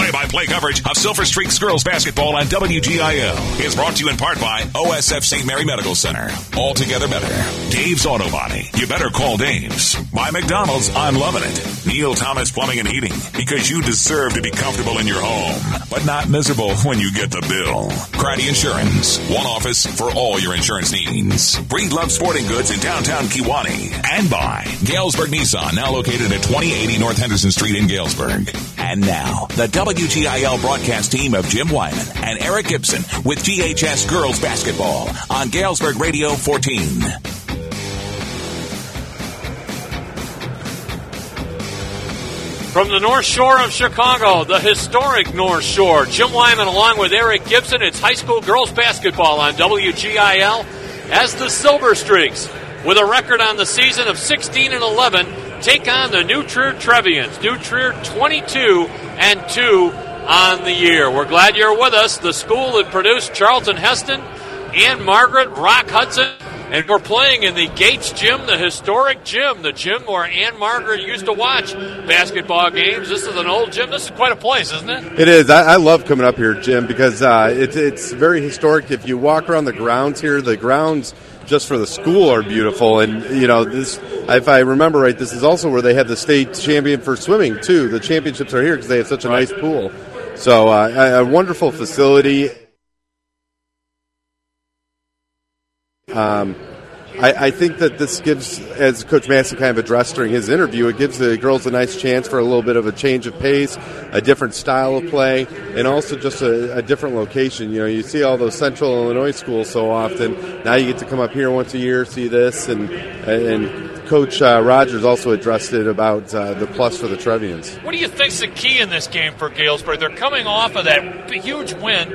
Play-by-play coverage of Silver Streaks girls basketball on WGIL is brought to you in part by OSF St. Mary Medical Center. Altogether better. Dave's Auto Body. You better call Dave's. By McDonald's, I'm loving it. Neil Thomas Plumbing and Heating. Because you deserve to be comfortable in your home, but not miserable when you get the bill. Craddy Insurance. One office for all your insurance needs. Breedlove Sporting Goods in downtown Kewanee. And by Galesburg Nissan, now located at 2080 North Henderson Street in Galesburg. And now, the WGIL broadcast team of Jim Wyman and Eric Gibson with GHS Girls Basketball on Galesburg Radio 14. From the North Shore of Chicago, the historic North Shore, Jim Wyman along with Eric Gibson. It's high school girls basketball on WGIL as the Silver Streaks, with a record on the season of 16-11, take on the New Trier Trevians. New Trier 22-2 on the year. We're glad you're with us. The school that produced Charlton Heston and Margaret Rock Hudson. And we're playing in the Gates Gym, the historic gym, the gym where Ann Margaret used to watch basketball games. This is an old gym. This is quite a place, isn't it? It is. I love coming up here, Jim, because it's very historic. If you walk around the grounds here, the grounds just for the school are beautiful. And, you know, this, if I remember right, this is also where they had the state champion for swimming, too. The championships are here because they have such a nice pool. So a wonderful facility. I think that this gives, as Coach Massey kind of addressed during his interview, it gives the girls a nice chance for a little bit of a change of pace, a different style of play, and also just a different location. You know, you see all those Central Illinois schools so often. Now you get to come up here once a year, see this, and Coach Rogers also addressed it about the plus for the Trevians. What do you think's the key in this game for Galesburg? They're coming off of that huge win,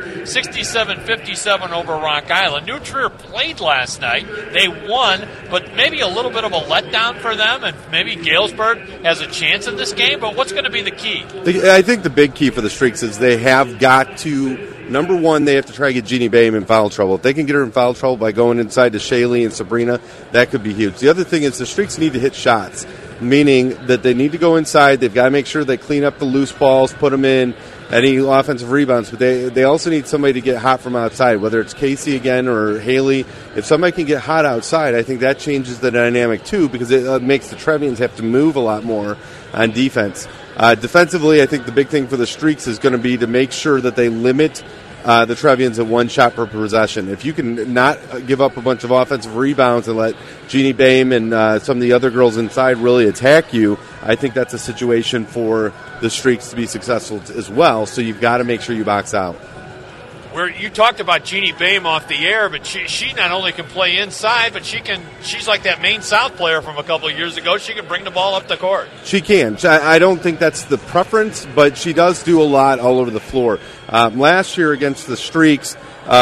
67-57 over Rock Island. New Trier played last night. They won, but maybe a little bit of a letdown for them, and maybe Galesburg has a chance in this game. But what's going to be the key? I think the big key for the Streaks is they have got to. Number one, they have to try to get Jeannie Boehm in foul trouble. If they can get her in foul trouble by going inside to Shaylee and Sabrina, that could be huge. The other thing is the Streaks need to hit shots, meaning that they need to go inside. They've got to make sure they clean up the loose balls, put them in, any offensive rebounds. But they also need somebody to get hot from outside, whether it's Casey again or Haley. If somebody can get hot outside, I think that changes the dynamic too, because it makes the Trevians have to move a lot more on defense. Defensively, I think the big thing for the Streaks is going to be to make sure that they limit the Trevians at one shot per possession. If you can not give up a bunch of offensive rebounds and let Jeannie Boehm and some of the other girls inside really attack you, I think that's a situation for the Streaks to be successful as well. So you've got to make sure you box out. Where you talked about Jeannie Boehm off the air, but she not only can play inside, but she's like that Maine South player from a couple of years ago. She can bring the ball up the court. She can. I don't think that's the preference, but she does do a lot all over the floor. Last year against the Streaks,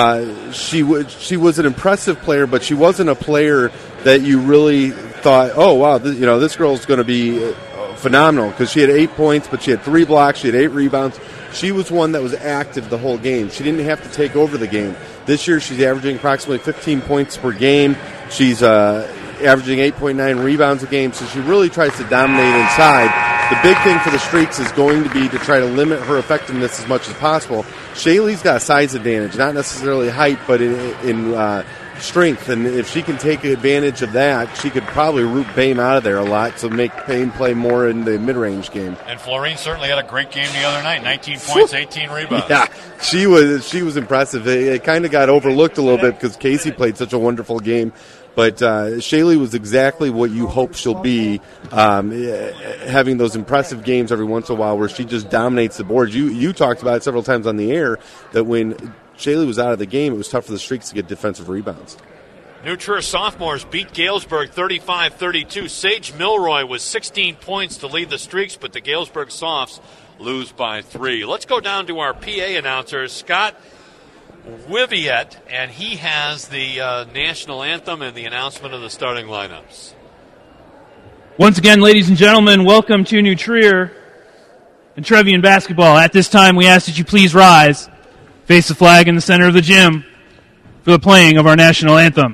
she was an impressive player, but she wasn't a player that you really thought, oh wow, this girl's going to be phenomenal, because she had 8 points, but she had 3 blocks, she had 8 rebounds. She was one that was active the whole game. She didn't have to take over the game. This year she's averaging approximately 15 points per game. She's averaging 8.9 rebounds a game, so she really tries to dominate inside. The big thing for the Streaks is going to be to try to limit her effectiveness as much as possible. Shaylee's got a size advantage, not necessarily height, but in strength, and if she can take advantage of that, she could probably root Boehm out of there a lot, so make Boehm play more in the mid-range game. And Florine certainly had a great game the other night, 19 points, 18 rebounds. Yeah, she was impressive. It kind of got overlooked a little bit because Casey played such a wonderful game, but Shaylee was exactly what you hope she'll be, having those impressive games every once in a while where she just dominates the boards. You talked about it several times on the air that when Shaylee was out of the game, it was tough for the Streaks to get defensive rebounds. New Trier sophomores beat Galesburg 35-32. Sage Milroy was 16 points to lead the Streaks, but the Galesburg Softs lose by 3. Let's go down to our PA announcer, Scott Wiviette, and he has the national anthem and the announcement of the starting lineups. Once again, ladies and gentlemen, welcome to New Trier and Trevian basketball. At this time, we ask that you please rise, face the flag in the center of the gym for the playing of our national anthem.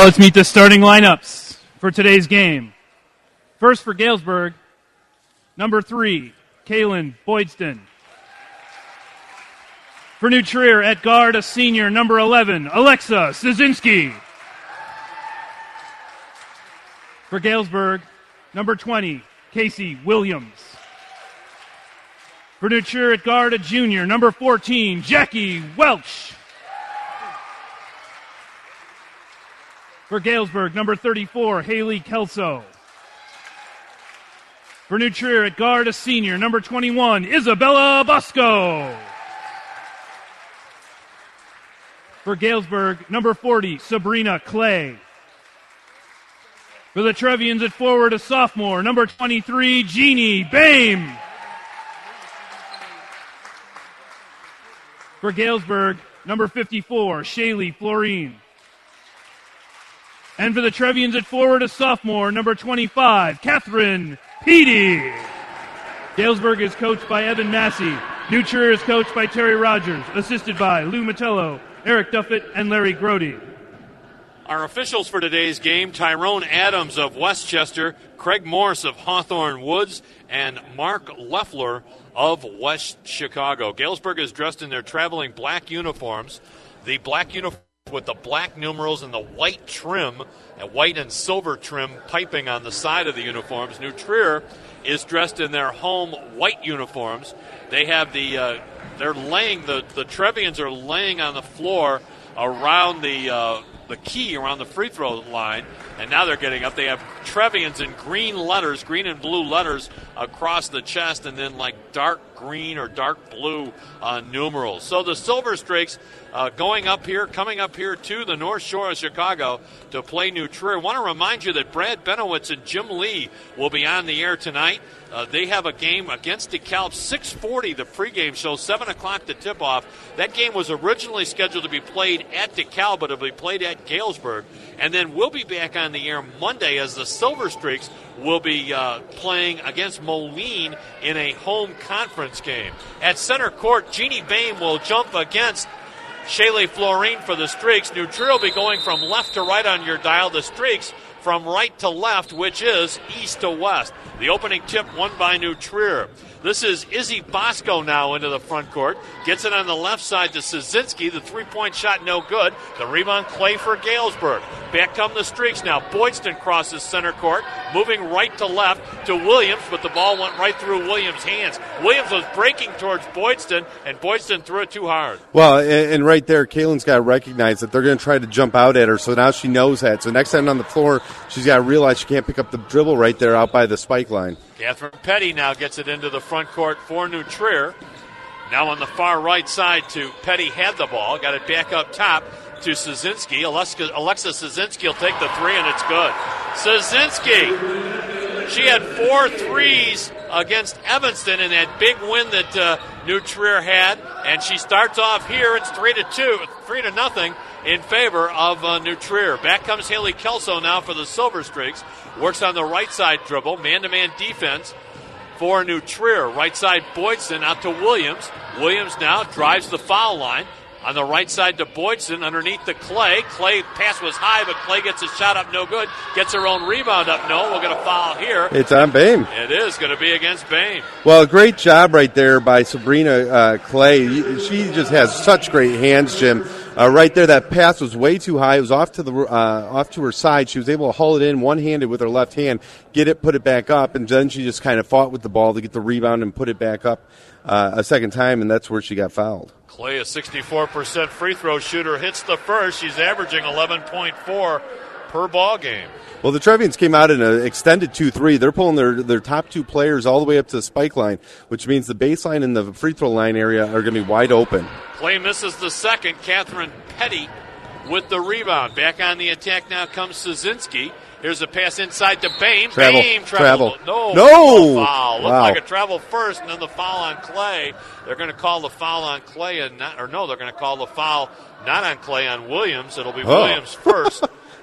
Well, let's meet the starting lineups for today's game. First for Galesburg, number 3, Kaylin Boydston. For New Trier at guard, a senior, number 11, Alexa Szynski. For Galesburg, number 20, Casey Williams. For New Trier at guard, a junior, number 14, Jackie Welch. For Galesburg, number 34, Haley Kelso. For New Trier at guard, a senior, number 21, Isabella Bosco. For Galesburg, number 40, Sabrina Clay. For the Trevians at forward, a sophomore, number 23, Jeannie Bame. For Galesburg, number 54, Shaylee Florine. And for the Trevians at forward, a sophomore, number 25, Catherine Peedy. Galesburg is coached by Evan Massey. New Trier is coached by Terry Rogers, assisted by Lou Matello, Eric Duffett, and Larry Grody. Our officials for today's game, Tyrone Adams of Westchester, Craig Morris of Hawthorne Woods, and Mark Leffler of West Chicago. Galesburg is dressed in their traveling black uniforms. The black uniform with the black numerals and the white trim, white and silver trim piping on the side of the uniforms. New Trier is dressed in their home white uniforms. They have the Trevians are laying on the floor around the key around the free throw line, and now they're getting up. They have Trevians in green and blue letters across the chest, and then like dark green or dark blue numerals. So the Silver Streaks coming up here to the North Shore of Chicago to play New Trier. I want to remind you that Brad Benowitz and Jim Lee will be on the air tonight. They have a game against DeKalb, 6:40 the pregame show, 7 o'clock the tip-off. That game was originally scheduled to be played at DeKalb, but it'll be played at Galesburg. And then we'll be back on the air Monday as the Silver Streaks will be playing against Moline in a home conference game. At center court, Jeannie Bame will jump against Shaylee Florine for the Streaks. New Trier will be going from left to right on your dial. The Streaks from right to left, which is east to west. The opening tip won by New Trier. This is Izzy Bosco now into the front court. Gets it on the left side to Szynski. The three-point shot no good. The rebound, Clay for Galesburg. Back come the Streaks now. Boydston crosses center court, moving right to left to Williams, but the ball went right through Williams' hands. Williams was breaking towards Boydston, and Boydston threw it too hard. Well, and right there, Kaylin's got to recognize that they're going to try to jump out at her, so now she knows that. So next time on the floor, she's got to realize she can't pick up the dribble right there out by the spike line. Catherine Petty now gets it into the front court for New Trier. Now on the far right side to Petty had the ball. Got it back up top to Szynski. Alexa Szynski will take the three, and it's good. Szynski, she had 4 threes against Evanston in that big win that New Trier had, and she starts off here. It's 3-0 in favor of New Trier. Back comes Haley Kelso now for the Silver Streaks. Works on the right side dribble, man-to-man defense for New Trier. Right side Boydston out to Williams. Williams now drives the foul line. On the right side to Boydston underneath the Clay. Clay pass was high, but Clay gets his shot up no good. Gets her own rebound up no. We'll get a foul here. It's on Bame. It is going to be against Bame. Well, great job right there by Sabrina Clay. She just has such great hands, Jim. Right there, that pass was way too high. It was off to her side. She was able to haul it in one-handed with her left hand, get it, put it back up, and then she just kind of fought with the ball to get the rebound and put it back up a second time, and that's where she got fouled. Clay, a 64% free throw shooter, hits the first. She's averaging 11.4 per ball game. Well, the Trevians came out in an extended 2-3. They're pulling their top 2 players all the way up to the spike line, which means the baseline and the free throw line area are going to be wide open. Clay misses the second. Catherine Petty with the rebound. Back on the attack now comes Szynski. Here's a pass inside to Bame. Travel. No foul. Looked Wow. like a travel first, and then the foul on Clay. They're going to call the foul on Clay, they're going to call the foul not on Clay, on Williams. It'll be Williams first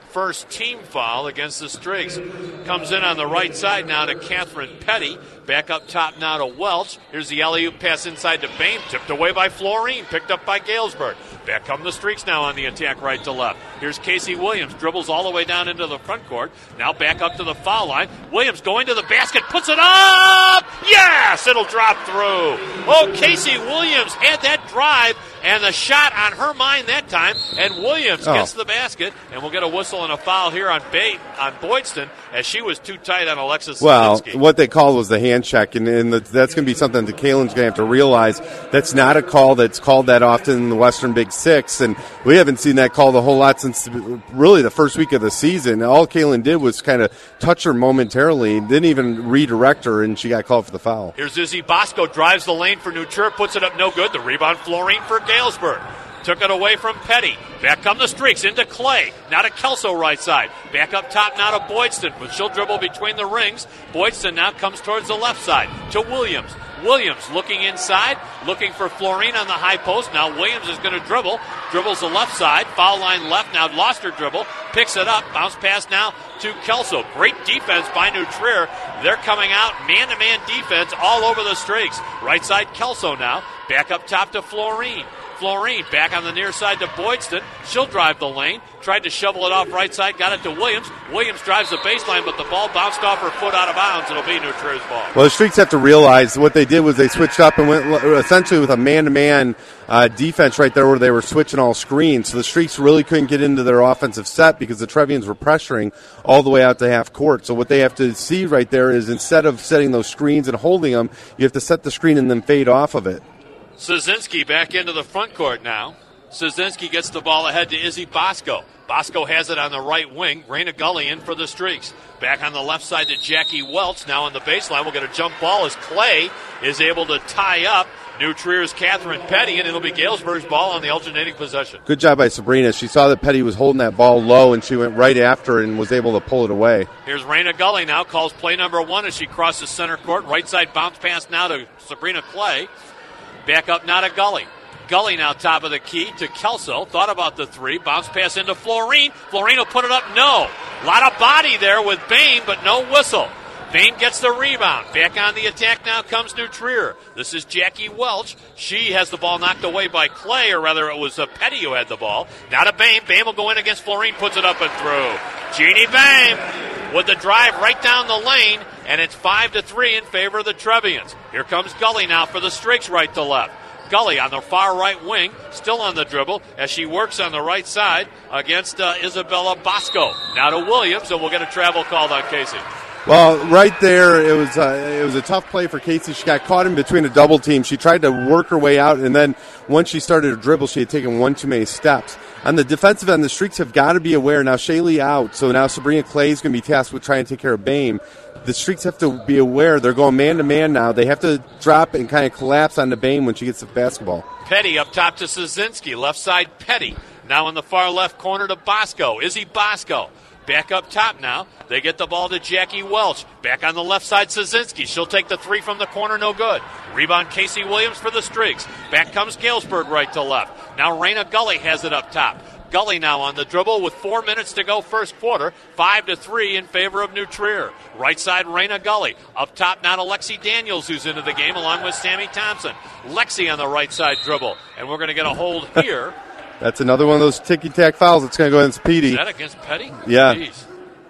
first team foul against the Streaks. Comes in on the right side now to Catherine Petty. Back up top now to Welch. Here's the alley-oop pass inside to Bain. Tipped away by Florine. Picked up by Galesburg. Back come the Streaks now on the attack right to left. Here's Casey Williams. Dribbles all the way down into the front court. Now back up to the foul line. Williams going to the basket. Puts it up! Yes! It'll drop through. Oh, Casey Williams had that drive and the shot on her mind that time. And Williams gets the basket. And we'll get a whistle and a foul here on Boydston as she was too tight on Alexis Sazinski. What they called was the hand check, and that's going to be something that Kalen's going to have to realize. That's not a call that's called that often in the Western Big Six, and we haven't seen that called a whole lot since really the first week of the season. All Kalen did was kind of touch her momentarily, didn't even redirect her, and she got called for the foul. Here's Izzy Bosco, drives the lane for New Trier, puts it up no good. The rebound, Florine for Galesburg. Took it away from Petty. Back come the Streaks into Clay. Now to Kelso right side. Back up top now to Boydston, but she'll dribble between the rings. Boydston now comes towards the left side to Williams. Williams looking inside, looking for Florine on the high post. Now Williams is going to dribbles the left side, foul line left, now lost her dribble, picks it up, bounce pass now to Kelso. Great defense by New Trier. They're coming out, man-to-man defense all over the Streaks. Right side Kelso now, back up top to Florine. Florine back on the near side to Boydston. She'll drive the lane. Tried to shovel it off right side. Got it to Williams. Williams drives the baseline, but the ball bounced off her foot out of bounds. It'll be New Trier's ball. Well, the Streaks have to realize what they did was they switched up and went essentially with a man-to-man defense right there where they were switching all screens. So the Streaks really couldn't get into their offensive set because the Trevians were pressuring all the way out to half court. So what they have to see right there is instead of setting those screens and holding them, you have to set the screen and then fade off of it. Sazinski back into the front court now. Sazinski gets the ball ahead to Izzy Bosco. Bosco has it on the right wing. Raina Gully in for the Streaks. Back on the left side to Jackie Welch. Now on the baseline, we'll get a jump ball as Clay is able to tie up New Trier's Catherine Petty, and it'll be Galesburg's ball on the alternating possession. Good job by Sabrina. She saw that Petty was holding that ball low, and she went right after and was able to pull it away. Here's Raina Gully now, calls play number 1 as she crosses center court. Right side bounce pass now to Sabrina Clay. Back up now to Gully. Gully now top of the key to Kelso. Thought about the three. Bounce pass into Florine. Florine will put it up. No. A lot of body there with Bain, but no whistle. Bain gets the rebound. Back on the attack now comes New Trier. This is Jackie Welch. She has the ball knocked away by Clay, or rather it was Petty who had the ball. Now to Bain. Bain will go in against Florine, puts it up and through. Jeannie Bain with the drive right down the lane, and it's 5-3 in favor of the Trevians. Here comes Gully now for the Streaks right to left. Gully on the far right wing, still on the dribble as she works on the right side against Isabella Bosco. Now to Williams, and we'll get a travel called on Casey. Well, right there, it was a tough play for Casey. She got caught in between a double team. She tried to work her way out, and then once she started to dribble, she had taken one too many steps. On the defensive end, the Streaks have got to be aware. Now Shaylee out, so now Sabrina Clay is going to be tasked with trying to take care of Bain. The Streaks have to be aware. They're going man-to-man now. They have to drop and kind of collapse on the Bain when she gets the basketball. Petty up top to Sazinski. Left side, Petty. Now in the far left corner to Bosco. Izzy Bosco. Back up top now. They get the ball to Jackie Welch. Back on the left side, Sazinski. She'll take the three from the corner, no good. Rebound, Casey Williams for the Streaks. Back comes Galesburg right to left. Now Raina Gully has it up top. Gully now on the dribble with 4 minutes to go first quarter. 5-3 in favor of New Trier. Right side, Raina Gully. Up top now to Lexi Daniels, who's into the game, along with Sammy Thompson. Lexi on the right side dribble. And we're going to get a hold here. That's another one of those ticky-tack fouls that's going to go against Petey. Is that against Petty? Yeah. Jeez.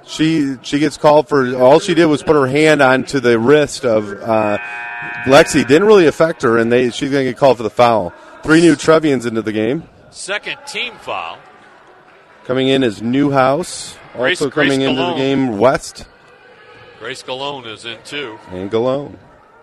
She gets called for, all she did was put her hand onto the wrist of Lexi. Didn't really affect her, and she's going to get called for the foul. 3 new Trevians into the game. Second team foul. Coming in is Newhouse. Also coming into the game, West. Grace Gallone is in too. And Gallone.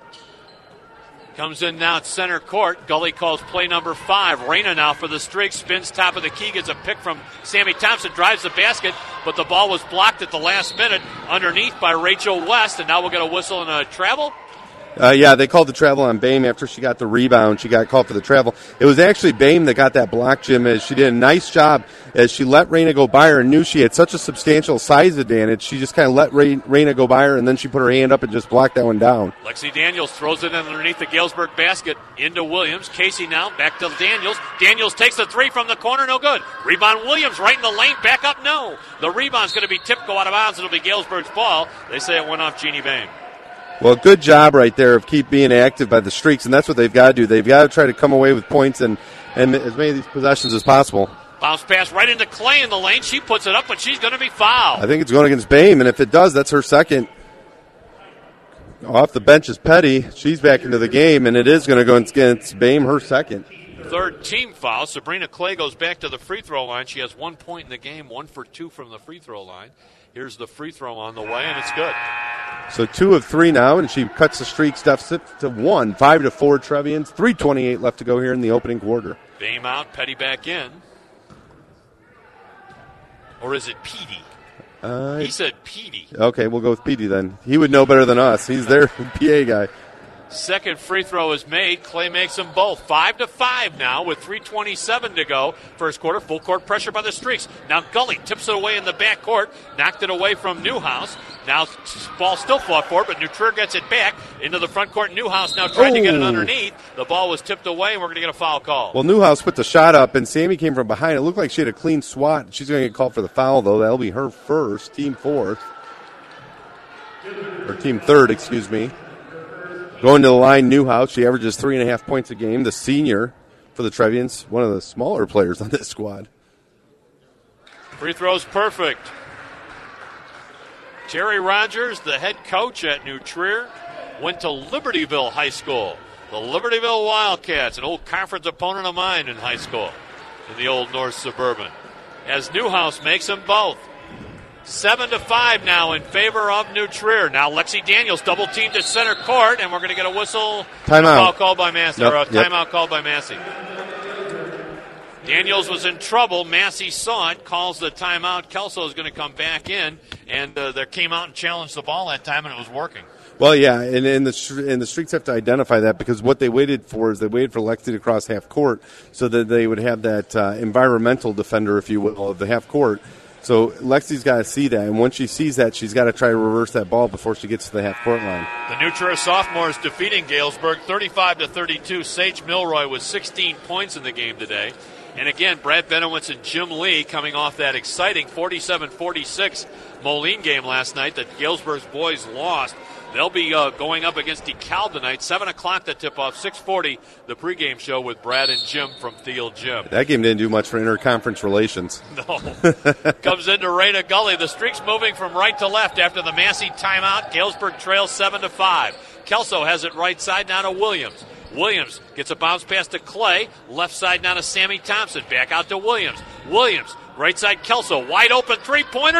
Comes in now at center court. Gully calls play number 5. Raina now for the Streaks. Spins top of the key. Gets a pick from Sammy Thompson. Drives the basket. But the ball was blocked at the last minute underneath by Rachel West. And now we'll get a whistle and a travel. Yeah, they called the travel on Bame after she got the rebound. She got called for the travel. It was actually Bame that got that block, Jim, as she did a nice job as she let Reyna go by her and knew she had such a substantial size advantage. She just kind of let Reyna go by her, and then she put her hand up and just blocked that one down. Lexi Daniels throws it underneath the Galesburg basket into Williams. Casey now back to Daniels. Daniels takes the three from the corner, no good. Rebound Williams right in the lane, back up, no. The rebound's going to be tipped, go out of bounds. It'll be Galesburg's ball. They say it went off Jeannie Bame. Well, good job right there of keep being active by the Streaks, and that's what they've got to do. They've got to try to come away with points and as many of these possessions as possible. Bounce pass right into Clay in the lane. She puts it up, but she's going to be fouled. I think it's going against Bame, and if it does, that's her second. Off the bench is Petty. She's back into the game, and it is going to go against Bame, her second. Third team foul. Sabrina Clay goes back to the free throw line. She has 1 point in the game, 1 for 2 from the free throw line. Here's the free throw on the way, and it's good. So 2 of 3 now, and she cuts the Streaks deficit to 1. 5-4 Trevians. 3:28 left to go here in the opening quarter. Bame out, Petty back in. Or is it Petey? He said Petey. Okay, we'll go with Petey then. He would know better than us. He's their PA guy. Second free throw is made. Clay makes them both. 5-5 now with 3:27 to go. First quarter, full court pressure by the Streaks. Now Gully tips it away in the back court. Knocked it away from Newhouse. Now ball still fought for it, but New Trier gets it back into the front court. Newhouse now trying to get it underneath. The ball was tipped away, and we're going to get a foul call. Well, Newhouse put the shot up, and Sammy came from behind. It looked like she had a clean swat. She's going to get called for the foul, though. That'll be her first, team fourth. Or team third, excuse me. Going to the line, Newhouse. She averages 3.5 points a game. The senior for the Trevians, one of the smaller players on this squad. Free throw's perfect. Terry Rogers, the head coach at New Trier, went to Libertyville High School. The Libertyville Wildcats, an old conference opponent of mine in high school in the old North Suburban. As Newhouse makes them both. 7-5 now in favor of New Trier. Now Lexi Daniels double teamed at center court, and we're going to get a whistle. Timeout. Foul called by Massey. Or a timeout called by Massey. Daniels was in trouble. Massey saw it, calls the timeout. Kelso is going to come back in, and they came out and challenged the ball that time, and it was working. Well, yeah, and the Streaks have to identify that because what they waited for is they waited for Lexi to cross half court so that they would have that environmental defender, if you will, of the half court. So Lexi's got to see that, and once she sees that, she's got to try to reverse that ball before she gets to the half-court line. The New Trier sophomores defeating Galesburg 35-32. Sage Milroy with 16 points in the game today. And again, Brad Benowitz and Jim Lee coming off that exciting 47-46 Moline game last night that Galesburg's boys lost. They'll be going up against DeKalb tonight. 7 o'clock the tip-off, 6:40 the pregame show with Brad and Jim from Thiel Gym. That game didn't do much for interconference relations. No. Comes into Reyna Gully. The Streaks moving from right to left after the Massey timeout. Galesburg trails 7-5. Kelso has it right side now to Williams. Williams gets a bounce pass to Clay. Left side now to Sammy Thompson. Back out to Williams. Williams, right side Kelso. Wide open three-pointer.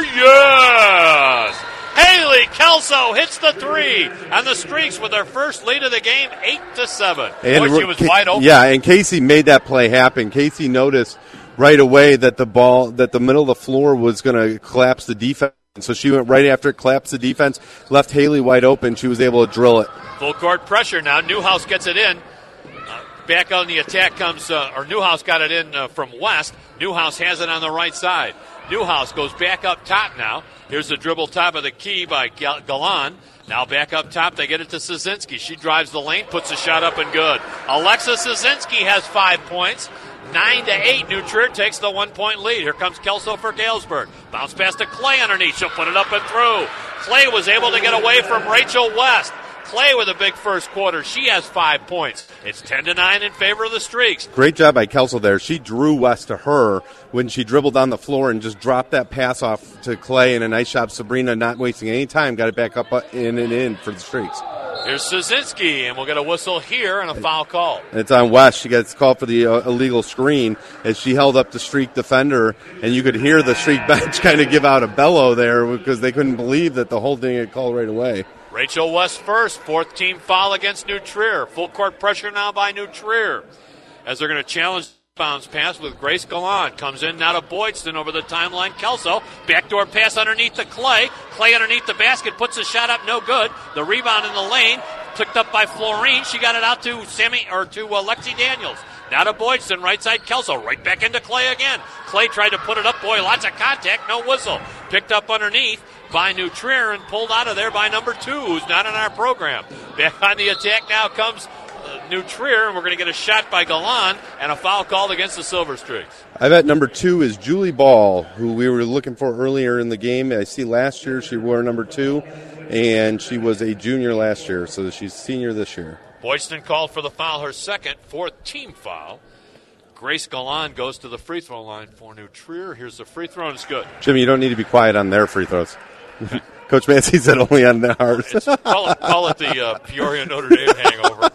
Yes! Haley Kelso hits the three. And the Streaks with their first lead of the game, 8-7. And boy, she was wide open. Yeah, and Casey made that play happen. Casey noticed right away that the middle of the floor was going to collapse the defense. So she went right after it, collapsed the defense, left Haley wide open. She was able to drill it. Full court pressure now. Newhouse gets it in. Back on the attack comes, Newhouse got it in from West. Newhouse has it on the right side. Newhouse goes back up top now. Here's the dribble top of the key by Galan. Now back up top, they get it to Szynski. She drives the lane, puts a shot up and good. Alexa Szynski has 5 points. 9-8, New Trier takes the 1 point lead. Here comes Kelso for Galesburg. Bounce pass to Clay underneath. She'll put it up and through. Clay was able to get away from Rachel West. Clay with a big first quarter. She has 5 points. It's 10-9 in favor of the Streaks. Great job by Kelso there. She drew West to her when she dribbled down the floor and just dropped that pass off to Clay, and a nice job. Sabrina not wasting any time. Got it back up in and in for the Streaks. Here's Szynski, and we'll get a whistle here and a foul call. And it's on West. She gets called for the illegal screen as she held up the Streak defender, and you could hear the Streak bench kind of give out a bellow there because they couldn't believe that the whole thing had called right away. Rachel West first, fourth team foul against New Trier. Full court pressure now by New Trier as they're going to challenge bounce pass with Grace Gallant. Comes in now to Boydston over the timeline. Kelso, backdoor pass underneath the Clay. Clay underneath the basket, puts a shot up, no good. The rebound in the lane. picked up by Florine. She got it out to Lexi Daniels. Now to Boydston, right side Kelso, right back into Clay again. Clay tried to put it up. Boy, lots of contact, no whistle. Picked up underneath by New Trier and pulled out of there by number 2, who's not in our program. Back on the attack now comes New Trier, and we're going to get a shot by Galan and a foul called against the Silver Streaks. I bet number 2 is Julie Ball, who we were looking for earlier in the game. I see last year she wore number 2, and she was a junior last year, so she's senior this year. Boydston called for the foul, her second, 4th team foul. Grace Galan goes to the free throw line for New Trier. Here's the free throw, and it's good. Jimmy, you don't need to be quiet on their free throws. Coach Massey said only on ours. Call it the Peoria Notre Dame hangover.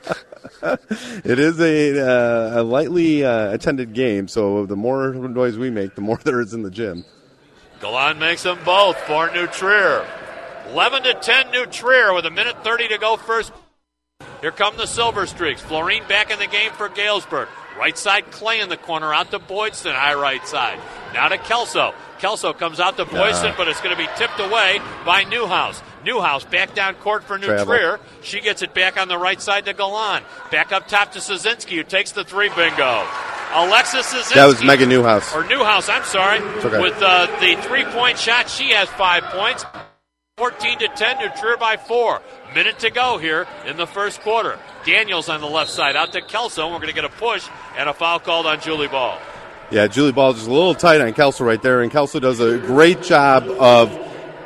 It is a lightly attended game, so the more noise we make, the more there is in the gym. Galan makes them both for New Trier. 11-10 New Trier with 1:30 to go first. Here come the Silver Streaks. Florine back in the game for Galesburg. Right side Clay in the corner, out to Boydston, high right side. Now to Kelso. Kelso comes out to Boydston, but it's going to be tipped away by Newhouse. Newhouse back down court for New Trier. She gets it back on the right side to Galan. Back up top to Szynski, who takes the 3. Bingo. Alexis Szynski. That was Megan Newhouse. Or Newhouse, I'm sorry. Okay. With the 3-point shot, she has 5 points. 14-10, New Trier by 4. Minute to go here in the first quarter. Daniels on the left side, out to Kelso, and we're going to get a push and a foul called on Julie Ball. Yeah, Julie Ball just a little tight on Kelso right there, and Kelso does a great job of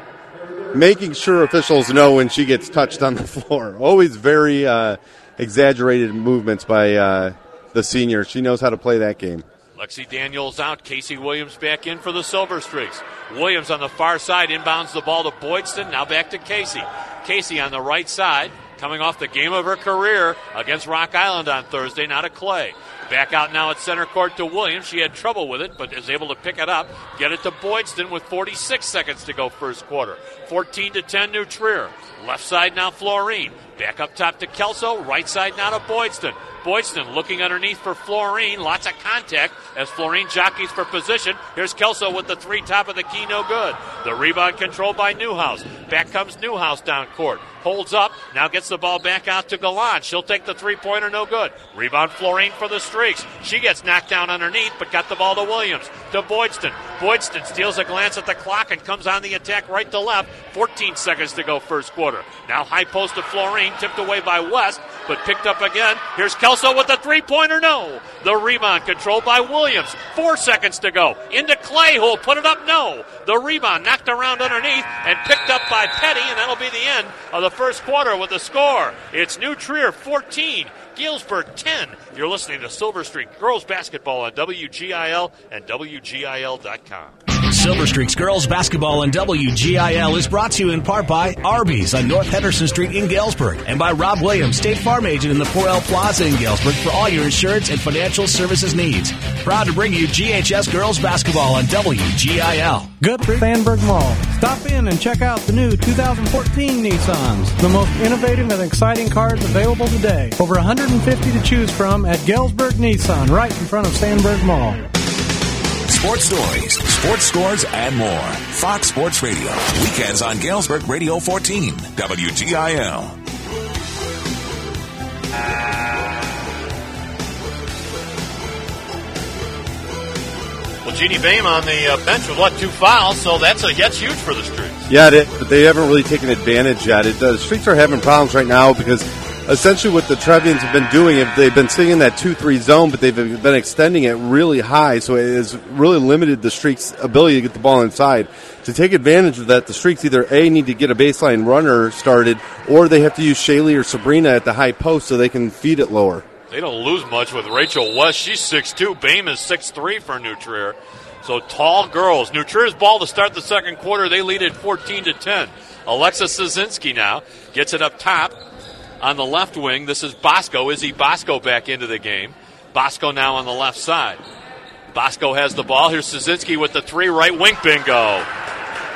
making sure officials know when she gets touched on the floor. Always very exaggerated movements by the senior. She knows how to play that game. Lexi Daniels out. Casey Williams back in for the Silver Streaks. Williams on the far side inbounds the ball to Boydston. Now back to Casey. Casey on the right side, coming off the game of her career against Rock Island on Thursday. Now to Clay. Back out now at center court to Williams. She had trouble with it, but is able to pick it up. Get it to Boydston with 46 seconds to go first quarter. 14-10 New Trier. Left side now Florine. Back up top to Kelso. Right side now to Boydston. Boydston looking underneath for Florine. Lots of contact as Florine jockeys for position. Here's Kelso with the 3 top of the key, no good. The rebound controlled by Newhouse. Back comes Newhouse down court. Holds up. Now gets the ball back out to Galan. She'll take the 3-pointer, no good. Rebound Florine for the Streaks. She gets knocked down underneath, but got the ball to Williams. To Boydston. Boydston steals a glance at the clock and comes on the attack right to left. 14 seconds to go first quarter. Now high post to Florine. Tipped away by West, but picked up again. Here's Kelso with the 3-pointer, no. The rebound controlled by Williams. 4 seconds to go. Into Clay, who'll put it up, no. The rebound knocked around underneath and picked up by Petty, and that'll be the end of the first quarter with the score. It's New Trier 14, Galesburg 10. You're listening to Silver Streak Girls Basketball on WGIL and WGIL.com. Silver Streaks Girls Basketball on WGIL is brought to you in part by Arby's on North Henderson Street in Galesburg and by Rob Williams, State Farm Agent in the 4L Plaza in Galesburg for all your insurance and financial services needs. Proud to bring you GHS Girls Basketball on WGIL. Good for Sandburg Mall. Stop in and check out the new 2014 Nissans, the most innovative and exciting cars available today. Over 150 to choose from at Galesburg Nissan, right in front of Sandburg Mall. Sports stories, sports scores, and more. Fox Sports Radio. Weekends on Galesburg Radio 14. WGIL. Well, Jeannie Boehm on the bench with, 2 fouls, so that's huge for the Streaks. Yeah, but they haven't really taken advantage yet. The Streaks are having problems right now because essentially what the Trevians have been doing, they've been sitting in that 2-3 zone, but they've been extending it really high, so it has really limited the Streaks' ability to get the ball inside. To take advantage of that, the Streaks either A, need to get a baseline runner started, or they have to use Shaylee or Sabrina at the high post so they can feed it lower. They don't lose much with Rachel West. She's 6'2". Boehm is 6'3" for New Trier. So tall girls. New Trier's ball to start the second quarter. They lead at 14-10. Alexis Szynski now gets it up top. On the left wing, this is Bosco. Izzy Bosco back into the game. Bosco now on the left side. Bosco has the ball. Here's Szynski with the 3 right wing. Bingo.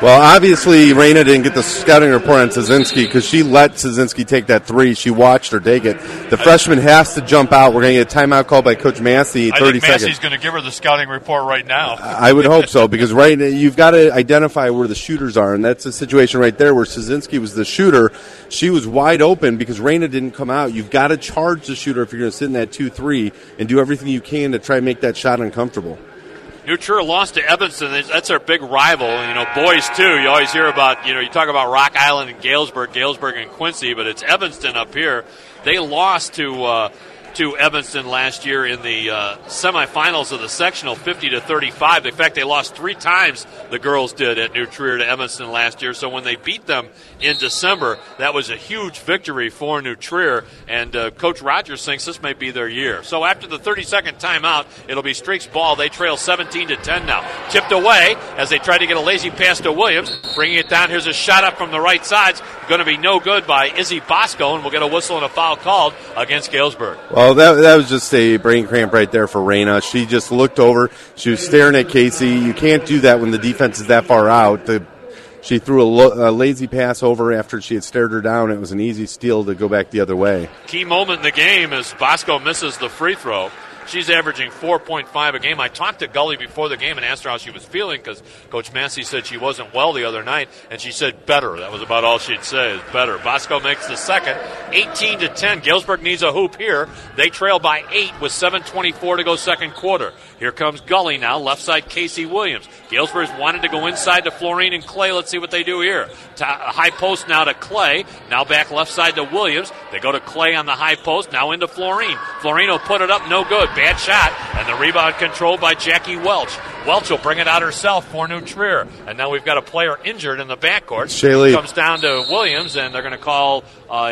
Well, obviously, Raina didn't get the scouting report on Szynski because she let Szynski take that three. She watched her take it. The freshman has to jump out. We're going to get a timeout called by Coach Massey. 30 I think seconds. Massey's going to give her the scouting report right now. I would hope so, because you've got to identify where the shooters are, and that's a situation right there where Szynski was the shooter. She was wide open because Raina didn't come out. You've got to charge the shooter if you're going to sit in that 2-3 and do everything you can to try and make that shot uncomfortable. New Trier lost to Evanston. That's their big rival. Boys, too. You always hear about, you talk about Rock Island and Galesburg and Quincy, but it's Evanston up here. They lost to Evanston last year in the semifinals of the sectional, 50-35. In fact, they lost 3 times, the girls did, at New Trier to Evanston last year. So when they beat them in December, that was a huge victory for New Trier, and Coach Rogers thinks this may be their year. So after the 30-second timeout, it'll be Streaks ball. They trail 17-10 now. Tipped away as they try to get a lazy pass to Williams. Bringing it down. Here's a shot up from the right side. Going to be no good by Izzy Bosco, and we'll get a whistle and a foul called against Galesburg. Well, that was just a brain cramp right there for Raina. She just looked over. She was staring at Casey. You can't do that when the defense is that far out. She threw a lazy pass over after she had stared her down. It was an easy steal to go back the other way. Key moment in the game as Bosco misses the free throw. She's averaging 4.5 a game. I talked to Gully before the game and asked her how she was feeling because Coach Massey said she wasn't well the other night, and she said better. That was about all she'd say, is better. Bosco makes the second, 18-10. Galesburg needs a hoop here. They trail by 8 with 7:24 to go second quarter. Here comes Gully now, left side Casey Williams. Galesburg's wanted to go inside to Florine and Clay. Let's see what they do here. High post now to Clay. Now back left side to Williams. They go to Clay on the high post. Now into Florine. Florine will put it up. No good. Bad shot. And the rebound controlled by Jackie Welch. Welch will bring it out herself for New Trier. And now we've got a player injured in the backcourt. Shaylee comes down to Williams, and they're going to call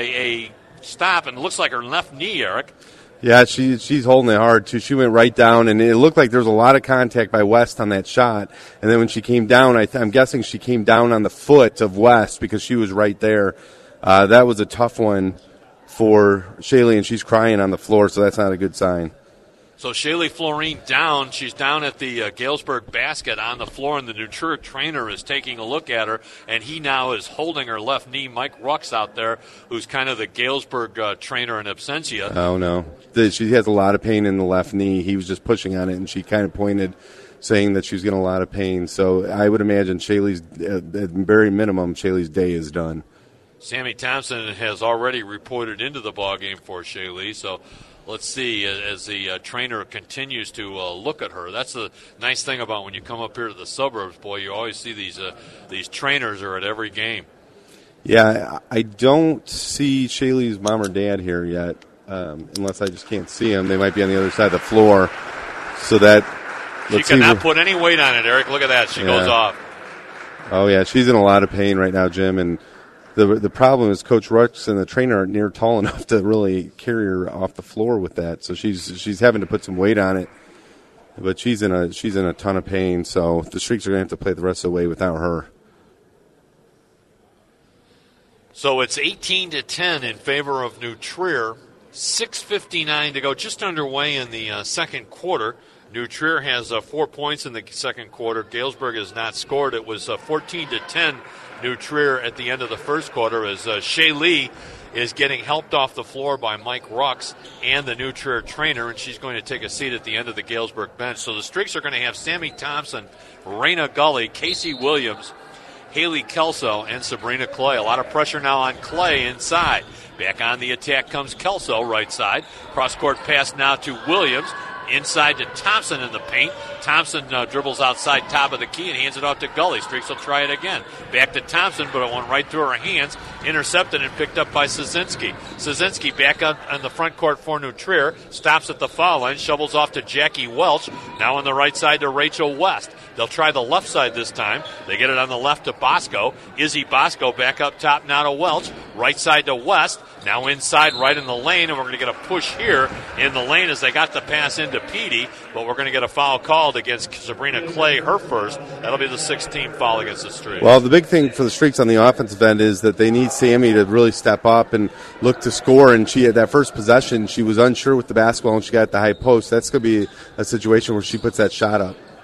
a stop. And it looks like her left knee, Eric. Yeah, she's holding it hard, too. She went right down, and it looked like there was a lot of contact by West on that shot. And then when she came down, I'm guessing she came down on the foot of West because she was right there. That was a tough one for Shaylee, and she's crying on the floor, so that's not a good sign. So Shaylee Florine down. She's down at the Galesburg basket on the floor, and the New Trier trainer is taking a look at her, and he now is holding her left knee. Mike Ruck's out there, who's kind of the Galesburg trainer in absentia. Oh, no. She has a lot of pain in the left knee. He was just pushing on it, and she kind of pointed, saying that she was getting a lot of pain. So I would imagine Shaylee's, at very minimum, Shaylee's day is done. Sammy Thompson has already reported into the ballgame for Shaylee, so let's see as the trainer continues to look at her. That's the nice thing about when you come up here to the suburbs, boy. You always see these trainers are at every game. Yeah, I don't see Shaylee's mom or dad here yet, unless I just can't see them. They might be on the other side of the floor. So that she cannot put any weight on it, Eric. Look at that. She goes off. Oh, yeah, she's in a lot of pain right now, Jim, and the problem is Coach Rutz and the trainer aren't near tall enough to really carry her off the floor with that. So she's having to put some weight on it. But she's in a ton of pain, so the Streaks are going to have to play the rest of the way without her. So it's 18-10 in favor of New Trier. 6:59 to go, just underway in the second quarter. New Trier has 4 points in the second quarter. Galesburg has not scored. It was 14-10 New Trier at the end of the first quarter as Shaylee is getting helped off the floor by Mike Rucks and the New Trier trainer, and she's going to take a seat at the end of the Galesburg bench. So the Streaks are going to have Sammy Thompson, Raina Gully, Casey Williams, Haley Kelso, and Sabrina Clay. A lot of pressure now on Clay inside. Back on the attack comes Kelso, right side. Cross-court pass now to Williams. Inside to Thompson in the paint. Thompson dribbles outside top of the key and hands it off to Gully. Streaks will try it again. Back to Thompson, but it went right through her hands. Intercepted and picked up by Szynski. Szynski back up on the front court for New Trier. Stops at the foul line. Shovels off to Jackie Welch. Now on the right side to Rachel West. They'll try the left side this time. They get it on the left to Bosco. Izzy Bosco back up top now to Welch. Right side to West. Now inside right in the lane, and we're going to get a push here in the lane as they got the pass into Petey, but we're going to get a foul called against Sabrina Clay, her first. That'll be the 16th foul against the Streaks. Well, the big thing for the Streaks on the offensive end is that they need Sammy to really step up and look to score, and she had that first possession, she was unsure with the basketball, and she got the high post. That's going to be a situation where she puts that shot up.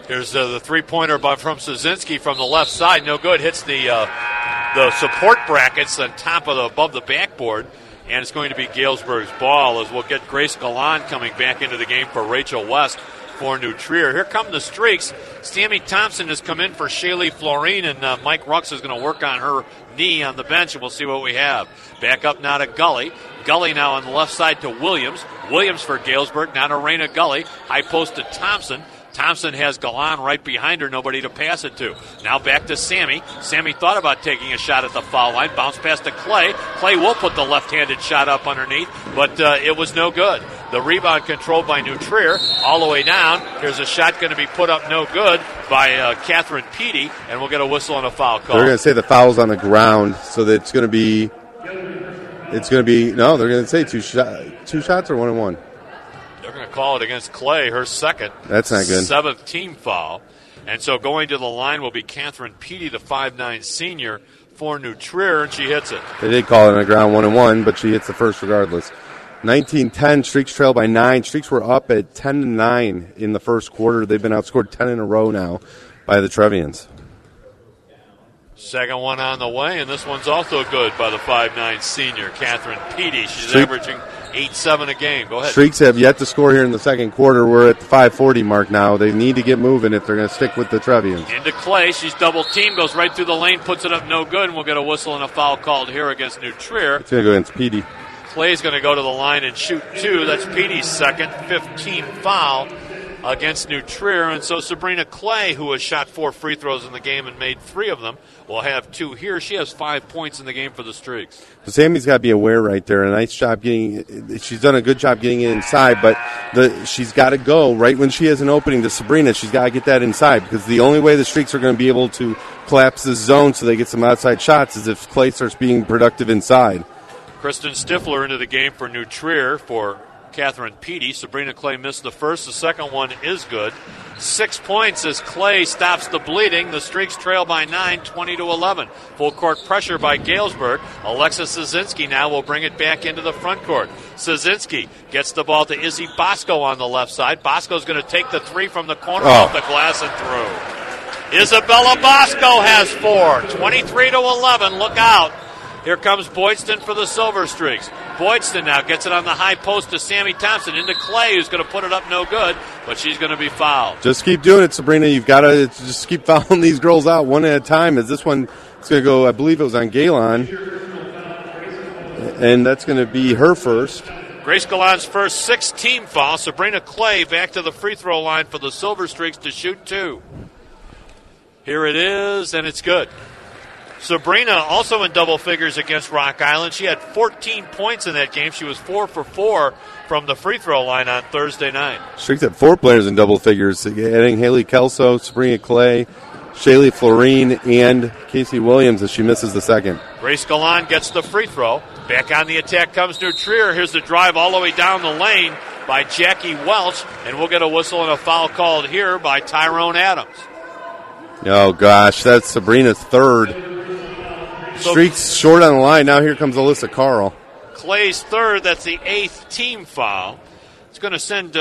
Here's the three-pointer from Szynski from the left side. No good. Hits the support brackets on top of above the backboard. And it's going to be Galesburg's ball as we'll get Grace Gallant coming back into the game for Rachel West for New Trier. Here come the Streaks. Sammy Thompson has come in for Shaylee Florine, and Mike Rux is going to work on her knee on the bench, and we'll see what we have. Back up now to Gully. Gully now on the left side to Williams. Williams for Galesburg. Now to Raina Gully. High post to Thompson. Thompson has Galan right behind her, nobody to pass it to. Now back to Sammy. Sammy thought about taking a shot at the foul line. Bounce pass to Clay. Clay will put the left-handed shot up underneath, but it was no good. The rebound controlled by New Trier all the way down. Here's a shot going to be put up no good by Catherine Peaty, and we'll get a whistle and a foul call. They're going to say the foul's on the ground, so that it's going to be, no, they're going to say two shots or 1-1. They're going to call it against Clay, her second. That's not good. 7th team foul. And so going to the line will be Catherine Peaty, the 5'9 senior for New Trier, and she hits it. They did call it on the ground 1-1, but she hits the first regardless. 19-10, Streaks trail by 9. Streaks were up at 10-9 in the first quarter. They've been outscored 10 in a row now by the Trevians. Second one on the way, and this one's also good by the 5'9 senior, Catherine Peaty. She's averaging 8-7 a game. Go ahead. Streaks have yet to score here in the second quarter. We're at the 5:40 mark now. They need to get moving if they're going to stick with the Trevians. Into Clay. She's double-teamed, goes right through the lane, puts it up no good, and we'll get a whistle and a foul called here against New Trier. It's going to go against Peaty. Clay's going to go to the line and shoot 2. That's Peaty's second, 15th foul against New Trier. And so Sabrina Clay, who has shot 4 free throws in the game and made 3 of them, will have 2 here. She has 5 points in the game for the Streaks. So Sammy's got to be aware right there. A nice job she's done a good job getting it inside, but she's got to go right when she has an opening to Sabrina. She's got to get that inside, because the only way the Streaks are going to be able to collapse this zone so they get some outside shots is if Clay starts being productive inside. Kristen Stifler into the game for New Trier for Catherine Peaty. Sabrina Clay missed the first. The second one is good. 6 points as Clay stops the bleeding. The Streaks trail by 9, 20-11. Full court pressure by Galesburg. Alexis Szynski now will bring it back into the front court. Szynski gets the ball to Izzy Bosco on the left side. Bosco's going to take the 3 from the corner off the glass and through. Isabella Bosco has 4. 23-11. Look out. Here comes Boydston for the Silver Streaks. Boydston now gets it on the high post to Sammy Thompson. Into Clay, who's going to put it up no good, but she's going to be fouled. Just keep doing it, Sabrina. You've got to just keep fouling these girls out one at a time. As this one is going to go, I believe it was on Galen, and that's going to be her first. Grace Gallant's first 6th-team foul. Sabrina Clay back to the free throw line for the Silver Streaks to shoot 2. Here it is, and it's good. Sabrina also in double figures against Rock Island. She had 14 points in that game. She was 4 for 4 from the free throw line on Thursday night. Streaks had 4 players in double figures, adding Haley Kelso, Sabrina Clay, Shaylee Florine, and Casey Williams as she misses the second. Grace Gallant gets the free throw. Back on the attack comes New Trier. Here's the drive all the way down the lane by Jackie Welch, and we'll get a whistle and a foul called here by Tyrone Adams. Oh, gosh, that's Sabrina's third. Streaks short on the line. Now here comes Alyssa Carl. Clay's third. That's the 8th team foul. It's going to send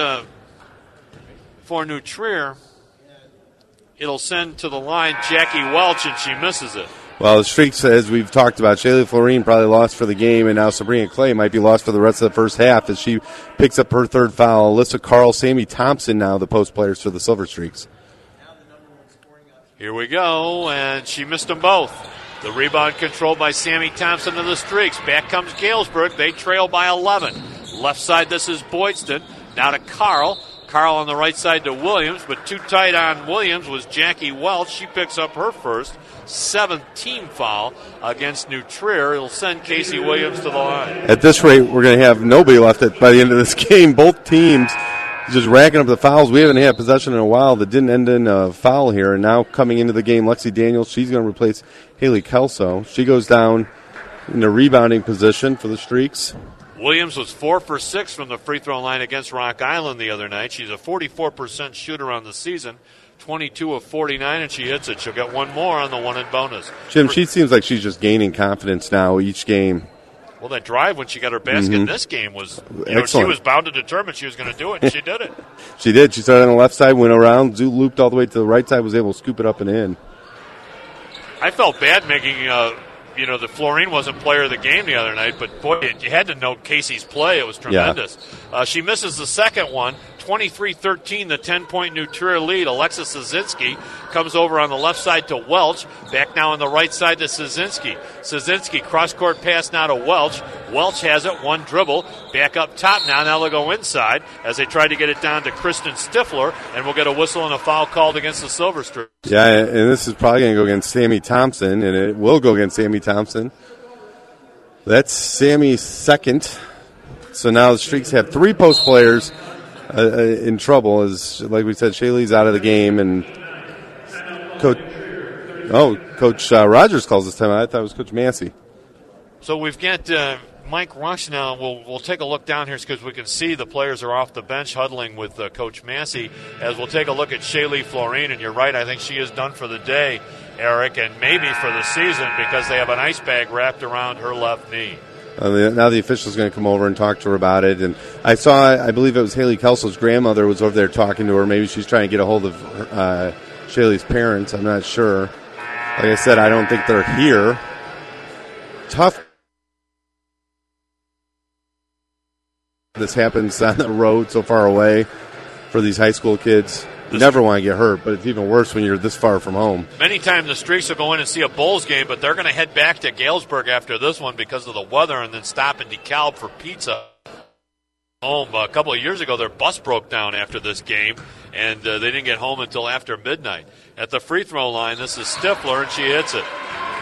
for New Trier. It'll send to the line Jackie Welch, and she misses it. Well, the Streaks, as we've talked about, Shaylee Florine probably lost for the game, and now Sabrina Clay might be lost for the rest of the first half as she picks up her third foul. Alyssa Carl, Sammy Thompson now the post players for the Silver Streaks. Here we go, and she missed them both. The rebound controlled by Sammy Thompson to the Streaks. Back comes Galesburg. They trail by 11. Left side, this is Boydston. Now to Carl. Carl on the right side to Williams, but too tight on Williams was Jackie Welch. She picks up her first 7th team foul against New Trier. It'll send Casey Williams to the line. At this rate, we're going to have nobody left by the end of this game. Both teams just racking up the fouls. We haven't had possession in a while that didn't end in a foul here. And now coming into the game, Lexi Daniels, she's going to replace Haley Kelso. She goes down in the rebounding position for the Streaks. Williams was 4 for 6 from the free throw line against Rock Island the other night. She's a 44% shooter on the season, 22 of 49, and she hits it. She'll get one more on the one in bonus. Jim, she seems like she's just gaining confidence now each game. Well, that drive when she got her basket in this game was, excellent. She was bound and determined she was going to do it, and she did it. She did. She started on the left side, went around, looped all the way to the right side, was able to scoop it up and in. I felt bad making, the Florine wasn't player of the game the other night, but boy, you had to note Casey's play. It was tremendous. Yeah. She misses the second one. 23-13, the 10-point New Trier lead. Alexis Szynski comes over on the left side to Welch. Back now on the right side to Szynski. Szynski, cross-court pass now to Welch. Welch has it, one dribble. Back up top now. Now they'll go inside as they try to get it down to Kristen Stifler, and we'll get a whistle and a foul called against the Silver Streaks. Yeah, and this is probably going to go against Sammy Thompson, and it will go against Sammy Thompson. That's Sammy's second. So now the Streaks have 3 post players in trouble, as like we said, Shaylee's out of the game, and Coach Rogers calls this time. I thought it was Coach Massey. So we've got Mike Rush now. We'll take a look down here because we can see the players are off the bench huddling with Coach Massey. As we'll take a look at Shaylee Florine, and you're right, I think she is done for the day, Eric, and maybe for the season because they have an ice bag wrapped around her left knee. Now the official's going to come over and talk to her about it. And I believe it was Haley Kelso's grandmother was over there talking to her. Maybe she's trying to get a hold of Shaylee's parents. I'm not sure. Like I said, I don't think they're here. Tough. This happens on the road so far away for these high school kids. You never want to get hurt, but it's even worse when you're this far from home. Many times the Streaks will go in and see a Bulls game, but they're going to head back to Galesburg after this one because of the weather and then stop in DeKalb for pizza. Home a couple of years ago, their bus broke down after this game, and they didn't get home until after midnight. At the free throw line, this is Stifler, and she hits it.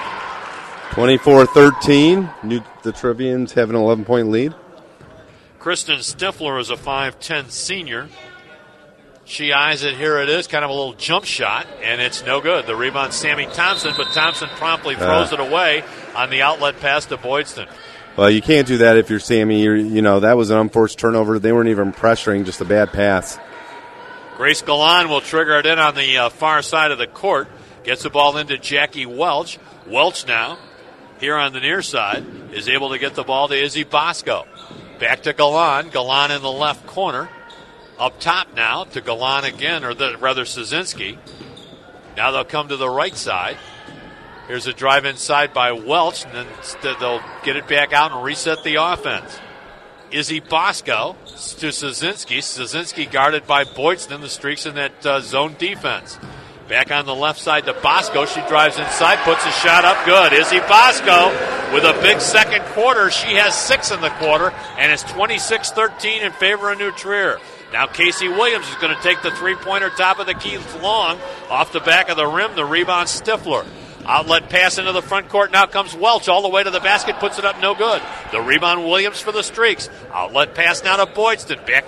24-13. The Trivians have an 11-point lead. Kristen Stifler is a 5'10 senior. She eyes it. Here it is. Kind of a little jump shot, and it's no good. The rebound, Sammy Thompson, but Thompson promptly throws it away on the outlet pass to Boydston. Well, you can't do that if you're Sammy. That was an unforced turnover. They weren't even pressuring, just a bad pass. Grace Galan will trigger it in on the far side of the court. Gets the ball into Jackie Welch. Welch now, here on the near side, is able to get the ball to Izzy Bosco. Back to Galan. Galan in the left corner. Up top now to Galan again, or rather Szynski. Now they'll come to the right side. Here's a drive inside by Welch, and then they'll get it back out and reset the offense. Izzy Bosco to Szynski. Szynski guarded by Boydston. The Streaks in that zone defense. Back on the left side to Bosco. She drives inside, puts a shot up good. Izzy Bosco with a big second quarter. She has 6 in the quarter, and it's 26-13 in favor of New Trier. Now Casey Williams is going to take the three-pointer top of the key long off the back of the rim. The rebound, Stifler. Outlet pass into the front court. Now comes Welch all the way to the basket. Puts it up, no good. The rebound, Williams for the Streaks. Outlet pass now to Boydston. Back.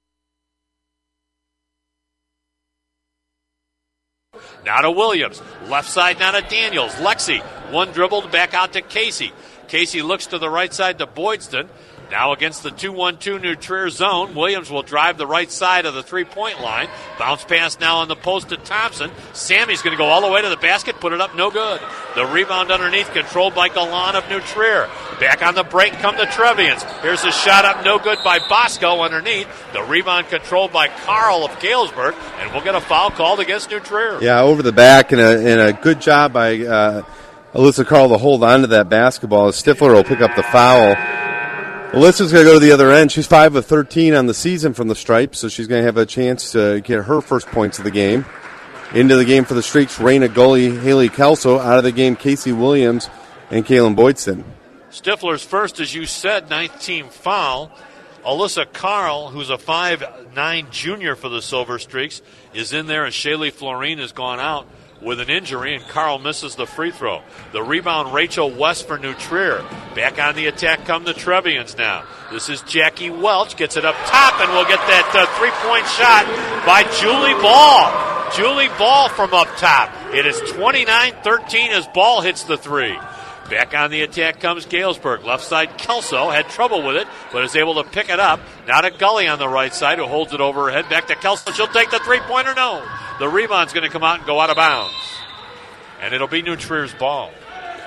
Now to Williams. Left side now to Daniels. Lexi. One dribbled back out to Casey. Casey looks to the right side to Boydston. Now against the 2-1-2 New Trier zone, Williams will drive the right side of the three-point line. Bounce pass now on the post to Thompson. Sammy's going to go all the way to the basket, put it up, no good. The rebound underneath, controlled by Galan of New Trier. Back on the break come the Trevians. Here's a shot up, no good by Bosco underneath. The rebound controlled by Carl of Galesburg, and we'll get a foul called against New Trier. Yeah, over the back, and a good job by Alyssa Carl to hold on to that basketball. Stifler will pick up the foul. Alyssa's going to go to the other end. She's 5 of 13 on the season from the Stripes, so she's going to have a chance to get her first points of the game. Into the game for the Streaks, Raina Gully, Haley Kelso. Out of the game, Casey Williams and Kaylin Boydston. Stifler's first, as you said, 9th team foul. Alyssa Carl, who's a 5'9 junior for the Silver Streaks, is in there as Shaylee Florine has gone out with an injury, and Carl misses the free throw. The rebound, Rachel West for New Trier. Back on the attack come the Trevians now. This is Jackie Welch, gets it up top, and we'll get that three-point shot by Julie Ball. Julie Ball from up top. It is 29-13 as Ball hits the three. Back on the attack comes Galesburg. Left side, Kelso had trouble with it, but is able to pick it up. Now to Gully on the right side, who holds it over her head. Back to Kelso. She'll take the three-pointer. No. The rebound's going to come out and go out of bounds. And it'll be New Trier's ball.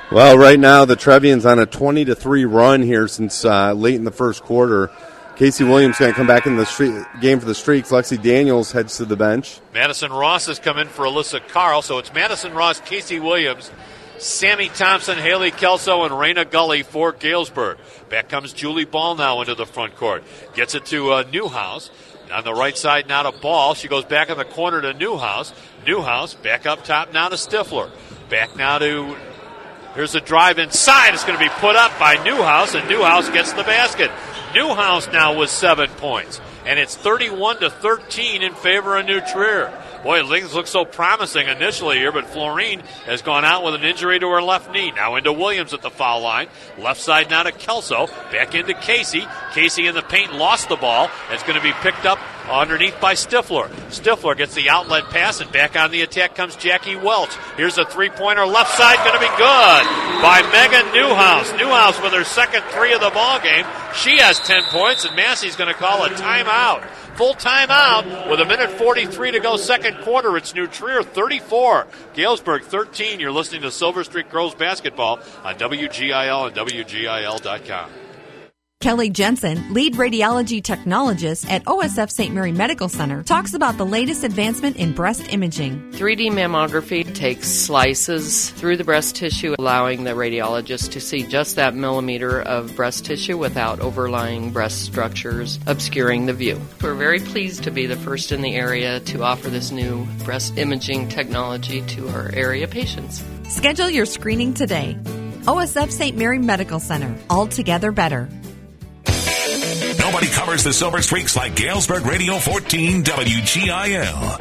Well, right now the Trevian's on a 20-3 run here since late in the first quarter. Casey Williams going to come back in the game for the Streaks. Lexi Daniels heads to the bench. Madison Ross has come in for Alyssa Carl, so it's Madison Ross, Casey Williams, Sammy Thompson, Haley Kelso, and Raina Gully for Galesburg. Back comes Julie Ball now into the front court. Gets it to Newhouse. On the right side now to Ball. She goes back in the corner to Newhouse. Newhouse back up top now to Stifler. Back now to... Here's a drive inside. It's going to be put up by Newhouse, and Newhouse gets the basket. Newhouse now with 7 points, and it's 31-13 in favor of New Trier. Boy, things look so promising initially here, but Florine has gone out with an injury to her left knee. Now into Williams at the foul line. Left side now to Kelso. Back into Casey. Casey in the paint lost the ball. It's going to be picked up underneath by Stifler. Stifler gets the outlet pass, and back on the attack comes Jackie Welch. Here's a three-pointer left side, going to be good by Megan Newhouse. Newhouse with her second three of the ball game. She has 10 points, and Massey's going to call a timeout. Full timeout with 1:43 to go second quarter. It's New Trier 34, Galesburg 13. You're listening to Silver Streak Girls Basketball on WGIL and WGIL.com. Kelly Jensen, lead radiology technologist at OSF St. Mary Medical Center, talks about the latest advancement in breast imaging. 3D mammography takes slices through the breast tissue, allowing the radiologist to see just that millimeter of breast tissue without overlying breast structures obscuring the view. We're very pleased to be the first in the area to offer this new breast imaging technology to our area patients. Schedule your screening today. OSF St. Mary Medical Center, altogether better. Nobody covers the Silver Streaks like Galesburg Radio 14 WGIL.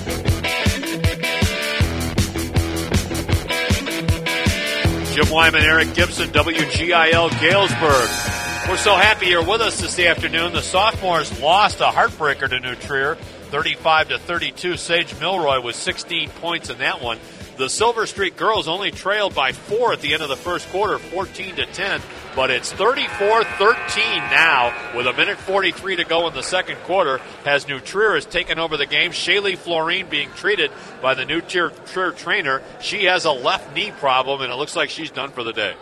Jim Wyman, Eric Gibson, WGIL Galesburg. We're so happy you're with us this afternoon. The sophomores lost a heartbreaker to New Trier, 35-32. Sage Milroy with 16 points in that one. The Silver Streak girls only trailed by 4 at the end of the first quarter, 14-10. But it's 34-13 now with 1:43 to go in the second quarter as New Trier has taken over the game. Shaylee Florine being treated by the New Trier trainer. She has a left knee problem, and it looks like she's done for the day.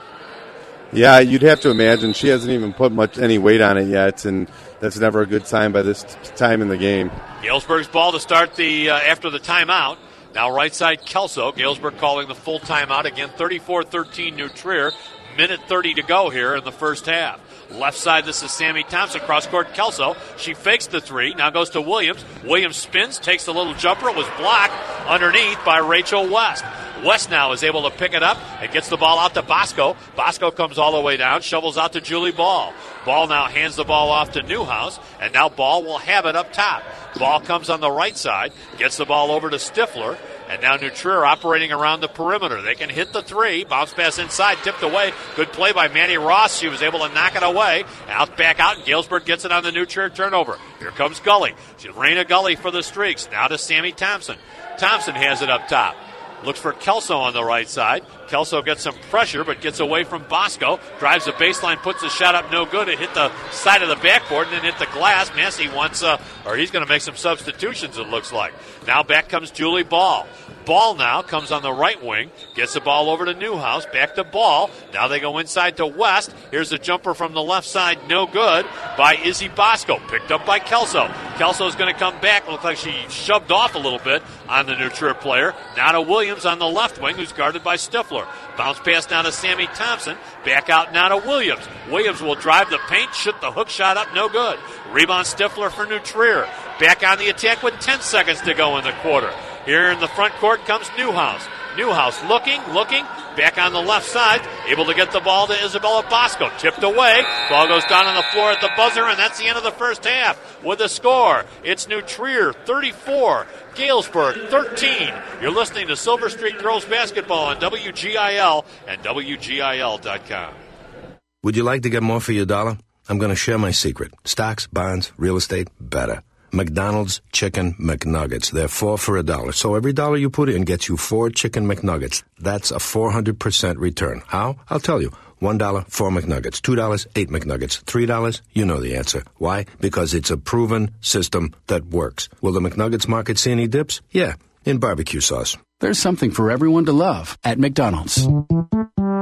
Yeah, you'd have to imagine she hasn't even put any weight on it yet, and that's never a good sign by this time in the game. Galesburg's ball to start the after the timeout. Now right side Kelso. Galesburg calling the full timeout. Again, 34-13 New Trier. Minute 30 to go here in the first half. Left side, this is Sammy Thompson. Cross court, Kelso. She fakes the three. Now goes to Williams. Williams spins, takes the little jumper. It was blocked underneath by Rachel West. West now is able to pick it up and gets the ball out to Bosco. Bosco comes all the way down, shovels out to Julie Ball. Ball now hands the ball off to Newhouse, and now Ball will have it up top. Ball comes on the right side, gets the ball over to Stifler, and now New Trier operating around the perimeter. They can hit the three. Bounce pass inside, tipped away. Good play by Maddie Ross. She was able to knock it away. Back out, and Galesburg gets it on the New Trier turnover. Here comes Gully. She's Raina Gully for the Streaks. Now to Sammy Thompson. Thompson has it up top. Looks for Kelso on the right side. Kelso gets some pressure, but gets away from Bosco. Drives the baseline, puts the shot up, no good. It hit the side of the backboard and then hit the glass. Massey wants, he's going to make some substitutions, it looks like. Now back comes Julie Ball. Ball now comes on the right wing, gets the ball over to Newhouse, back to Ball. Now they go inside to West. Here's a jumper from the left side, no good, by Izzy Bosco. Picked up by Kelso. Kelso's going to come back. Looks like she shoved off a little bit on the New Trier player. Now to Williams on the left wing, who's guarded by Stifler. Bounce pass down to Sammy Thompson. Back out now to Williams. Williams will drive the paint, shoot the hook shot up, no good. Rebound Stifler for New Trier. Back on the attack with 10 seconds to go in the quarter. Here in the front court comes Newhouse. Newhouse looking, back on the left side, able to get the ball to Isabella Bosco. Tipped away, ball goes down on the floor at the buzzer, and that's the end of the first half. With the score, it's New Trier 34, Galesburg 13. You're listening to Silver Streak Girls Basketball on WGIL and WGIL.com. Would you like to get more for your dollar? I'm going to share my secret. Stocks, bonds, real estate, better. McDonald's Chicken McNuggets. They're 4 for $1. So every dollar you put in gets you 4 Chicken McNuggets. That's a 400% return. How? I'll tell you. $1, 4 McNuggets. $2, 8 McNuggets. $3, you know the answer. Why? Because it's a proven system that works. Will the McNuggets market see any dips? Yeah, in barbecue sauce. There's something for everyone to love at McDonald's.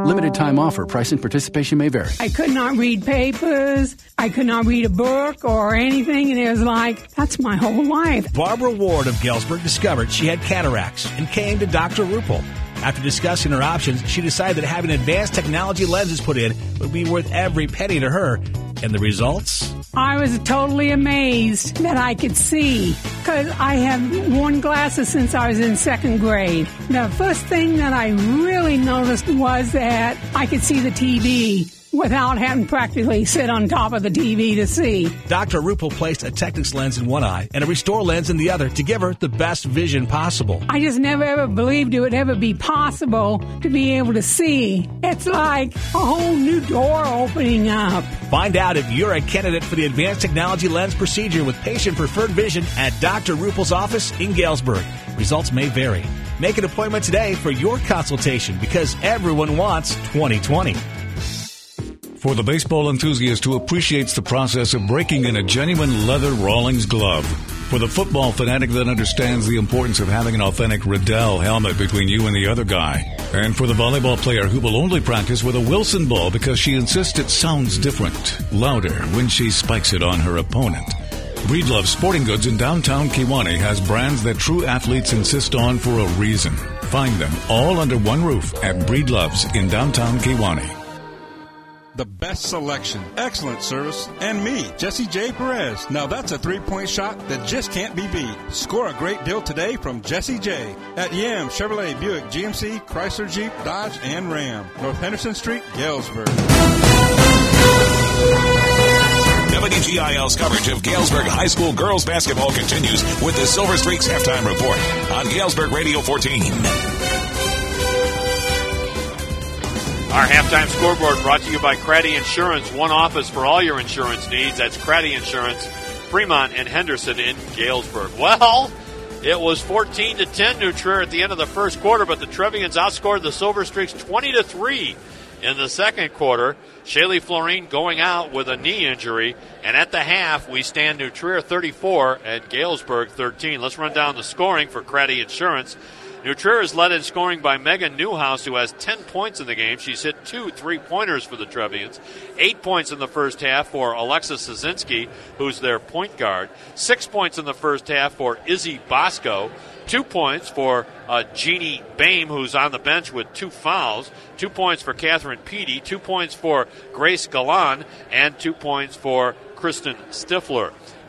Limited time offer. Price and participation may vary. I could not read papers. I could not read a book or anything, and it was like, that's my whole life. Barbara Ward of Galesburg discovered she had cataracts and came to Dr. Ruppel. After discussing her options, she decided that having advanced technology lenses put in would be worth every penny to her. And the results? I was totally amazed that I could see, because I have worn glasses since I was in second grade. The first thing that I really noticed was that I could see the TV without having practically sit on top of the TV to see. Dr. Ruppel placed a Technics lens in one eye and a Restore lens in the other to give her the best vision possible. I just never ever believed it would ever be possible to be able to see. It's like a whole new door opening up. Find out if you're a candidate for the advanced technology lens procedure with patient-preferred vision at Dr. Ruppel's office in Galesburg. Results may vary. Make an appointment today for your consultation because everyone wants 20/20. For the baseball enthusiast who appreciates the process of breaking in a genuine leather Rawlings glove. For the football fanatic that understands the importance of having an authentic Riddell helmet between you and the other guy. And for the volleyball player who will only practice with a Wilson ball because she insists it sounds different, louder when she spikes it on her opponent. Breedlove Sporting Goods in downtown Kewanee has brands that true athletes insist on for a reason. Find them all under one roof at Breedlove's in downtown Kewanee. The best selection, excellent service, and me, Jesse J. Perez. Now that's a three-point shot that just can't be beat. Score a great deal today from Jesse J. at Yam, Chevrolet, Buick, GMC, Chrysler, Jeep, Dodge, and Ram. North Henderson Street, Galesburg. WGIL's coverage of Galesburg High School girls basketball continues with the Silver Streaks halftime report on Galesburg Radio 14. Our halftime scoreboard brought to you by Craddy Insurance. One office for all your insurance needs. That's Craddy Insurance, Fremont and Henderson in Galesburg. Well, it was 14-10 New Trier at the end of the first quarter, but the Trevians outscored the Silver Streaks 20-3 in the second quarter. Shaylee Florine going out with a knee injury. And at the half, we stand New Trier 34 and Galesburg 13. Let's run down the scoring for Craddy Insurance. New Trier is led in scoring by Megan Newhouse, who has 10 points in the game. She's hit 2 3-pointers for the Trevians. 8 points in the first half for Alexis Szynski, who's their point guard. 6 points in the first half for Izzy Bosco. 2 points for Jeannie Boehm, who's on the bench with 2 fouls. 2 points for Catherine Peedy. 2 points for Grace Galan. And 2 points for Kristen Stifler.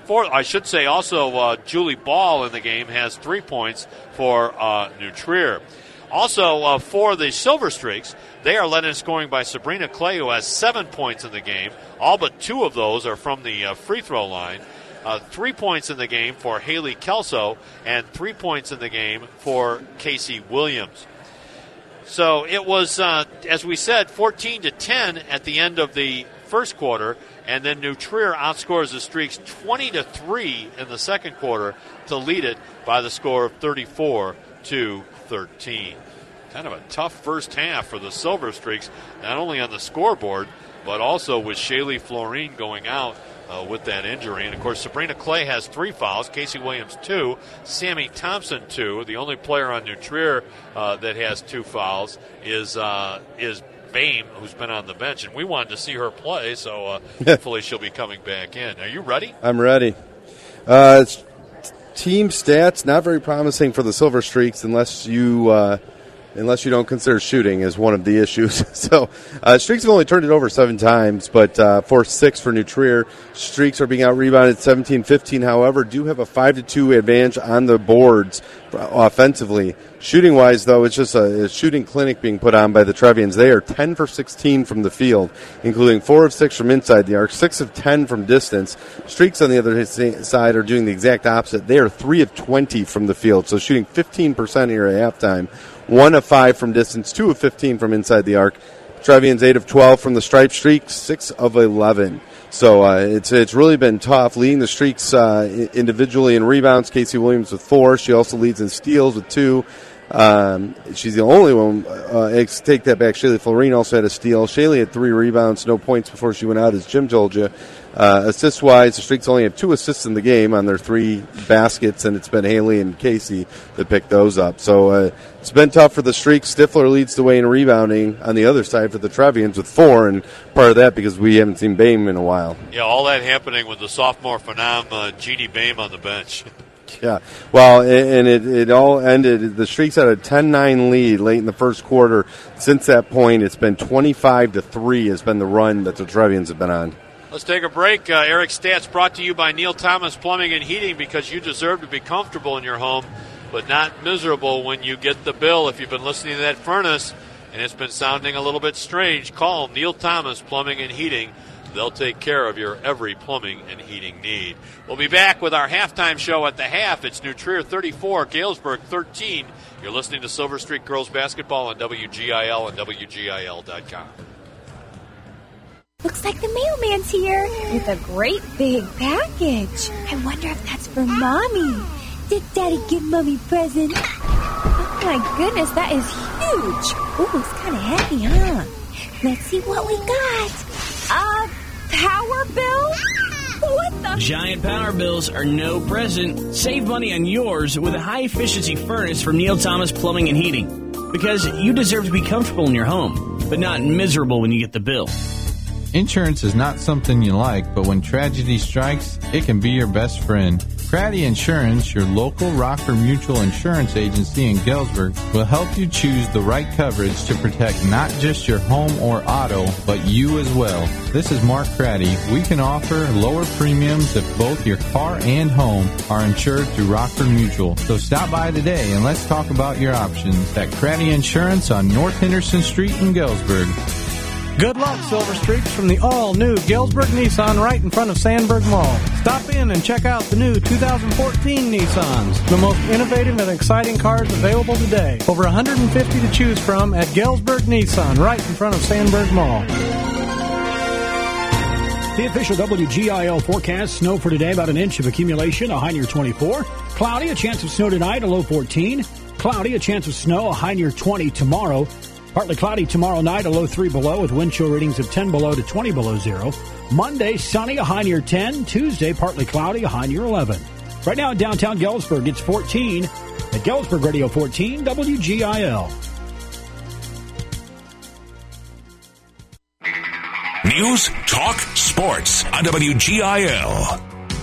Julie Ball in the game has 3 points for New Trier. Also, for the Silver Streaks, they are led in scoring by Sabrina Clay, who has 7 points in the game. All but 2 of those are from the free throw line. 3 points in the game for Haley Kelso, and 3 points in the game for Casey Williams. So it was, as we said, 14-10 at the end of the first quarter, and then New Trier outscores the Streaks 20-3 in the second quarter to lead it by the score of 34-13. Kind of a tough first half for the Silver Streaks, not only on the scoreboard, but also with Shaylee Florine going out with that injury. And, of course, Sabrina Clay has 3 fouls, Casey Williams 2, Sammy Thompson 2. The only player on New Trier that has 2 fouls is Boehm, who's been on the bench, and we wanted to see her play, so hopefully she'll be coming back in. Are you ready? I'm ready. Team stats, not very promising for the Silver Streaks unless you don't consider shooting as one of the issues. So Streaks have only turned it over 7 times, but 4-6 for New Trier. Streaks are being out-rebounded 17-15, however, do have a 5-2 advantage on the boards offensively. Shooting-wise, though, it's just a shooting clinic being put on by the Trevians. They are 10 for 16 from the field, including 4 of 6 from inside the arc, 6 of 10 from distance. Streaks, on the other side, are doing the exact opposite. They are 3 of 20 from the field, so shooting 15% here at halftime. 1 of 5 from distance, 2 of 15 from inside the arc. Trevians 8 of 12 from the stripe streak, 6 of 11. So it's really been tough. Leading the Streaks individually in rebounds, Casey Williams with 4. She also leads in steals with 2. She's the only one. Take that back. Shaylee Florine also had a steal. Shaylee had 3 rebounds, no points before she went out, as Jim told you. Assist-wise, the Streaks only have 2 assists in the game on their 3 baskets, and it's been Haley and Casey that picked those up. So it's been tough for the Streaks. Stifler leads the way in rebounding on the other side for the Trevians with 4, and part of that because we haven't seen Boehm in a while. Yeah, all that happening with the sophomore phenom, Jeannie Boehm, on the bench. Yeah, well, and it all ended. The Streaks had a 10-9 lead late in the first quarter. Since that point, it's been 25-3 has been the run that the Trevians have been on. Let's take a break. Eric Stats brought to you by Neil Thomas Plumbing and Heating, because you deserve to be comfortable in your home, but not miserable when you get the bill. If you've been listening to that furnace and it's been sounding a little bit strange, call Neil Thomas Plumbing and Heating. They'll take care of your every plumbing and heating need. We'll be back with our halftime show at the half. It's New Trier 34, Galesburg 13. You're listening to Silver Streak Girls Basketball on WGIL and WGIL.com. Looks like the mailman's here with a great big package. I wonder if that's for Mommy. Did Daddy give Mommy a present? Oh my goodness, that is huge. Ooh, it's kind of heavy, huh? Let's see what we got. Power bill? What the? Giant power bills are no present. Save money on yours with a high-efficiency furnace from Neil Thomas Plumbing and Heating. Because you deserve to be comfortable in your home, but not miserable when you get the bill. Insurance is not something you like, but when tragedy strikes, it can be your best friend. Craddy Insurance, your local Rockford Mutual Insurance agency in Galesburg, will help you choose the right coverage to protect not just your home or auto, but you as well. This is Mark Craddy. We can offer lower premiums if both your car and home are insured through Rockford Mutual. So stop by today and let's talk about your options at Craddy Insurance on North Henderson Street in Galesburg. Good luck, Silver Streaks, from the all-new Galesburg Nissan right in front of Sandburg Mall. Stop in and check out the new 2014 Nissans, the most innovative and exciting cars available today. Over 150 to choose from at Galesburg Nissan right in front of Sandburg Mall. The official WGIL forecast: snow for today, about an inch of accumulation, a high near 24. Cloudy, a chance of snow tonight, a low 14. Cloudy, a chance of snow, a high near 20 tomorrow. Partly cloudy tomorrow night, a low 3 below, with wind chill readings of 10 below to 20 below zero. Monday, sunny, a high near 10. Tuesday, partly cloudy, a high near 11. Right now in downtown Galesburg, it's 14. At Galesburg Radio 14, WGIL. News, talk, sports on WGIL.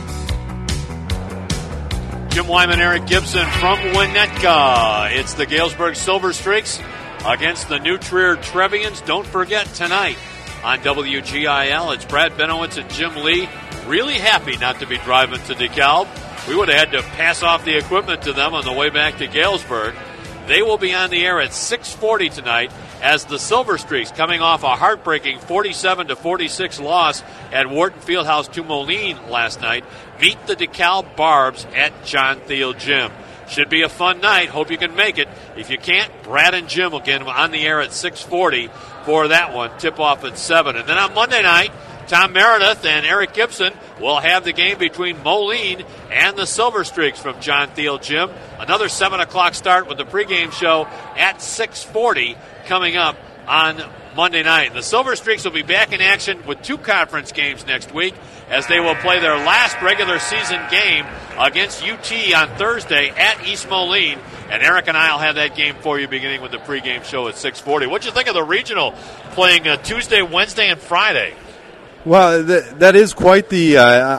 Jim Wyman, Eric Gibson from Winnetka. It's the Galesburg Silver Streaks against the New Trier Trevians. Don't forget, tonight on WGIL, it's Brad Benowitz and Jim Lee. Really happy not to be driving to DeKalb. We would have had to pass off the equipment to them on the way back to Galesburg. They will be on the air at 6:40 tonight as the Silver Streaks, coming off a heartbreaking 47-46 loss at Wharton Fieldhouse to Moline last night, meet the DeKalb Barbs at John Thiel Gym. Should be a fun night. Hope you can make it. If you can't, Brad and Jim will get on the air at 6:40 for that one. Tip-off at 7. And then on Monday night, Tom Meredith and Eric Gibson will have the game between Moline and the Silver Streaks from John Thiel Gym. Another 7 o'clock start with the pregame show at 6:40 coming up on Monday night. The Silver Streaks will be back in action with 2 conference games next week as they will play their last regular season game against UT on Thursday at East Moline. And Eric and I will have that game for you beginning with the pregame show at 6:40. What'd you think of the regional playing Tuesday, Wednesday, and Friday? Well, that is quite the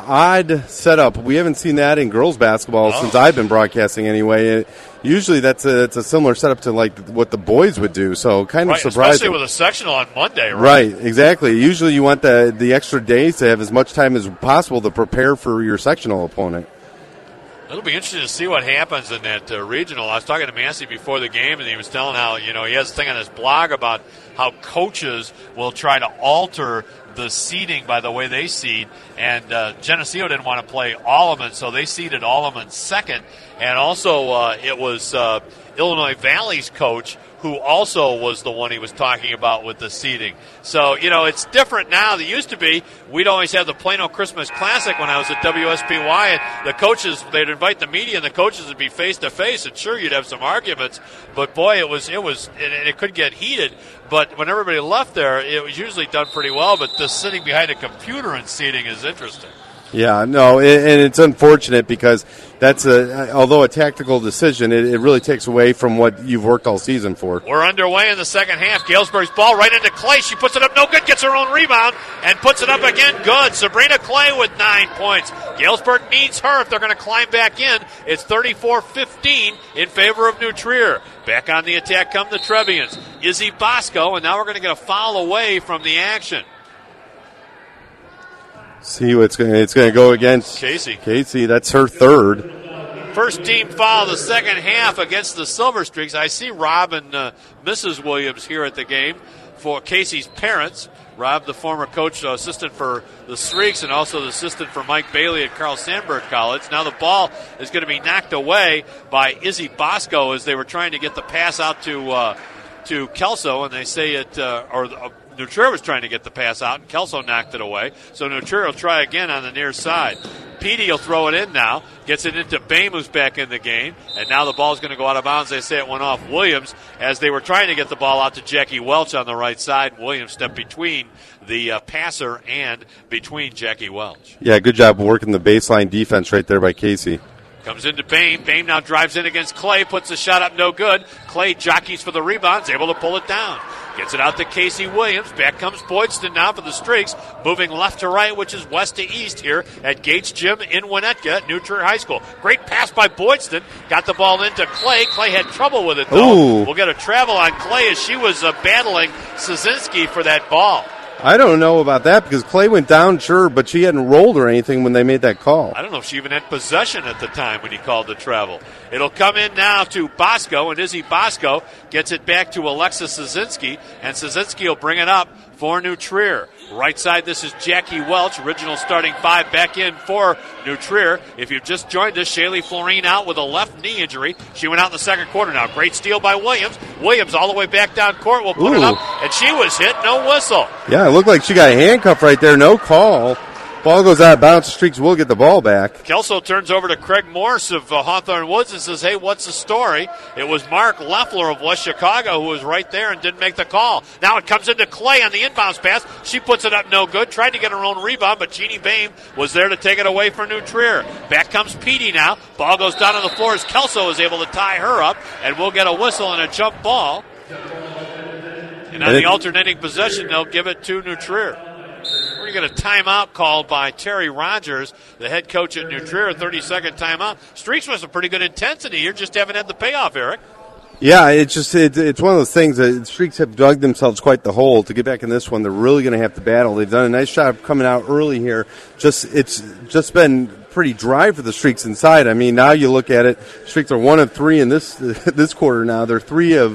odd setup. We haven't seen that in girls basketball since I've been broadcasting anyway. Usually that's a similar setup to like what the boys would do, so kind of surprising. Especially with a sectional on Monday, right? Right, exactly. Usually you want the extra days to have as much time as possible to prepare for your sectional opponent. It'll be interesting to see what happens in that regional. I was talking to Massey before the game, and he was telling how, he has a thing on his blog about how coaches will try to alter the seeding by the way they seed, and Geneseo didn't want to play Alleman, so they seeded Alleman second, and also it was Illinois Valley's coach who also was the one he was talking about with the seeding. So, it's different now. There used to be, we'd always have the Plano Christmas Classic when I was at WSPY, and the coaches, they'd invite the media, and the coaches would be face-to-face, and sure, you'd have some arguments, but boy, it could get heated. But when everybody left there, it was usually done pretty well. But this sitting behind a computer and seating is interesting. Yeah, no, and it's unfortunate because that's although a tactical decision, it really takes away from what you've worked all season for. We're underway in the second half. Galesburg's ball right into Clay. She puts it up, no good, gets her own rebound, and puts it up again, good. Sabrina Clay with 9 points. Galesburg needs her if they're going to climb back in. It's 34-15 in favor of New Trier. Back on the attack come the Trevians. Izzy Bosco, and now we're going to get a foul away from the action. See what's going. It's going to go against Casey. Casey, that's her third. First team foul of the second half against the Silver Streaks. I see Rob and Mrs. Williams here at the game for Casey's parents. Rob, the former coach, assistant for the Streaks, and also the assistant for Mike Bailey at Carl Sandburg College. Now the ball is going to be knocked away by Izzy Bosco as they were trying to get the pass out to Kelso, and they say it New Trier was trying to get the pass out, and Kelso knocked it away. So New Trier will try again on the near side. Petey will throw it in now, gets it into Bame, who's back in the game, and now the ball's going to go out of bounds. They say it went off Williams as they were trying to get the ball out to Jackie Welch on the right side. Williams stepped between the passer and between Jackie Welch. Yeah, good job working the baseline defense right there by Casey. Comes into Bame. Bame now drives in against Clay, puts the shot up, no good. Clay jockeys for the rebound, is able to pull it down. Gets it out to Casey Williams. Back comes Boydston now for the Streaks, moving left to right, which is west to east here at Gates Gym in Winnetka at New Trier High School. Great pass by Boydston. Got the ball into Clay. Clay had trouble with it, though. Ooh. We'll get a travel on Clay as she was battling Szynski for that ball. I don't know about that because Clay went down, sure, but she hadn't rolled or anything when they made that call. I don't know if she even had possession at the time when he called the travel. It'll come in now to Bosco, and Izzy Bosco gets it back to Alexis Szynski, and Szynski will bring it up for New Trier. Right side, this is Jackie Welch, original starting five, back in for New Trier. If you've just joined us, Shaylee Florine out with a left knee injury. She went out in the second quarter now. Great steal by Williams. Williams all the way back down court will put it up, and she was hit, no whistle. Yeah, it looked like she got a handcuff right there, no call. Ball goes out of bounds. Streaks will get the ball back. Kelso turns over to Craig Morse of Hawthorne Woods and says, hey, what's the story? It was Mark Leffler of West Chicago who was right there and didn't make the call. Now it comes into Clay on the inbounds pass. She puts it up no good. Tried to get her own rebound, but Jeannie Bame was there to take it away for New Trier. Back comes Petey now. Ball goes down on the floor as Kelso is able to tie her up, and we'll get a whistle and a jump ball. And on the alternating possession, they'll give it to New Trier. We're going to get a timeout called by Terry Rogers, the head coach at New Trier, a 30-second timeout. Streaks was a pretty good intensity here, just haven't had the payoff, Eric. Yeah, it's one of those things that the Streaks have dug themselves quite the hole. To get back in this one, they're really going to have to battle. They've done a nice job coming out early here. It's just been pretty dry for the Streaks inside. I mean, now you look at it, Streaks are 1 of 3 in this quarter now. They're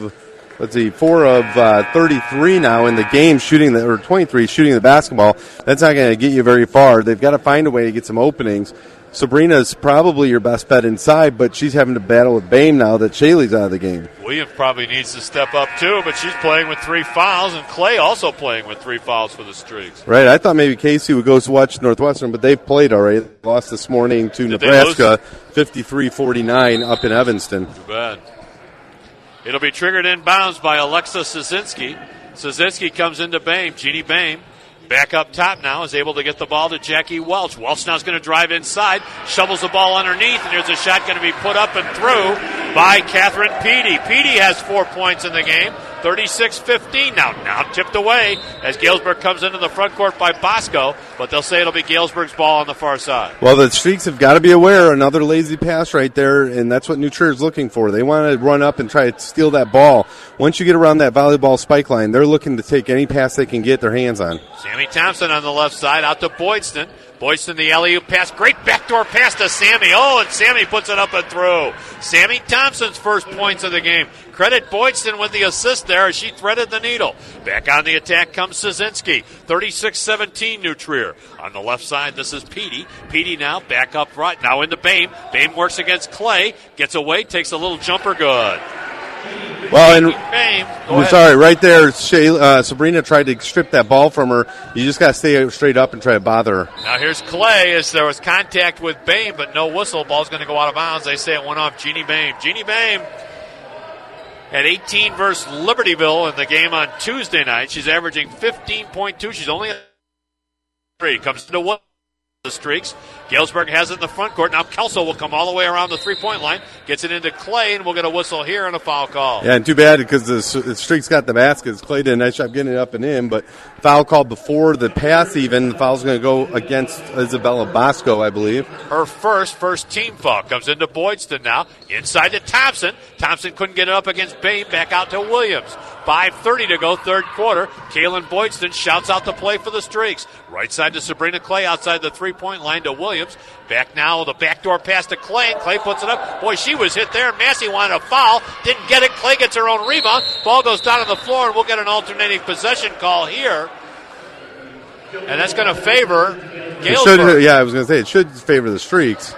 4 of 33 now in the game or 23 shooting the basketball. That's not going to get you very far. They've got to find a way to get some openings. Sabrina's probably your best bet inside, but she's having to battle with Bame now that Shaylee's out of the game. Williams probably needs to step up too, but she's playing with 3 fouls, and Clay also playing with 3 fouls for the Streaks. Right, I thought maybe Casey would go watch Northwestern, but they've played already. They lost this morning to Nebraska, 53-49 up in Evanston. Too bad. It'll be triggered inbounds by Alexa Szynski. Szynski comes into Bame. Jeannie Bame back up top now is able to get the ball to Jackie Welch. Welch now is going to drive inside, shovels the ball underneath, and there's a shot going to be put up and through by Catherine Petey. Petey has 4 points in the game. 36-15 now tipped away as Galesburg comes into the front court by Bosco, but they'll say it'll be Galesburg's ball on the far side. Well, the Streaks have got to be aware, another lazy pass right there, and that's what New Trier is looking for. They want to run up and try to steal that ball. Once you get around that volleyball spike line, they're looking to take any pass they can get their hands on. Sammy Thompson on the left side, out to Boydston. Boydston, the alley-oop pass. Great backdoor pass to Sammy. Oh, and Sammy puts it up and through. Sammy Thompson's first points of the game. Credit Boydston with the assist there as she threaded the needle. Back on the attack comes Szynski. 36-17 New Trier. On the left side, this is Petey. Petey now back up right. Now into Bame. Bame works against Clay. Gets away, takes a little jumper good. Well, and Bame, sorry, right there, Sabrina tried to strip that ball from her. You just got to stay straight up and try to bother her. Now here's Clay as there was contact with Bame, but no whistle. Ball's going to go out of bounds. They say it went off Jeannie Bame. Jeannie Bame at 18 versus Libertyville in the game on Tuesday night. She's averaging 15.2. She's only 3. Comes to one. The streaks. Galesburg has it in the front court. Now Kelso will come all the way around the three-point line. Gets it into Clay, and we'll get a whistle here and a foul call. Yeah, and too bad because the streaks got the baskets. Clay did a nice job getting it up and in, but foul called before the pass even. The foul's going to go against Isabella Bosco, I believe. Her first team foul. Comes into Boydston now. Inside to Thompson. Thompson couldn't get it up against Bain. Back out to Williams. 5:30 to go, third quarter. Kaylin Boydston shouts out the play for the streaks. Right side to Sabrina Clay, outside the three-point line to Williams. Back now, the backdoor pass to Clay, and Clay puts it up. Boy, she was hit there. Massey wanted a foul. Didn't get it. Clay gets her own rebound. Ball goes down on the floor, and we'll get an alternating possession call here. And that's going to favor Galesburg. I was going to say, it should favor the streaks.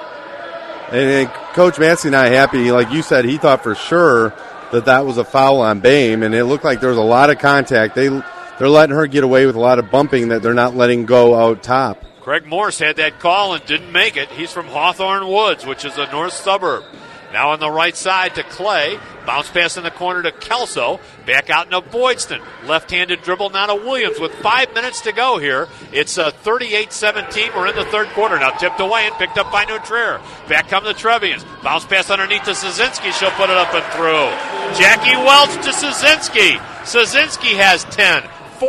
And Coach Massey not happy. Like you said, he thought for sure that was a foul on Bame, and it looked like there was a lot of contact. They're letting her get away with a lot of bumping that they're not letting go out top. Craig Morse had that call and didn't make it. He's from Hawthorne Woods, which is a north suburb. Now on the right side to Clay. Bounce pass in the corner to Kelso. Back out into Boydston. Left-handed dribble now to Williams with 5 minutes to go here. It's 38-17. We're in the third quarter. Now tipped away and picked up by New Trier. Back come the Trevians. Bounce pass underneath to Szynski. She'll put it up and through. Jackie Welch to Szynski. Szynski has 10.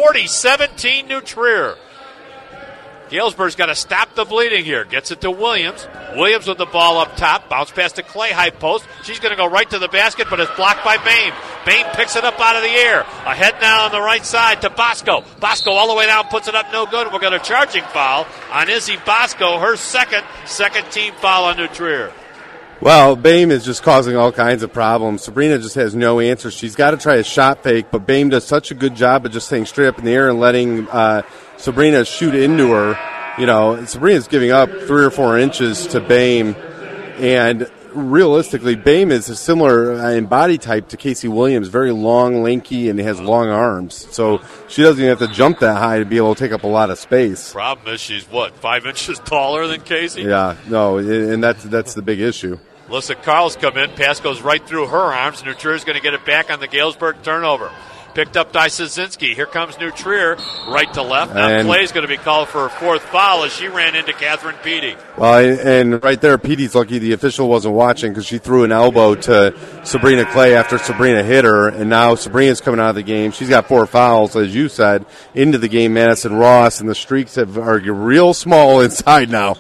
40-17 New Trier. Galesburg's got to stop the bleeding here. Gets it to Williams. Williams with the ball up top. Bounce pass to Clay, high post. She's going to go right to the basket, but it's blocked by Bame. Bame picks it up out of the air. Ahead now on the right side to Bosco. Bosco all the way down, puts it up, no good. We'll get a charging foul on Izzy Bosco. Her second team foul on New Trier. Well, Bame is just causing all kinds of problems. Sabrina just has no answer. She's got to try a shot fake, but Bame does such a good job of just staying straight up in the air and letting Sabrina shoot into her. You know, Sabrina's giving up 3 or 4 inches to Bame, and realistically, Bame is a similar in body type to Casey Williams, very long, lanky, and has long arms. So she doesn't even have to jump that high to be able to take up a lot of space. Problem is she's, 5 inches taller than Casey? Yeah, no, and that's the big issue. Alyssa Carl's come in. Pass goes right through her arms. New Trier's going to get it back on the Galesburg turnover. Picked up by Szynski. Here comes New Trier, right to left. Now Clay's going to be called for her fourth foul as she ran into Catherine Peaty. Well, and right there, Peaty's lucky the official wasn't watching because she threw an elbow to Sabrina Clay after Sabrina hit her, and now Sabrina's coming out of the game. She's got 4 fouls, as you said, into the game. Madison Ross, and the streaks are real small inside now.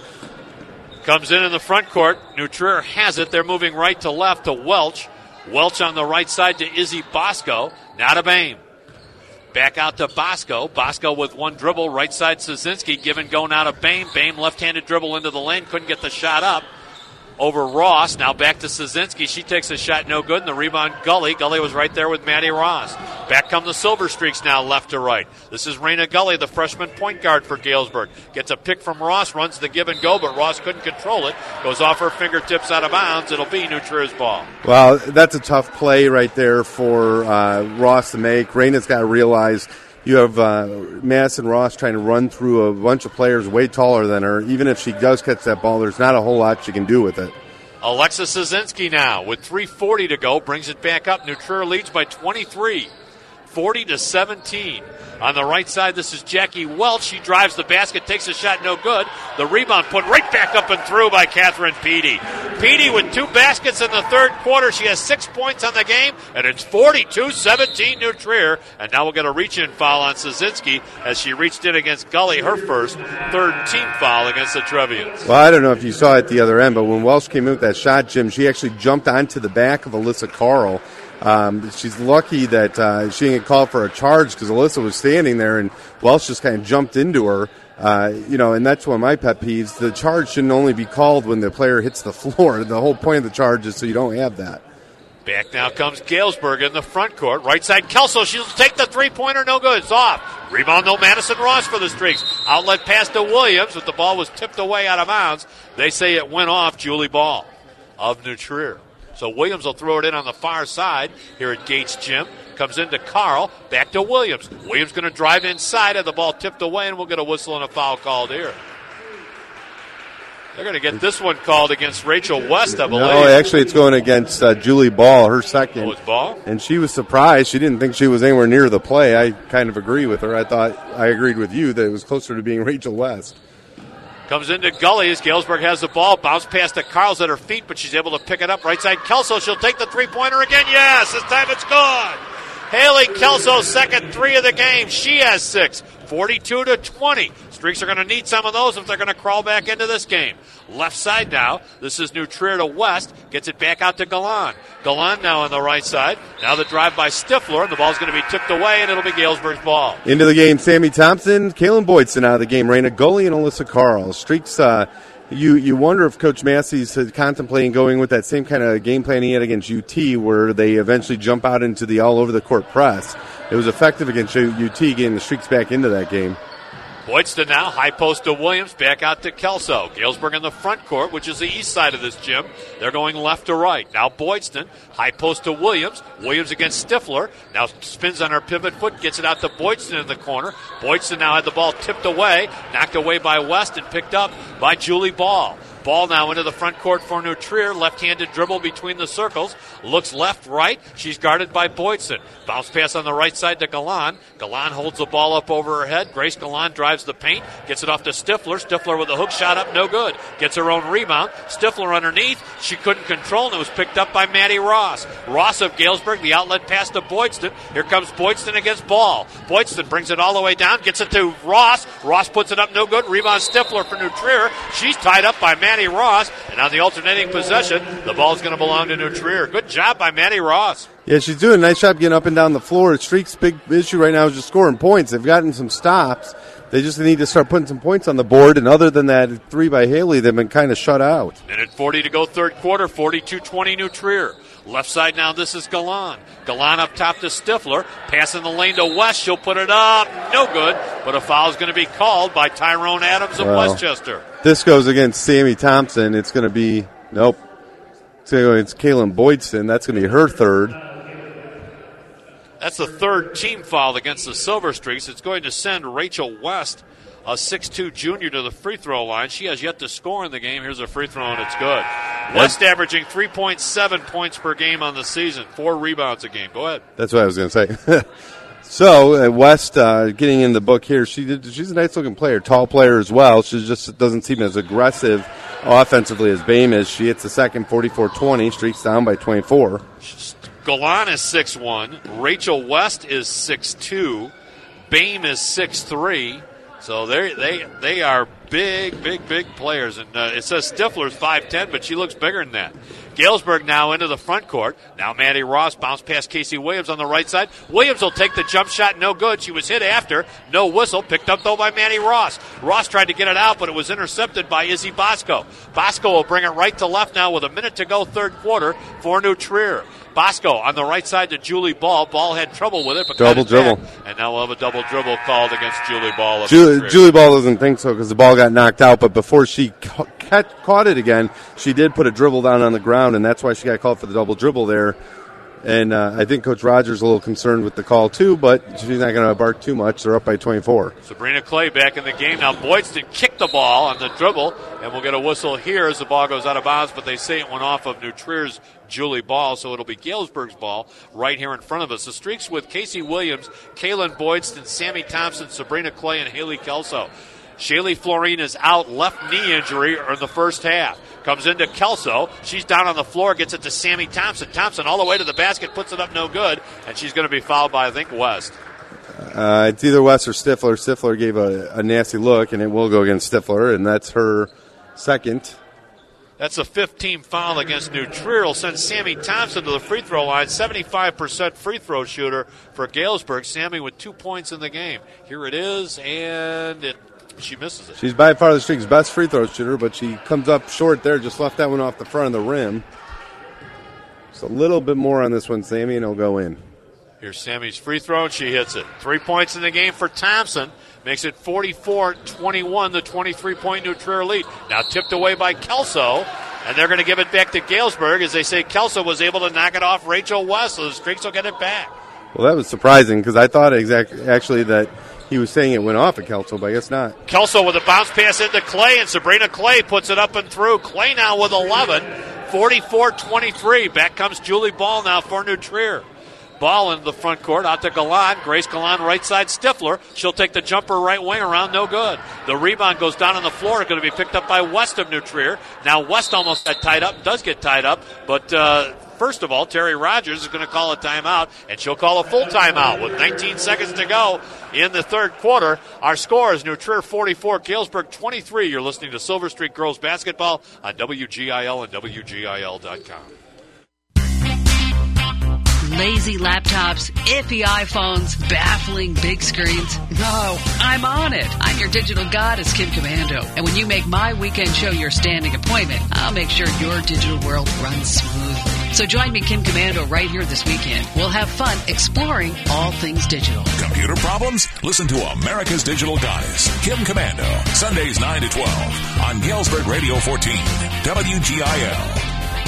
Comes in the front court. New Trier has it. They're moving right to left to Welch. Welch on the right side to Izzy Bosco. Now to Bame. Back out to Bosco. Bosco with one dribble. Right side Szynski. Give and go now to Bame. Bame left-handed dribble into the lane. Couldn't get the shot up. Over Ross. Now back to Szynski. She takes a shot, no good. And the rebound, Gully. Gully was right there with Maddie Ross. Back come the Silver Streaks now left to right. This is Raina Gully, the freshman point guard for Galesburg. Gets a pick from Ross. Runs the give and go, but Ross couldn't control it. Goes off her fingertips out of bounds. It'll be New Trier's ball. Well, that's a tough play right there for Ross to make. Raina's got to realize you have Madison Ross trying to run through a bunch of players way taller than her. Even if she does catch that ball, there's not a whole lot she can do with it. Alexa Szynski now with 3:40 to go. Brings it back up. New Trier leads by 23. 40-17. On the right side, this is Jackie Welch. She drives the basket, takes a shot, no good. The rebound put right back up and through by Catherine Peaty. Peaty with 2 baskets in the third quarter. She has 6 points on the game, and it's 42-17 New Trier. And now we'll get a reach-in foul on Szynski as she reached in against Gully, her first third team foul against the Trevians. Well, I don't know if you saw it at the other end, but when Welch came in with that shot, Jim, she actually jumped onto the back of Alyssa Carl. She's lucky that she didn't get called for a charge because Alyssa was standing there and Welch just kind of jumped into her. And that's one of my pet peeves. The charge shouldn't only be called when the player hits the floor. The whole point of the charge is so you don't have that. Back now comes Galesburg in the front court. Right side, Kelso. She'll take the three-pointer. No good. It's off. Rebound, though, Madison Ross for the Streaks. Outlet pass to Williams, but the ball was tipped away out of bounds. They say it went off Julie Ball of New Trier. So Williams will throw it in on the far side here at Gates Gym. Comes into Carl. Back to Williams. Williams going to drive inside. And the ball tipped away, and we'll get a whistle and a foul called here. They're going to get this one called against Rachel West, I believe. No, actually, it's going against Julie Ball, her second. Oh, it's Ball? And she was surprised. She didn't think she was anywhere near the play. I kind of agree with her. I agreed with you that it was closer to being Rachel West. Comes into Gullies. Galesburg has the ball. Bounce pass to Carl's at her feet, but she's able to pick it up. Right side, Kelso. She'll take the three-pointer again. Yes, this time it's good. Haley Kelso's second three of the game. She has 6. 42-20. Streaks are going to need some of those if they're going to crawl back into this game. Left side now. This is New Trier to West. Gets it back out to Galan. Galan now on the right side. Now the drive by Stifler. The ball's going to be tipped away, and it'll be Galesburg's ball. Into the game, Sammy Thompson, Kaylin Boydson out of the game. Raina Gully and Alyssa Carl. Streaks, you wonder if Coach Massey's contemplating going with that same kind of game plan he had against UT, where they eventually jump out into the all-over-the-court press. It was effective against UT, getting the Streaks back into that game. Boydston now, high post to Williams, back out to Kelso. Galesburg in the front court, which is the east side of this gym. They're going left to right. Now Boydston, high post to Williams. Williams against Stifler. Now spins on her pivot foot, gets it out to Boydston in the corner. Boydston now had the ball tipped away, knocked away by West and picked up by Julie Ball. Ball now into the front court for New Trier. Left-handed dribble between the circles. Looks left, right. She's guarded by Boydson. Bounce pass on the right side to Galan. Galan holds the ball up over her head. Grace Galan drives the paint. Gets it off to Stifler. Stifler with a hook shot up, no good. Gets her own rebound. Stifler underneath. She couldn't control, and it was picked up by Maddie Ross. Ross of Galesburg, the outlet pass to Boydston. Here comes Boydston against Ball. Boydston brings it all the way down. Gets it to Ross. Ross puts it up, no good. Rebound Stifler for New Trier. She's tied up by Maddie Ross, and on the alternating possession, the ball's going to belong to New Trier. Good job by Maddie Ross. Yeah, she's doing a nice job getting up and down the floor. Streaks' big issue right now is just scoring points. They've gotten some stops. They just need to start putting some points on the board, and other than that 3 by Haley, they've been kind of shut out. Minute 40 to go third quarter, 42-20 New Trier. Left side now, this is Galan. Galan up top to Stifler. Passing the lane to West. She'll put it up. No good. But a foul is going to be called by Tyrone Adams of Westchester. This goes against Sammy Thompson. It's going to be, nope. It's Kaylin Boydson. That's going to be her third. That's the third team foul against the Silver Streaks. It's going to send Rachel West, a 6'2 junior, to the free throw line. She has yet to score in the game. Here's a free throw, and it's good. West averaging 3.7 points per game on the season, 4 rebounds a game. Go ahead. That's what I was going to say. So, West getting in the book here, she's a nice-looking player, tall player as well. She just doesn't seem as aggressive offensively as Bame is. She hits the second, 44-20, Streaks down by 24. Galan is 6'1". Rachel West is 6'2". Bame is 6'3". So they are big players. And it says Stifler's 5'10", but she looks bigger than that. Galesburg now into the front court. Now Maddie Ross bounced past Casey Williams on the right side. Williams will take the jump shot, no good. She was hit after. No whistle. Picked up, though, by Maddie Ross. Ross tried to get it out, but it was intercepted by Izzy Bosco. Bosco will bring it right to left now with a minute to go third quarter for New Trier. Bosco on the right side to Julie Ball. Ball had trouble with it, but double dribble. And now we'll have a double dribble called against Julie Ball. Julie Ball doesn't think so because the ball got knocked out, but before she caught it again, she did put a dribble down on the ground, and that's why she got called for the double dribble there. And I think Coach Rogers is a little concerned with the call, too, but she's not going to bark too much. They're up by 24. Sabrina Clay back in the game. Now Boydston kicked the ball on the dribble, and we'll get a whistle here as the ball goes out of bounds, but they say it went off of New Trier's Julie Ball, so it'll be Galesburg's ball right here in front of us. The Streaks with Casey Williams, Kaylin Boydston, Sammy Thompson, Sabrina Clay, and Haley Kelso. Shaylee Florine is out, left knee injury in the first half. Comes into Kelso. She's down on the floor, gets it to Sammy Thompson. Thompson all the way to the basket, puts it up no good, and she's going to be fouled by, I think, West. It's either West or Stifler. Stifler gave a nasty look, and it will go against Stifler, and that's her second. That's a 15 foul against New Trier. Will send Sammy Thompson to the free throw line. 75% free throw shooter for Galesburg. Sammy with 2 points in the game. Here it is, and she misses it. She's by far the Streak's best free throw shooter, but she comes up short there. Just left that one off the front of the rim. Just a little bit more on this one, Sammy, and it'll go in. Here's Sammy's free throw, and she hits it. 3 points in the game for Thompson. Makes it 44-21, the 23-point New Trier lead. Now tipped away by Kelso, and they're going to give it back to Galesburg. As they say, Kelso was able to knock it off Rachel West, so the Streaks will get it back. Well, that was surprising because I thought actually that he was saying it went off at Kelso, but I guess not. Kelso with a bounce pass into Clay, and Sabrina Clay puts it up and through. Clay now with 11, 44-23. Back comes Julie Ball now for New Trier. Ball into the front court, out to Galan. Grace Galan, right side, Stifler. She'll take the jumper right wing around, no good. The rebound goes down on the floor, going to be picked up by West of New Trier. Now West almost got tied up, does get tied up, but first of all, Terry Rogers is going to call a timeout, and she'll call a full timeout with 19 seconds to go in the third quarter. Our score is New Trier 44, Galesburg 23. You're listening to Silver Streak Girls Basketball on WGIL and WGIL.com. Lazy laptops, iffy iPhones, baffling big screens. No, I'm on it. I'm your digital goddess, Kim Commando. And when you make my weekend show your standing appointment, I'll make sure your digital world runs smoothly. So join me, Kim Commando, right here this weekend. We'll have fun exploring all things digital. Computer problems? Listen to America's Digital Goddess, Kim Commando, Sundays 9 to 12 on Galesburg Radio 14, WGIL.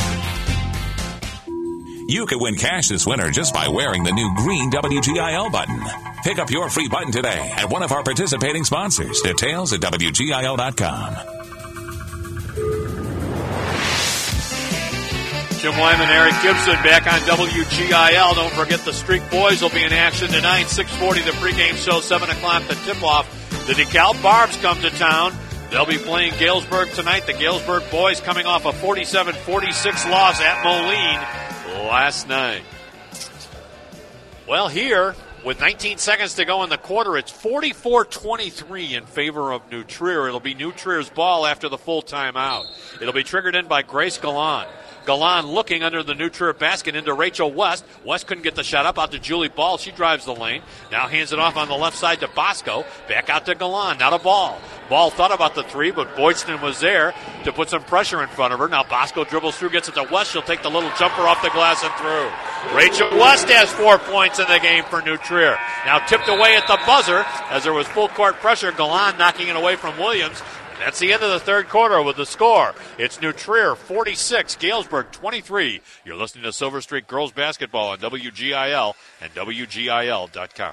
You could win cash this winter just by wearing the new green WGIL button. Pick up your free button today at one of our participating sponsors. Details at WGIL.com. Jim Wyman, Eric Gibson back on WGIL. Don't forget the Streak Boys will be in action tonight. 6:40 the pregame show, 7 o'clock the tip-off. The DeKalb Barbs come to town. They'll be playing Galesburg tonight. The Galesburg boys coming off a 47-46 loss at Moline last night. Well, here, with 19 seconds to go in the quarter, it's 44-23 in favor of New Trier. It'll be New Trier's ball after the full timeout. It'll be triggered in by Grace Galan. Galan looking under the New Trier basket into Rachel West. West couldn't get the shot up, out to Julie Ball. She drives the lane. Now hands it off on the left side to Bosco. Back out to Galan. Now to Ball. Ball thought about the three, but Boydston was there to put some pressure in front of her. Now Bosco dribbles through, gets it to West. She'll take the little jumper off the glass and through. Rachel West has 4 points in the game for New Trier. Now tipped away at the buzzer as there was full court pressure. Galan knocking it away from Williams. That's the end of the third quarter with the score. It's New Trier 46, Galesburg 23. You're listening to Silver Streak Girls Basketball on WGIL and WGIL.com.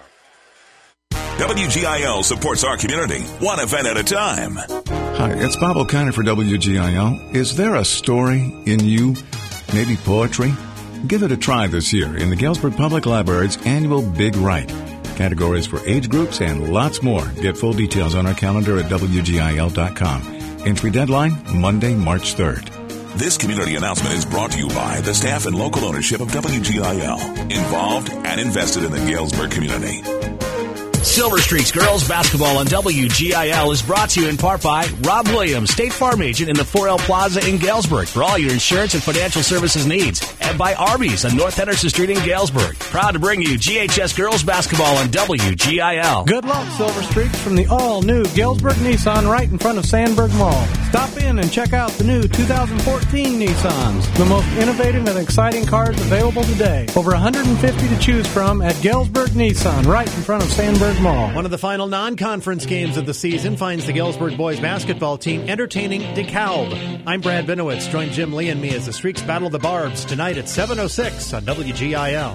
WGIL supports our community, one event at a time. Hi, it's Bob O'Connor for WGIL. Is there a story in you? Maybe poetry? Give it a try this year in the Galesburg Public Library's annual Big Write. Categories for age groups and lots more. Get full details on our calendar at WGIL.com. Entry deadline, Monday, March 3rd. This community announcement is brought to you by the staff and local ownership of WGIL, involved and invested in the Galesburg community. Silver Streaks Girls Basketball on WGIL is brought to you in part by Rob Williams, State Farm Agent in the 4L Plaza in Galesburg for all your insurance and financial services needs. And by Arby's on North Henderson Street in Galesburg. Proud to bring you GHS Girls Basketball on WGIL. Good luck, Silver Streaks, from the all-new Galesburg Nissan right in front of Sandburg Mall. Stop in and check out the new 2014 Nissans, the most innovative and exciting cars available today. Over 150 to choose from at Galesburg Nissan right in front of Sandburg Mall. One of the final non-conference games of the season finds the Galesburg boys basketball team entertaining DeKalb. I'm Brad Benowitz. Join Jim Lee and me as the Streaks battle the Barbs tonight at 7:06 on WGIL.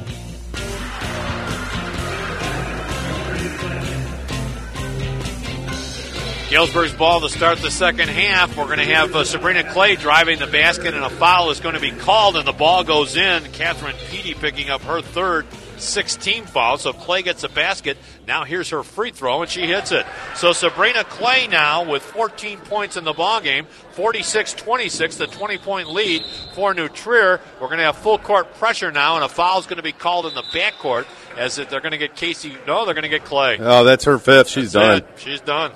Galesburg's ball to start the second half. We're going to have Sabrina Clay driving the basket, and a foul is going to be called, and the ball goes in. Catherine Peaty picking up her third 6-team foul, so Clay gets a basket. Now here's her free throw, and she hits it. So Sabrina Clay now with 14 points in the ballgame, 46-26, the 20-point lead for New Trier. We're going to have full court pressure now, and a foul is going to be called in the backcourt as they're going to get Casey. No, they're going to get Clay. Oh, that's her fifth. She's done. She's done.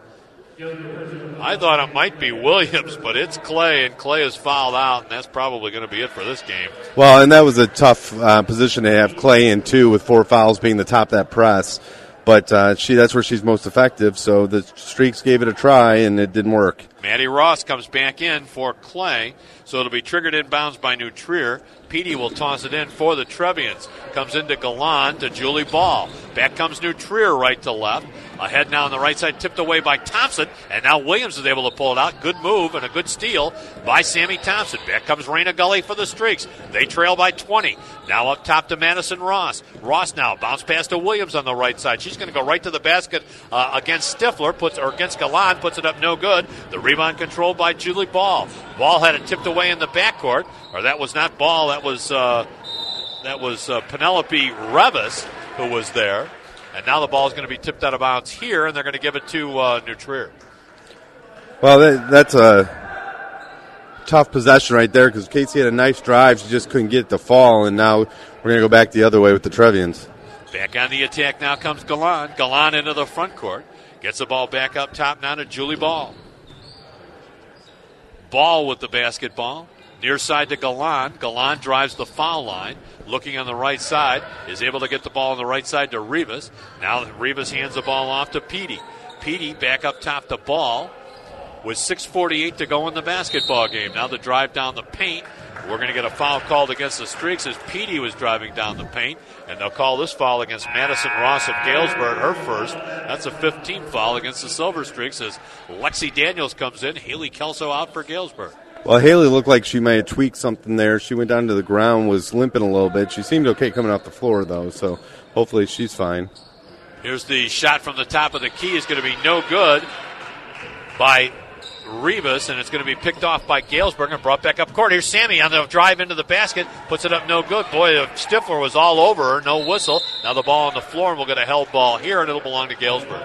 I thought it might be Williams, but it's Clay, and Clay is fouled out, and that's probably going to be it for this game. Well, and that was a tough position to have Clay in, too, with 4 fouls being the top of that press. But that's where she's most effective, so the Streaks gave it a try, and it didn't work. Maddie Ross comes back in for Clay, so it'll be triggered inbounds by New Trier. Petey will toss it in for the Trevians. Comes into Galan to Julie Ball. Back comes New Trier right to left. Ahead now on the right side, tipped away by Thompson, and now Williams is able to pull it out. Good move and a good steal by Sammy Thompson. Back comes Raina Gully for the Streaks. They trail by 20. Now up top to Madison Ross. Ross now bounce pass to Williams on the right side. She's going to go right to the basket against Stifler, against Galan, puts it up no good. The rebound controlled by Julie Ball. Ball had it tipped away in the backcourt, or that was not Ball, that was Penelope Revis who was there. And now the ball is going to be tipped out of bounds here, and they're going to give it to New Trier. Well, that's a tough possession right there because Casey had a nice drive. She just couldn't get it to fall, and now we're going to go back the other way with the Trevians. Back on the attack now comes Galan. Galan into the front court. Gets the ball back up top now to Julie Ball. Ball with the basketball. Near side to Galan. Galan drives the foul line. Looking on the right side. Is able to get the ball on the right side to Rivas. Now Rivas hands the ball off to Petey. Petey back up top to Ball. With 6:48 to go in the basketball game. Now the drive down the paint. We're going to get a foul called against the Streaks as Petey was driving down the paint. And they'll call this foul against Madison Ross of Galesburg, her first. That's a 15th foul against the Silver Streaks as Lexi Daniels comes in. Haley Kelso out for Galesburg. Well, Haley looked like she might have tweaked something there. She went down to the ground, was limping a little bit. She seemed okay coming off the floor, though, so hopefully she's fine. Here's the shot from the top of the key. Is going to be no good by Rivas, and it's going to be picked off by Galesburg and brought back up court. Here's Sammy on the drive into the basket. Puts it up no good. Boy, Stifler was all over her. No whistle. Now the ball on the floor, and we'll get a held ball here, and it'll belong to Galesburg.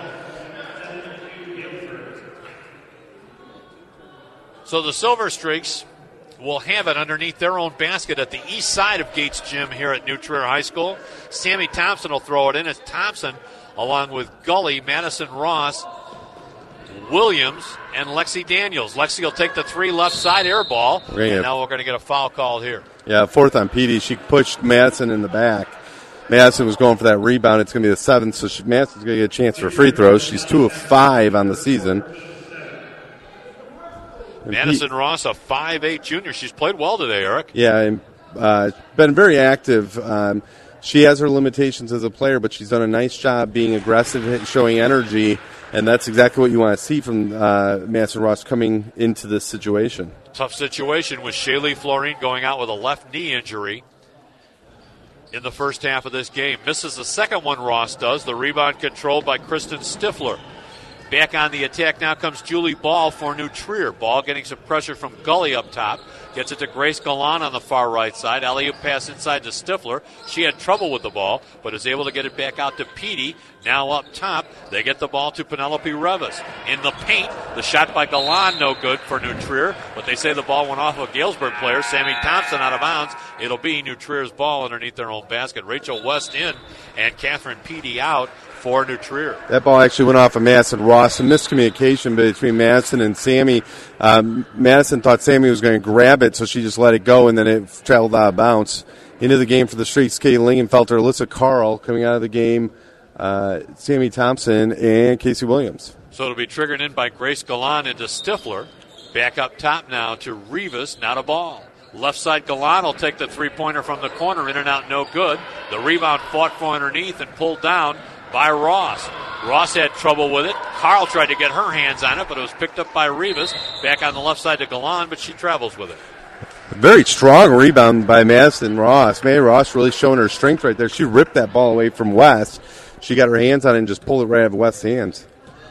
So the Silver Streaks will have it underneath their own basket at the east side of Gates Gym here at New Trier High School. Sammy Thompson will throw it in as Thompson, along with Gully, Madison Ross, Williams, and Lexi Daniels. Lexi will take the three left side air ball, and now we're going to get a foul called here. Yeah, fourth on Petey. She pushed Madison in the back. Madison was going for that rebound. It's going to be the seventh, so Madison's going to get a chance for free throws. She's 2 of 5 on the season. Madison Ross, a 5'8 junior. She's played well today, Eric. Yeah, and been very active. She has her limitations as a player, but she's done a nice job being aggressive, showing energy, and that's exactly what you want to see from Madison Ross coming into this situation. Tough situation with Shaylee Florine going out with a left knee injury in the first half of this game. Misses the second one, Ross does. The rebound controlled by Kristen Stifler. Back on the attack now comes Julie Ball for New Trier. Ball getting some pressure from Gully up top. Gets it to Grace Galan on the far right side. Alley-oop pass inside to Stifler. She had trouble with the ball, but is able to get it back out to Petey. Now up top, they get the ball to Penelope Revis. In the paint, the shot by Galan no good for New Trier, but they say the ball went off a Galesburg player. Sammy Thompson out of bounds. It'll be New Trier's ball underneath their own basket. Rachel West in and Catherine Petey out for New Trier. That ball actually went off of Madison Ross. A miscommunication between Madison and Sammy. Madison thought Sammy was going to grab it, so she just let it go, and then it traveled out of bounds. Into the game for the Streaks, Katie Lingenfelter, Alyssa Carl coming out of the game, Sammy Thompson, and Casey Williams. So it'll be triggered in by Grace Galan into Stifler. Back up top now to Rivas, not a ball. Left side Galan will take the three-pointer from the corner, in and out, no good. The rebound fought for underneath and pulled down by Ross. Ross had trouble with it. Carl tried to get her hands on it, but it was picked up by Rivas. Back on the left side to Galan, but she travels with it. Very strong rebound by Madison Ross. May Ross really showing her strength right there. She ripped that ball away from West. She got her hands on it and just pulled it right out of West's hands.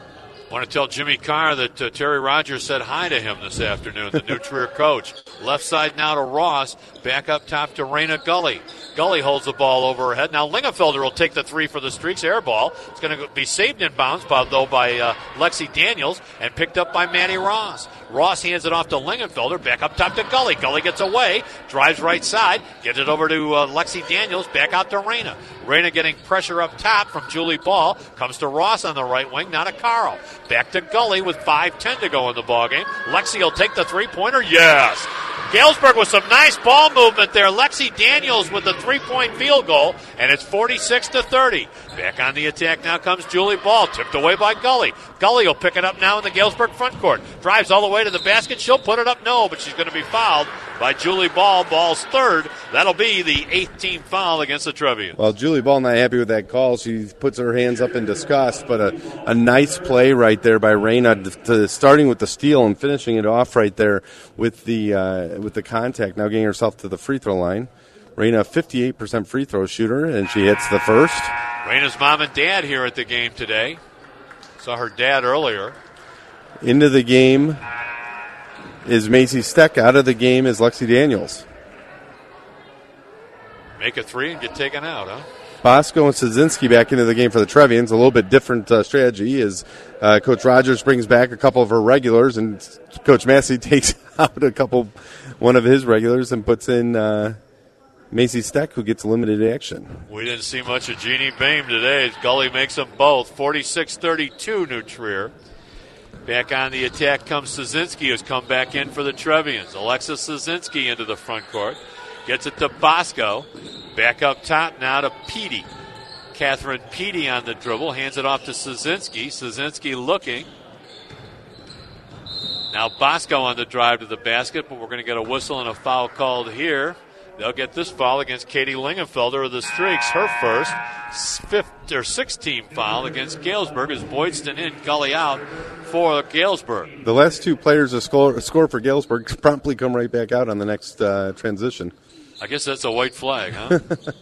I want to tell Jimmy Carr that Terry Rogers said hi to him this afternoon, the New Trier coach. Left side now to Ross. Back up top to Raina Gully. Gully holds the ball over her head. Now Lingenfelder will take the three for the Streaks air ball. It's going to be saved in bounds, though, by Lexi Daniels and picked up by Maddie Ross. Ross hands it off to Lingenfelder. Back up top to Gully. Gully gets away. Drives right side. Gets it over to Lexi Daniels. Back out to Raina. Raina getting pressure up top from Julie Ball. Comes to Ross on the right wing. Now to Carl. Back to Gully with 5:10 to go in the ballgame. Lexi will take the three-pointer. Yes! Galesburg with some nice ball movement there. Lexi Daniels with the three-point field goal, and it's 46-30. Back on the attack now comes Julie Ball, tipped away by Gully. Gully will pick it up now in the Galesburg front court. Drives all the way to the basket. She'll put it up, no, but she's going to be fouled by Julie Ball. Ball's third. That'll be the 8th team foul against the Trevians. Well, Julie Ball not happy with that call. She puts her hands up in disgust, but a nice play right there by Reyna, starting with the steal and finishing it off right there with the contact. Now getting herself to the free throw line. Reyna, 58% free throw shooter, and she hits the first. Reyna's mom and dad here at the game today. Saw her dad earlier. Into the game is Macy Steck. Out of the game is Lexi Daniels. Make a three and get taken out, huh? Bosco and Szynski back into the game for the Trevians. A little bit different strategy as Coach Rogers brings back a couple of her regulars, and Coach Massey takes out one of his regulars and puts in Macy Steck, who gets limited action. We didn't see much of Jeannie Boehm today. Gully makes them both. 46-32 New Trier. Back on the attack comes Szynski, who's come back in for the Trevians. Alexis Szynski into the front court. Gets it to Bosco. Back up top now to Petey. Catherine Petey on the dribble. Hands it off to Szynski. Szynski looking. Now Bosco on the drive to the basket, but we're going to get a whistle and a foul called here. They'll get this foul against Katie Lingenfelder of the Streaks. Her first 6th team foul against Galesburg as Boydston in, Gully out for Galesburg. The last two players to score for Galesburg promptly come right back out on the next transition. I guess that's a white flag, huh?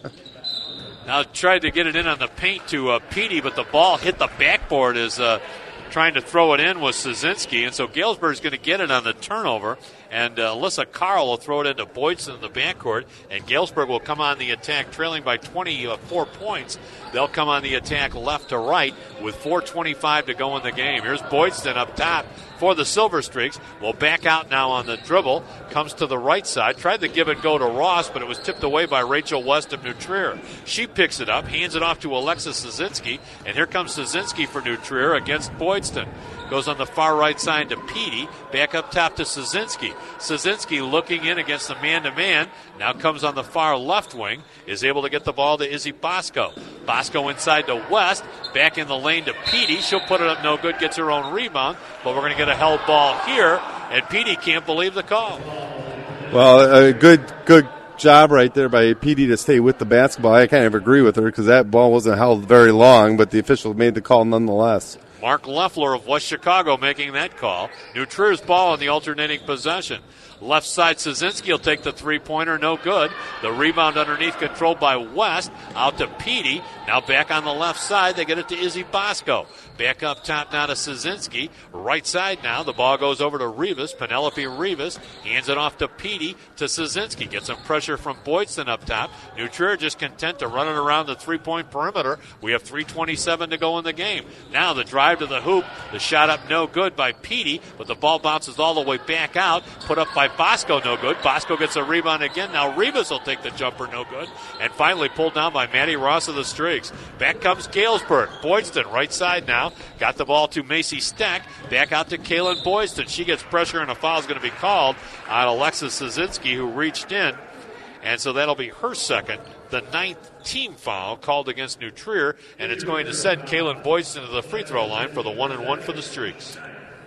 Now tried to get it in on the paint to Petey, but the ball hit the backboard as trying to throw it in was Szynski, and so Galesburg's going to get it on the turnover, and Alyssa Carl will throw it into Boydston in the backcourt, and Galesburg will come on the attack trailing by 24 points. They'll come on the attack left to right with 4:25 to go in the game. Here's Boydston up top for the Silver Streaks. Will back out now on the dribble. Comes to the right side. Tried to give it go to Ross, but it was tipped away by Rachel West of New Trier. She picks it up, hands it off to Alexis Szynski, and here comes Szynski for New Trier against Boydston. Goes on the far right side to Petey. Back up top to Szynski. Szynski looking in against the man-to-man. Now comes on the far left wing. Is able to get the ball to Izzy Bosco. Bosco inside to West. Back in the lane to Petey. She'll put it up no good. Gets her own rebound. But we're going to get a held ball here. And Petey can't believe the call. Well, a good job right there by Petey to stay with the basketball. I kind of agree with her because that ball wasn't held very long, but the official made the call nonetheless. Mark Leffler of West Chicago making that call. New Trier's ball in the alternating possession. Left side, Szynski will take the three-pointer, no good. The rebound underneath controlled by West. Out to Petey. Now back on the left side, they get it to Izzy Bosco. Back up top now to Szynski. Right side now, the ball goes over to Rivas. Penelope Rivas hands it off to Petey to Szynski. Gets some pressure from Boydston up top. New Trier just content to run it around the three-point perimeter. We have 3:27 to go in the game. Now the drive to the hoop. The shot up no good by Petey, but the ball bounces all the way back out. Put up by Bosco, no good. Bosco gets a rebound again. Now Rivas will take the jumper, no good. And finally pulled down by Maddie Ross of the Streaks. Back comes Galesburg. Boydston, right side now. Got the ball to Macy Steck. Back out to Kaylin Boydston. She gets pressure and a foul is going to be called on Alexis Szynski, who reached in. And so that'll be her second. The 9th team foul called against New Trier. And it's going to send Kaylin Boydston to the free throw line for the 1-and-1 for the Streaks.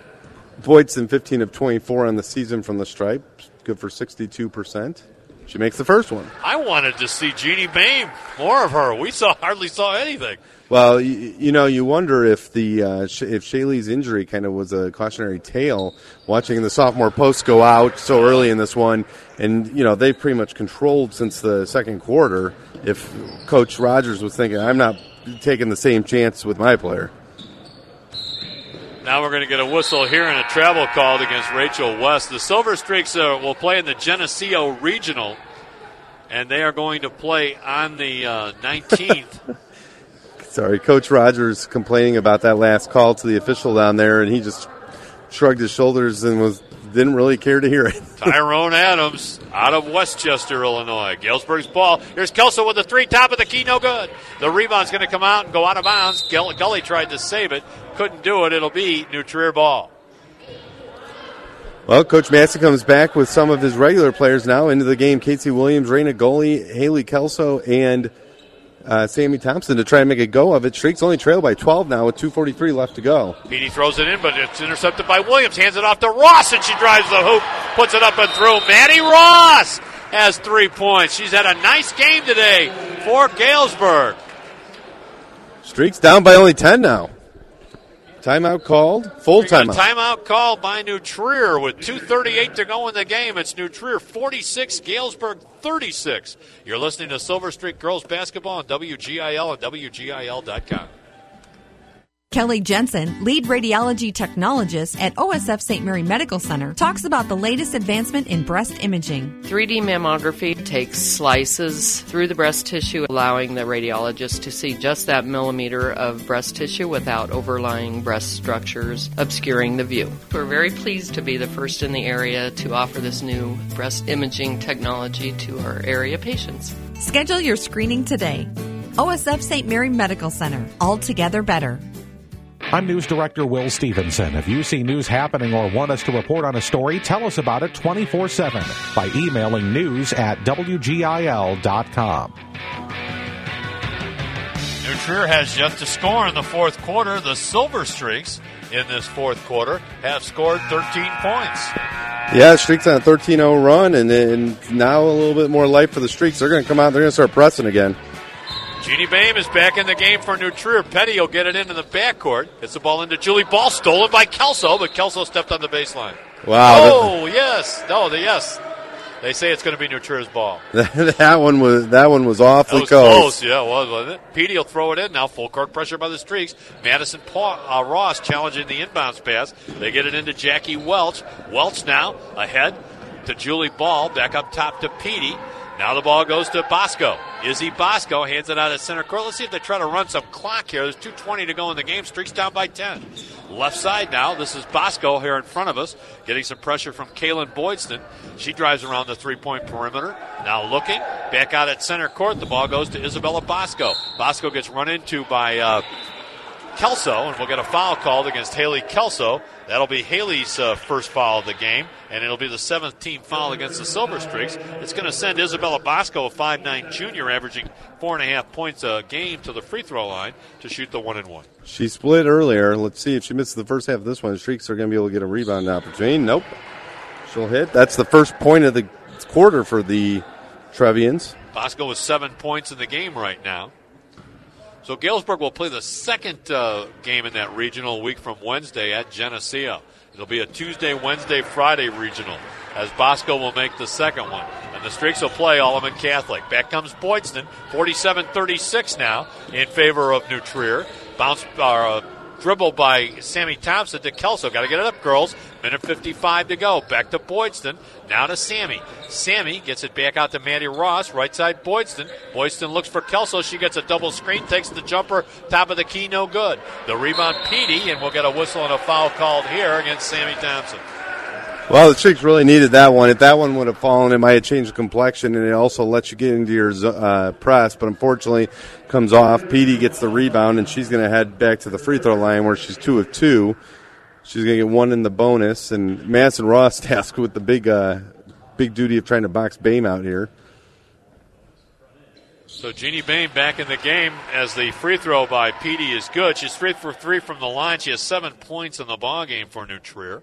Boydston 15 of 24 on the season from the stripe. Good for 62%. She makes the first one. I wanted to see Jeannie Boehm, more of her. We hardly saw anything. Well, you wonder if if Shaylee's injury kind of was a cautionary tale, watching the sophomore post go out so early in this one, and they've pretty much controlled since the second quarter. If Coach Rogers was thinking, I'm not taking the same chance with my player. Now we're going to get a whistle here and a travel called against Rachel West. The Silver Streaks will play in the Geneseo Regional, and they are going to play on the 19th. Sorry, Coach Rogers complaining about that last call to the official down there, and he just shrugged his shoulders and didn't really care to hear it. Tyrone Adams out of Westchester, Illinois. Galesburg's ball. Here's Kelso with the three, top of the key, no good. The rebound's going to come out and go out of bounds. Gully tried to save it, couldn't do it. It'll be New Trier ball. Well, Coach Massey comes back with some of his regular players now into the game. Casey Williams, Raina Gully, Haley Kelso, and Sammy Thompson to try and make a go of it. Streaks only trail by 12 now with 2:43 left to go. Petey throws it in, but it's intercepted by Williams. Hands it off to Ross, and she drives the hoop, puts it up and through. Maddie Ross has 3 points. She's had a nice game today for Galesburg. Streaks down by only 10 now. Timeout called. Full timeout. Timeout called by New Trier with 2:38 to go in the game. It's New Trier 46, Galesburg 36. You're listening to Silver Streak Girls Basketball on WGIL and WGIL.com. Kelly Jensen, lead radiology technologist at OSF St. Mary Medical Center, talks about the latest advancement in breast imaging. 3D mammography takes slices through the breast tissue, allowing the radiologist to see just that millimeter of breast tissue without overlying breast structures obscuring the view. We're very pleased to be the first in the area to offer this new breast imaging technology to our area patients. Schedule your screening today. OSF St. Mary Medical Center, altogether better. I'm News Director Will Stevenson. If you see news happening or want us to report on a story, tell us about it 24/7 by emailing news@wgil.com. New Trier has yet to score in the fourth quarter. The Silver Streaks in this fourth quarter have scored 13 points. Yeah, Streaks on a 13-0 run, and then now a little bit more life for the Streaks. They're going to come out, they're going to start pressing again. Jeannie Boehm is back in the game for New Trier. Petty will get it into the backcourt. Gets the ball into Julie Ball. Stolen by Kelso, but Kelso stepped on the baseline. Wow. Oh, yes. No, yes. They say it's going to be New Trier's ball. that one was awfully close. Yeah, it was, wasn't it? Petey will throw it in now. Full court pressure by the Streaks. Madison Ross challenging the inbounds pass. They get it into Jackie Welch. Welch now ahead to Julie Ball. Back up top to Petey. Now the ball goes to Bosco. Izzy Bosco hands it out at center court. Let's see if they try to run some clock here. There's 2:20 to go in the game. Streaks down by 10. Left side now. This is Bosco here in front of us. Getting some pressure from Kaylin Boydston. She drives around the three-point perimeter. Now looking. Back out at center court. The ball goes to Isabella Bosco. Bosco gets run into by Kelso, and we'll get a foul called against Haley Kelso. That'll be Haley's first foul of the game, and it'll be the 7th team foul against the Silver Streaks. It's going to send Isabella Bosco, a 5'9 junior, averaging 4.5 points a game, to the free throw line to shoot the 1-and-1. She split earlier. Let's see if she misses the first half of this one. The Streaks are going to be able to get a rebound opportunity. Nope. She'll hit. That's the first point of the quarter for the Trevians. Bosco with 7 points in the game right now. So Galesburg will play the second game in that regional a week from Wednesday at Geneseo. It'll be a Tuesday, Wednesday, Friday regional, as Bosco will make the second one. And the Streaks will play Alleman Catholic. Back comes Boydston, 47-36 now in favor of New Trier. Dribble by Sammy Thompson to Kelso. Got to get it up, girls. Minute 55 to go. Back to Boydston. Now to Sammy. Sammy gets it back out to Maddie Ross. Right side Boydston. Boydston looks for Kelso. She gets a double screen. Takes the jumper. Top of the key. No good. The rebound Petey. And we'll get a whistle and a foul called here against Sammy Thompson. Well, the Streaks really needed that one. If that one would have fallen, it might have changed the complexion, and it also lets you get into your press. But unfortunately, comes off. Petey gets the rebound, and she's going to head back to the free throw line where she's 2 of 2. She's going to get one in the bonus. And Madison Ross tasked with the big duty of trying to box Boehm out here. So Jeannie Boehm back in the game as the free throw by Petey is good. She's 3 for 3 from the line. She has 7 points in the ball game for New Trier.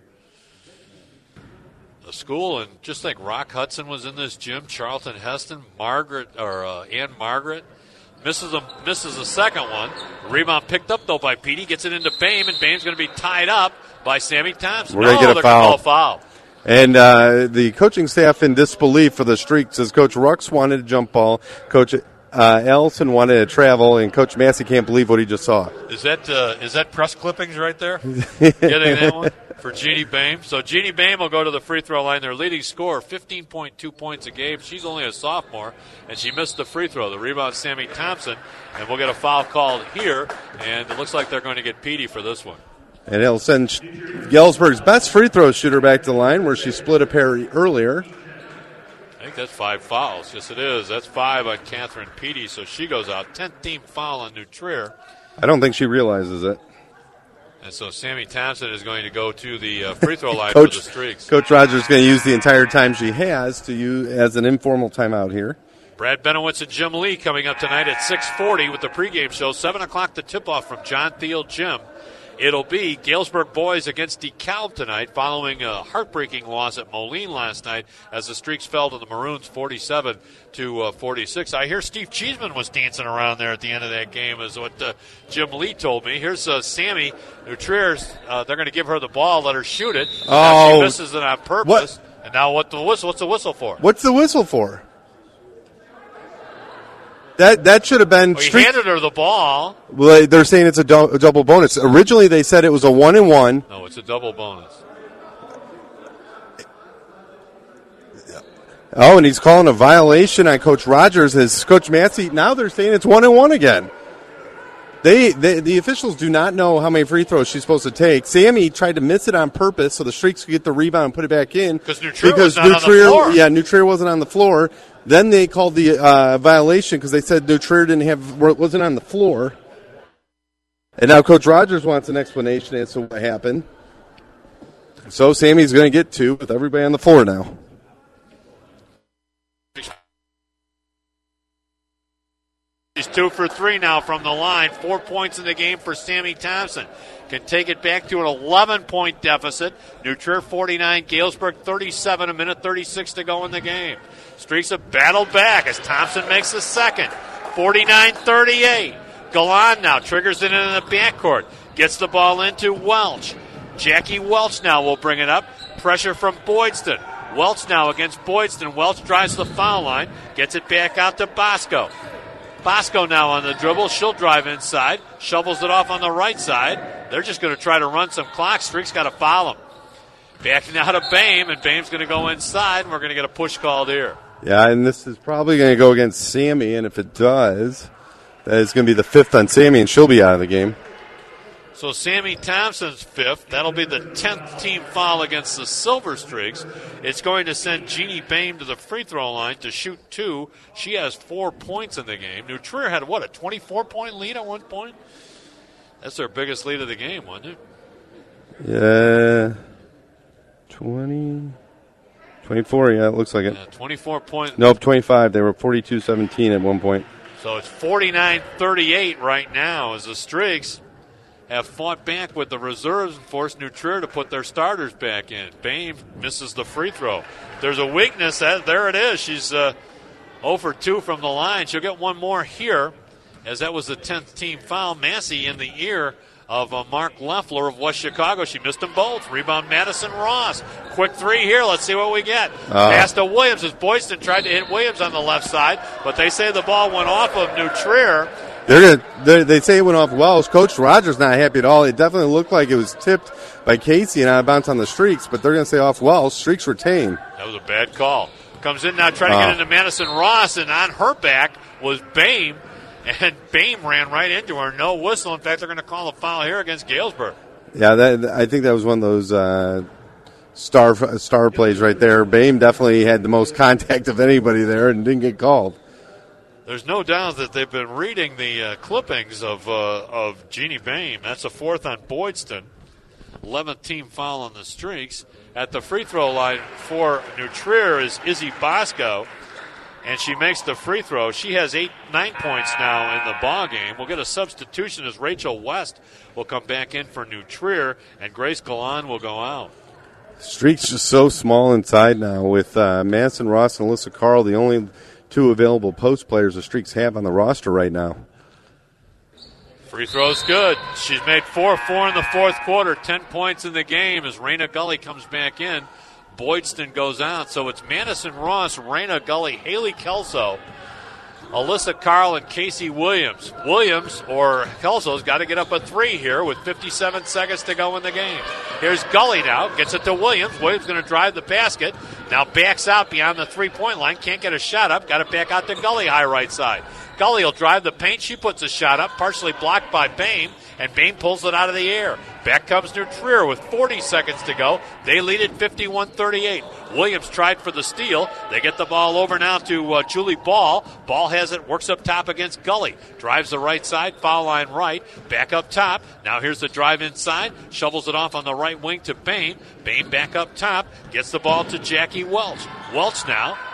The school, and just like Rock Hudson was in this gym, Charlton Heston, Ann Margaret misses the second one. Rebound picked up though by Petey, gets it into Boehm, and Boehm's going to be tied up by Sammy Thompson. We're going to get a foul. And the coaching staff in disbelief for the Streaks as Coach Rux wanted a jump ball, Coach Ellison wanted a travel, and Coach Massey can't believe what he just saw. Is that press clippings right there? Getting that one for Jeannie Boehm. So Jeannie Boehm will go to the free throw line. Their leading scorer, 15.2 points a game. She's only a sophomore, and she missed the free throw. The rebound, Sammy Thompson, and we'll get a foul called here, and it looks like they're going to get Petey for this one. And it'll send Galesburg's best free throw shooter back to the line where she split a pair earlier. I think that's 5 fouls. Yes, it is. That's 5 on Catherine Petey, so she goes out. 10th team foul on New Trier. I don't think she realizes it. And so Sammy Thompson is going to go to the free throw line for the Streaks. Coach Rogers is going to use the entire time she has to use as an informal timeout here. Brad Benowitz and Jim Lee coming up tonight at 6:40 with the pregame show. 7 o'clock the tip-off from John Thiel Gym. It'll be Galesburg boys against DeKalb tonight following a heartbreaking loss at Moline last night as the Streaks fell to the Maroons 47-46. I hear Steve Cheeseman was dancing around there at the end of that game is what Jim Lee told me. Here's Sammy Nutrier's. They're going to give her the ball, let her shoot it. Now she misses it on purpose. What? And now what's the whistle for? What's the whistle for? That should have been. He handed her the ball. Well, they're saying it's a double bonus. Originally, they said it was a 1-and-1. No, it's a double bonus. Oh, and he's calling a violation on Coach Rogers as Coach Massey. Now they're saying it's 1-and-1 again. The officials do not know how many free throws she's supposed to take. Sammy tried to miss it on purpose so the Streaks could get the rebound and put it back in. Because Nutrier was not on the floor. Yeah, Nutrier wasn't on the floor. Then they called the violation because they said Nutrier wasn't on the floor. And now Coach Rogers wants an explanation as to what happened. So Sammy's going to get 2 with everybody on the floor now. She's 2 for 3 now from the line. 4 points in the game for Sammy Thompson. Can take it back to an 11-point deficit. Nutrier 49, Galesburg 37, a minute 36 to go in the game. Streaks have battled back as Thompson makes the second. 49-38. Galan now triggers it into the backcourt. Gets the ball into Welch. Jackie Welch now will bring it up. Pressure from Boydston. Welch now against Boydston. Welch drives the foul line. Gets it back out to Bosco. Bosco now on the dribble. She'll drive inside. Shovels it off on the right side. They're just going to try to run some clock. Streaks got to foul him. Back now to Boehm, and Boehm's going to go inside, and we're going to get a push called here. Yeah, and this is probably going to go against Sammy, and if it does, that is going to be the 5th on Sammy, and she'll be out of the game. So Sammy Thompson's 5th. That'll be the 10th team foul against the Silver Streaks. It's going to send Jeannie Boehm to the free throw line to shoot 2. She has 4 points in the game. Nutrier had, a 24-point lead at one point? That's their biggest lead of the game, wasn't it? Yeah. 24, yeah, it looks like it. 24 points. Nope, 25. They were 42-17 at one point. So it's 49-38 right now as the Streaks have fought back with the reserves and forced Nutrier to put their starters back in. Boehm misses the free throw. There's a weakness. There it is. She's 0 for 2 from the line. She'll get one more here as that was the 10th team foul. Massey in the ear of Mark Leffler of West Chicago. She missed them both. Rebound Madison Ross. Quick 3 here. Let's see what we get. Pass to Williams as Boyston tried to hit Williams on the left side, but they say the ball went off of Nutrier. They say it went off Welsh. Coach Rogers not happy at all. It definitely looked like it was tipped by Casey and out of bounds on the Streaks, but they're going to say off Welsh. Streaks retain. That was a bad call. Comes in now trying to get into Madison Ross, and on her back was Boehm, and Boehm ran right into her. No whistle. In fact, they're going to call a foul here against Galesburg. Yeah, I think that was one of those star plays right there. Boehm definitely had the most contact of anybody there and didn't get called. There's no doubt that they've been reading the clippings of Jeannie Boehm. That's a 4th on Boydston. 11th team foul on the Streaks. At the free throw line for Nutrier is Izzy Bosco, and she makes the free throw. She has 9 points now in the ball game. We'll get a substitution as Rachel West will come back in for Nutrier, and Grace Galan will go out. Streaks just so small inside now with Madison Ross and Alyssa Carl, the only 2 available post players the Streaks have on the roster right now. Free throw's good. She's made 4 in the fourth quarter, 10 points in the game as Raina Gully comes back in. Boydston goes out, so it's Madison Ross, Raina Gully, Haley Kelso, Alyssa Carl, and Casey Williams. Williams, or Kelso's, got to get up a 3 here with 57 seconds to go in the game. Here's Gully now, gets it to Williams. Williams going to drive the basket. Now backs out beyond the 3-point line. Can't get a shot up. Got it back out to Gully, high right side. Gully will drive the paint. She puts a shot up, partially blocked by Boehm, and Boehm pulls it out of the air. Back comes Nutrier with 40 seconds to go. They lead it 51-38. Williams tried for the steal. They get the ball over now to Julie Ball. Ball has it, works up top against Gully. Drives the right side, foul line right. Back up top. Now here's the drive inside. Shovels it off on the right wing to Boehm. Boehm back up top. Gets the ball to Jackie Welch. Welch now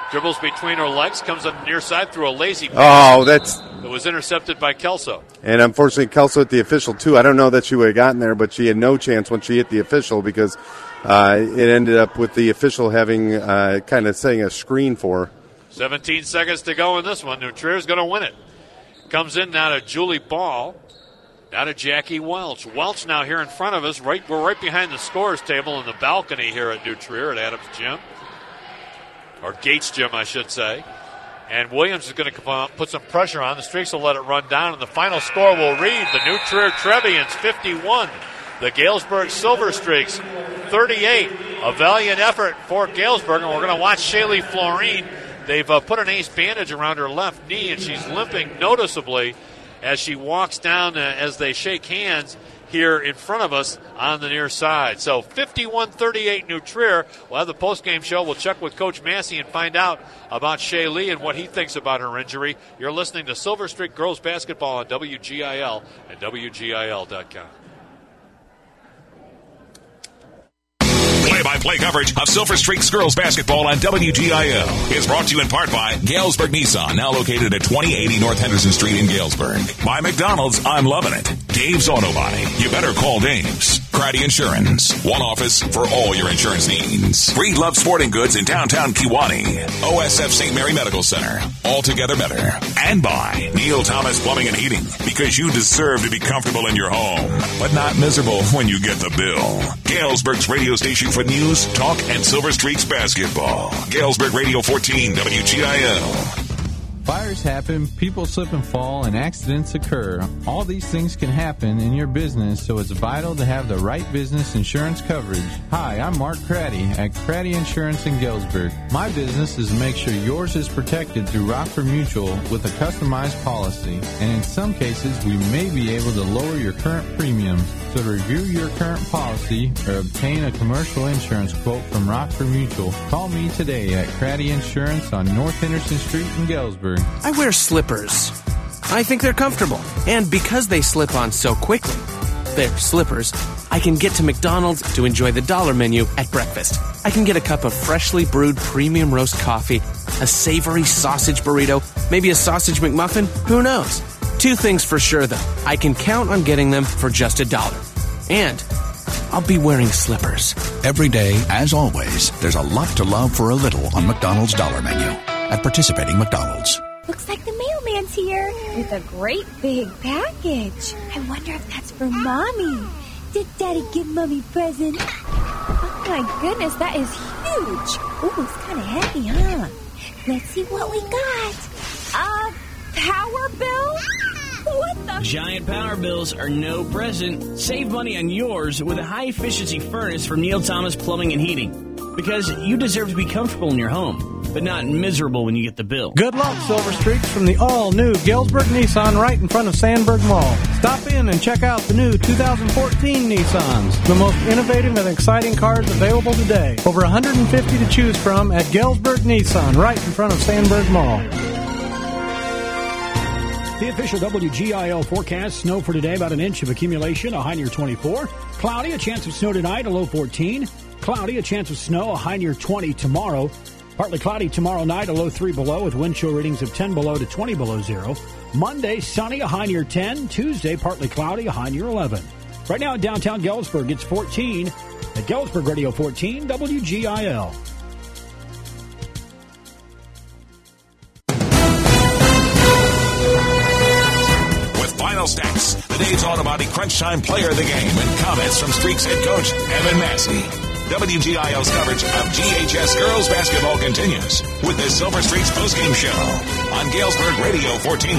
Dribbles between her legs, comes on the near side through a lazy pass. It was intercepted by Kelso. And unfortunately, Kelso hit the official, too. I don't know that she would have gotten there, but she had no chance when she hit the official because it ended up with the official having kind of setting a screen for her. 17 seconds to go in this one. New Trier's going to win it. Comes in now to Julie Ball. Now to Jackie Welch. Welch now here in front of us. We're right behind the scorers table in the balcony here at New Trier at Adams Gym. Or Gates Gym, I should say. And Williams is going to put some pressure on. The Streaks will let it run down, and the final score will read the New Trier Trevians 51. The Galesburg Silver Streaks 38. A valiant effort for Galesburg, and we're going to watch Shaylee Florine. They've put an ace bandage around her left knee, and she's limping noticeably as she walks down as they shake hands here in front of us on the near side. So 51-38 New Trier. We'll have the postgame show. We'll check with Coach Massey and find out about Shaylee and what he thinks about her injury. You're listening to Silver Streak Girls Basketball on WGIL and WGIL.com. Play-by-play coverage of Silver Streaks Girls Basketball on WGIL is brought to you in part by Galesburg Nissan, now located at 2080 North Henderson Street in Galesburg. By McDonald's, I'm loving it. Dave's Auto Body. You better call Dave's. Craddy Insurance. One office for all your insurance needs. Breed Love Sporting Goods in downtown Kewanee. OSF St. Mary Medical Center. Altogether better. And by Neil Thomas Plumbing and Heating. Because you deserve to be comfortable in your home, but not miserable when you get the bill. Galesburg's radio station for news, talk, and Silver Streaks basketball. Galesburg Radio 14, WGIL. Fires happen, people slip and fall, and accidents occur. All these things can happen in your business, so it's vital to have the right business insurance coverage. Hi, I'm Mark Craddy at Craddy Insurance in Galesburg. My business is to make sure yours is protected through Rockford Mutual with a customized policy, and in some cases, we may be able to lower your current premiums. So to review your current policy or obtain a commercial insurance quote from Rockford Mutual, call me today at Craddy Insurance on North Henderson Street in Galesburg. I wear slippers. I think they're comfortable. And because they slip on so quickly, they're slippers, I can get to McDonald's to enjoy the dollar menu at breakfast. I can get a cup of freshly brewed premium roast coffee, a savory sausage burrito, maybe a sausage McMuffin, who knows? Two things for sure, though. I can count on getting them for just $1. And I'll be wearing slippers. Every day, as always, there's a lot to love for a little on McDonald's Dollar Menu at participating McDonald's. Looks like the mailman's here with a great big package. I wonder if that's for Mommy. Did Daddy give Mommy a present? Oh my goodness, that is huge. Ooh, it's kind of heavy, huh? Let's see what we got. Power bill? What the? Giant power bills are no present. Save money on yours with a high-efficiency furnace from Neil Thomas Plumbing and Heating. Because you deserve to be comfortable in your home, but not miserable when you get the bill. Good luck, Silver Streaks, from the all-new Galesburg Nissan right in front of Sandburg Mall. Stop in and check out the new 2014 Nissans, the most innovative and exciting cars available today. Over 150 to choose from at Galesburg Nissan right in front of Sandburg Mall. The official WGIL forecast: snow for today, about an inch of accumulation, a high near 24. Cloudy, a chance of snow tonight, a low 14. Cloudy, a chance of snow, a high near 20 tomorrow. Partly cloudy tomorrow night, a low 3 below, with wind chill readings of 10 below to 20 below zero. Monday, sunny, a high near 10. Tuesday, partly cloudy, a high near 11. Right now in downtown Galesburg, it's 14. At Galesburg Radio 14, WGIL. Final stats, the Dave's Auto Body Crunch Time Player of the Game, and comments from Streaks head coach Evan Massey. WGIL's coverage of GHS Girls Basketball continues with the Silver Streaks postgame show on Galesburg Radio 14.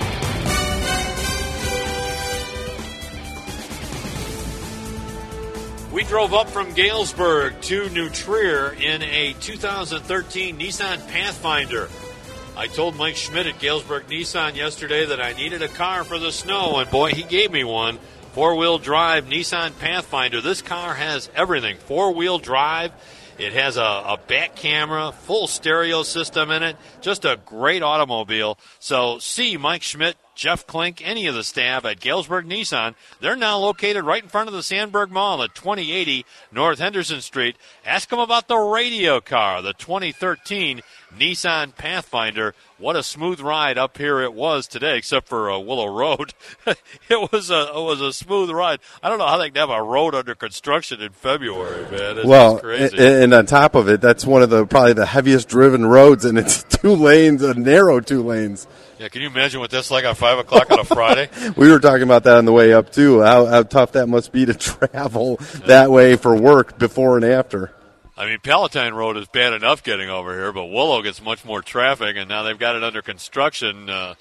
We drove up from Galesburg to New Trier in a 2013 Nissan Pathfinder. I told Mike Schmidt at Galesburg Nissan yesterday that I needed a car for the snow, and boy, he gave me one. Four-wheel drive Nissan Pathfinder. This car has everything. Four-wheel drive. It has a back camera, full stereo system in it. Just a great automobile. So see Mike Schmidt Jeff Klink, any of the staff at Galesburg Nissan. They're now located right in front of the Sandberg Mall at 2080 North Henderson Street. Ask them about the radio car, the 2013 Nissan Pathfinder. What a smooth ride up here it was today, except for Willow Road. It was a smooth ride. I don't know how they can have a road under construction in February, man. It's just crazy. And on top of it, that's one of probably the heaviest driven roads, and it's 2 lanes, a narrow 2 lanes. Yeah, can you imagine what that's like on 5 o'clock on a Friday? We were talking about that on the way up, too, how tough that must be to travel that way for work before and after. I mean, Palatine Road is bad enough getting over here, but Willow gets much more traffic, and now they've got it under construction, a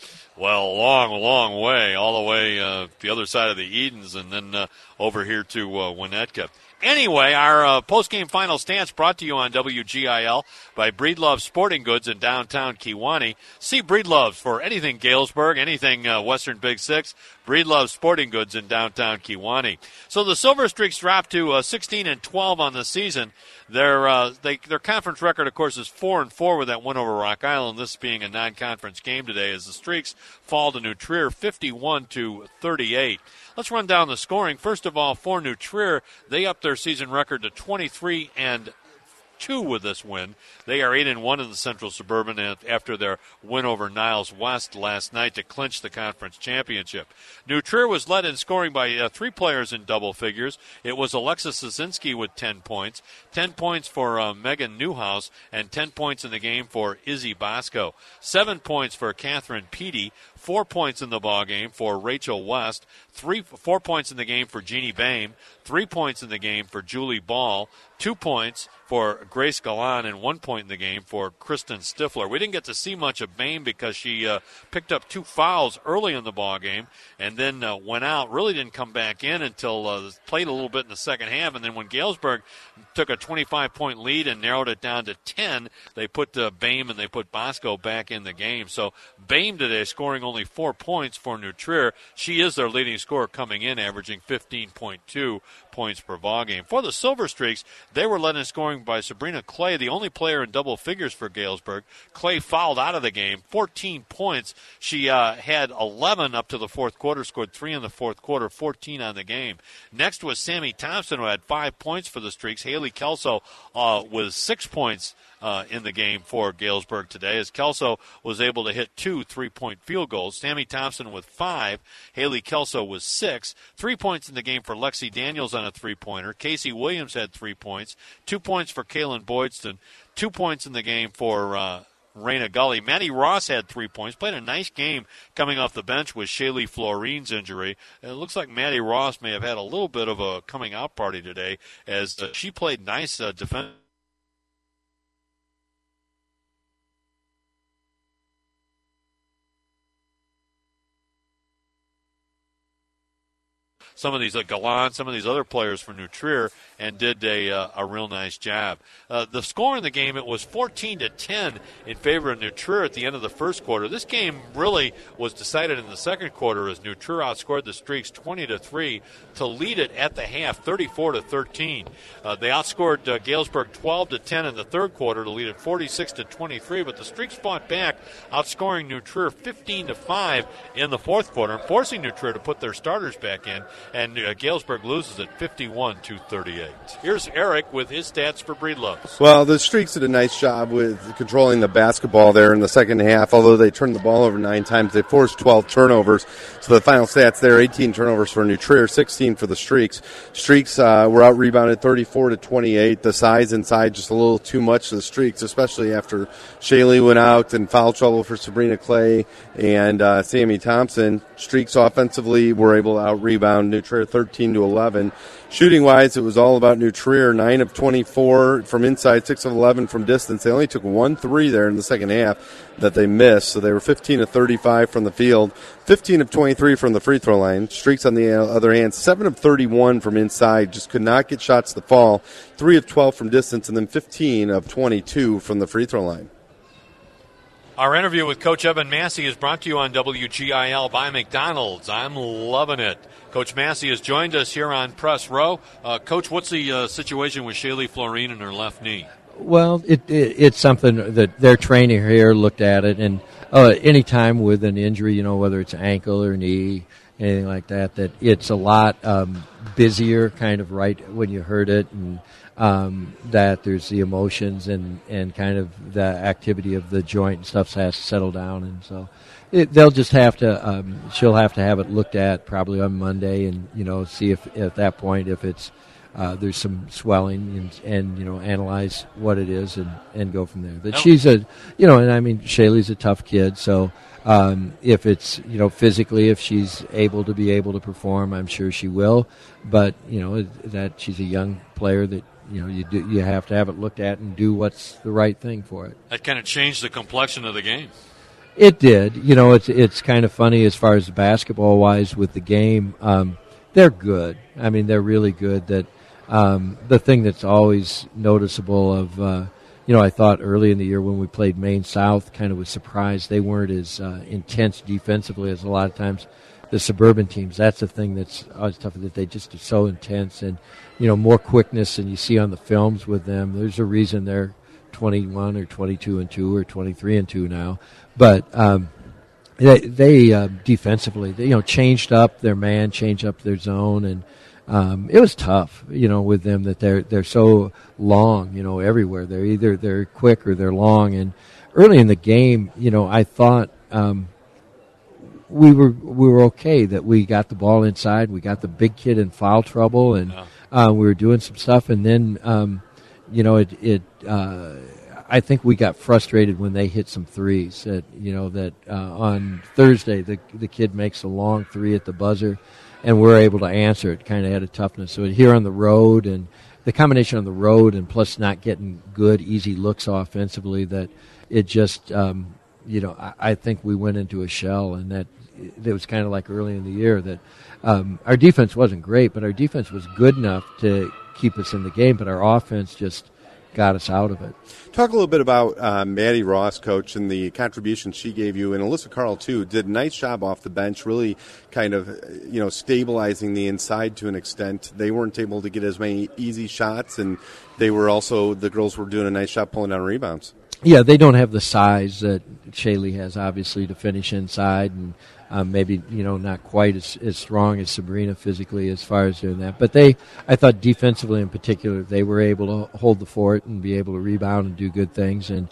long way, all the way the other side of the Edens, and then over here to Winnetka. Anyway, our post-game final stats brought to you on WGIL by Breedlove Sporting Goods in downtown Kewanee. See Breedlove for anything Galesburg, anything Western Big Six. Breedlove Sporting Goods in downtown Kewanee. So the Silver Streaks dropped to 16-12 on the season. Their conference record, of course, is 4-4 with that win over Rock Island. This being a non-conference game today, as the Streaks fall to New Trier 51-38. Let's run down the scoring. First of all, for New Trier, they upped their season record to 23-2 with this win. They are 8-1 in the Central Suburban after their win over Niles West last night to clinch the conference championship. New Trier was led in scoring by 3 players in double figures. It was Alexis Szynski with 10 points, 10 points for Megan Newhouse, and 10 points in the game for Izzy Bosco. 7 points for Catherine Peaty, 4 points in the ball game for Rachel West, 4 points in the game for Jeannie Boehm, 3 points in the game for Julie Ball, 2 points for Grace Galan, and 1 point in the game for Kristen Stifler. We didn't get to see much of Boehm because she picked up 2 fouls early in the ball game and then went out. Really didn't come back in until played a little bit in the second half. And then when Galesburg took a 25-point lead and narrowed it down to 10, they put Boehm and they put Bosco back in the game. So Boehm today scoring only 4 points for New Trier. She is their leading scorer coming in, averaging 15.2 points per ball game. For the Silver Streaks, they were led in scoring by Sabrina Clay, the only player in double figures for Galesburg. Clay fouled out of the game, 14 points. She had 11 up to the fourth quarter, scored 3 in the fourth quarter, 14 on the game. Next was Sammy Thompson, who had 5 points for the Streaks. Haley Kelso with 6 points in the game for Galesburg today, as Kelso was able to hit 2 3-point field goals. Sammy Thompson with 5. Haley Kelso with 6. 3 points in the game for Lexi Daniels on a 3-pointer. Casey Williams had 3 points. 2 points for Kaylin Boydston. 2 points in the game for Raina Gully. Maddie Ross had 3 points. Played a nice game coming off the bench with Shaylee Florine's injury. And it looks like Maddie Ross may have had a little bit of a coming out party today, as she played nice defense. Some of these, like Galan, some of these other players for New Trier, and did a real nice job. The score in the game, it was 14-10 in favor of New Trier at the end of the first quarter. This game really was decided in the second quarter as New Trier outscored the Streaks 20-3 to lead it at the half, 34-13. They outscored Galesburg 12-10 in the third quarter to lead it 46-23, but the Streaks fought back, outscoring New Trier 15-5 in the fourth quarter, and forcing New Trier to put their starters back in. And Galesburg loses at 51-38. Here's Eric with his stats for Breedlove. Well, the Streaks did a nice job with controlling the basketball there in the second half. Although they turned the ball over 9 times, they forced 12 turnovers. So the final stats there, 18 turnovers for New Trier, 16 for the Streaks. Streaks were out-rebounded 34-28. The size inside just a little too much for the Streaks, especially after Shaylee went out and foul trouble for Sabrina Clay and Sammy Thompson. Streaks offensively were able to out-rebound New Trier 13-11. Shooting-wise, it was all about New Trier, 9 of 24 from inside, 6 of 11 from distance. They only took 1 3 there in the second half that they missed, so they were 15 of 35 from the field, 15 of 23 from the free throw line. Streaks, on the other hand, 7 of 31 from inside, just could not get shots to fall, 3 of 12 from distance, and then 15 of 22 from the free throw line. Our interview with Coach Evan Massey is brought to you on WGIL by McDonald's. I'm loving it. Coach Massey has joined us here on Press Row. Coach, what's the situation with Shaylee Florine and her left knee? Well, it's something that their trainer here looked at it, and any time with an injury, whether it's ankle or knee, anything like that, that it's a lot busier kind of right when you hurt it, and that there's the emotions and kind of the activity of the joint and stuff has to settle down. And so they'll just have to, she'll have to have it looked at probably on Monday and, see if at that point if it's, there's some swelling and analyze what it is and go from there. But she's and I mean, Shaylee's a tough kid, so if it's, physically, if she's able to perform, I'm sure she will. But, that she's a young player that, you have to have it looked at and do what's the right thing for it. That kind of changed the complexion of the game. It did. It's kind of funny as far as basketball-wise with the game. They're good. I mean, they're really good. That the thing that's always noticeable of, I thought early in the year when we played Maine South, kind of was surprised they weren't as intense defensively as a lot of times the suburban teams. That's the thing that's always tough, that they just are so intense and, more quickness than you see on the films with them. There's a reason they're 21 or 22-2 or 23-2 now. But they defensively, they, changed up their man, changed up their zone, and it was tough, with them that they're so long, everywhere. They're quick or they're long. And early in the game, I thought we were okay that we got the ball inside. We got the big kid in foul trouble, and we were doing some stuff. And then, I think we got frustrated when they hit some threes. That on Thursday the kid makes a long three at the buzzer, and we're able to answer it. Kind of had a toughness. So here on the road, and the combination on the road, and plus not getting good, easy looks offensively, that it just, I think we went into a shell, and that it was kind of like early in the year that our defense wasn't great, but our defense was good enough to keep us in the game, but our offense just got us out of it. Talk a little bit about Maddie Ross, Coach, and the contribution she gave you, and Alyssa Carl, too, did a nice job off the bench, really kind of, stabilizing the inside to an extent. They weren't able to get as many easy shots, and the girls were doing a nice job pulling down rebounds. Yeah, they don't have the size that Shaylee has, obviously, to finish inside, and maybe, not quite as strong as Sabrina physically as far as doing that. But I thought defensively in particular, they were able to hold the fort and be able to rebound and do good things. And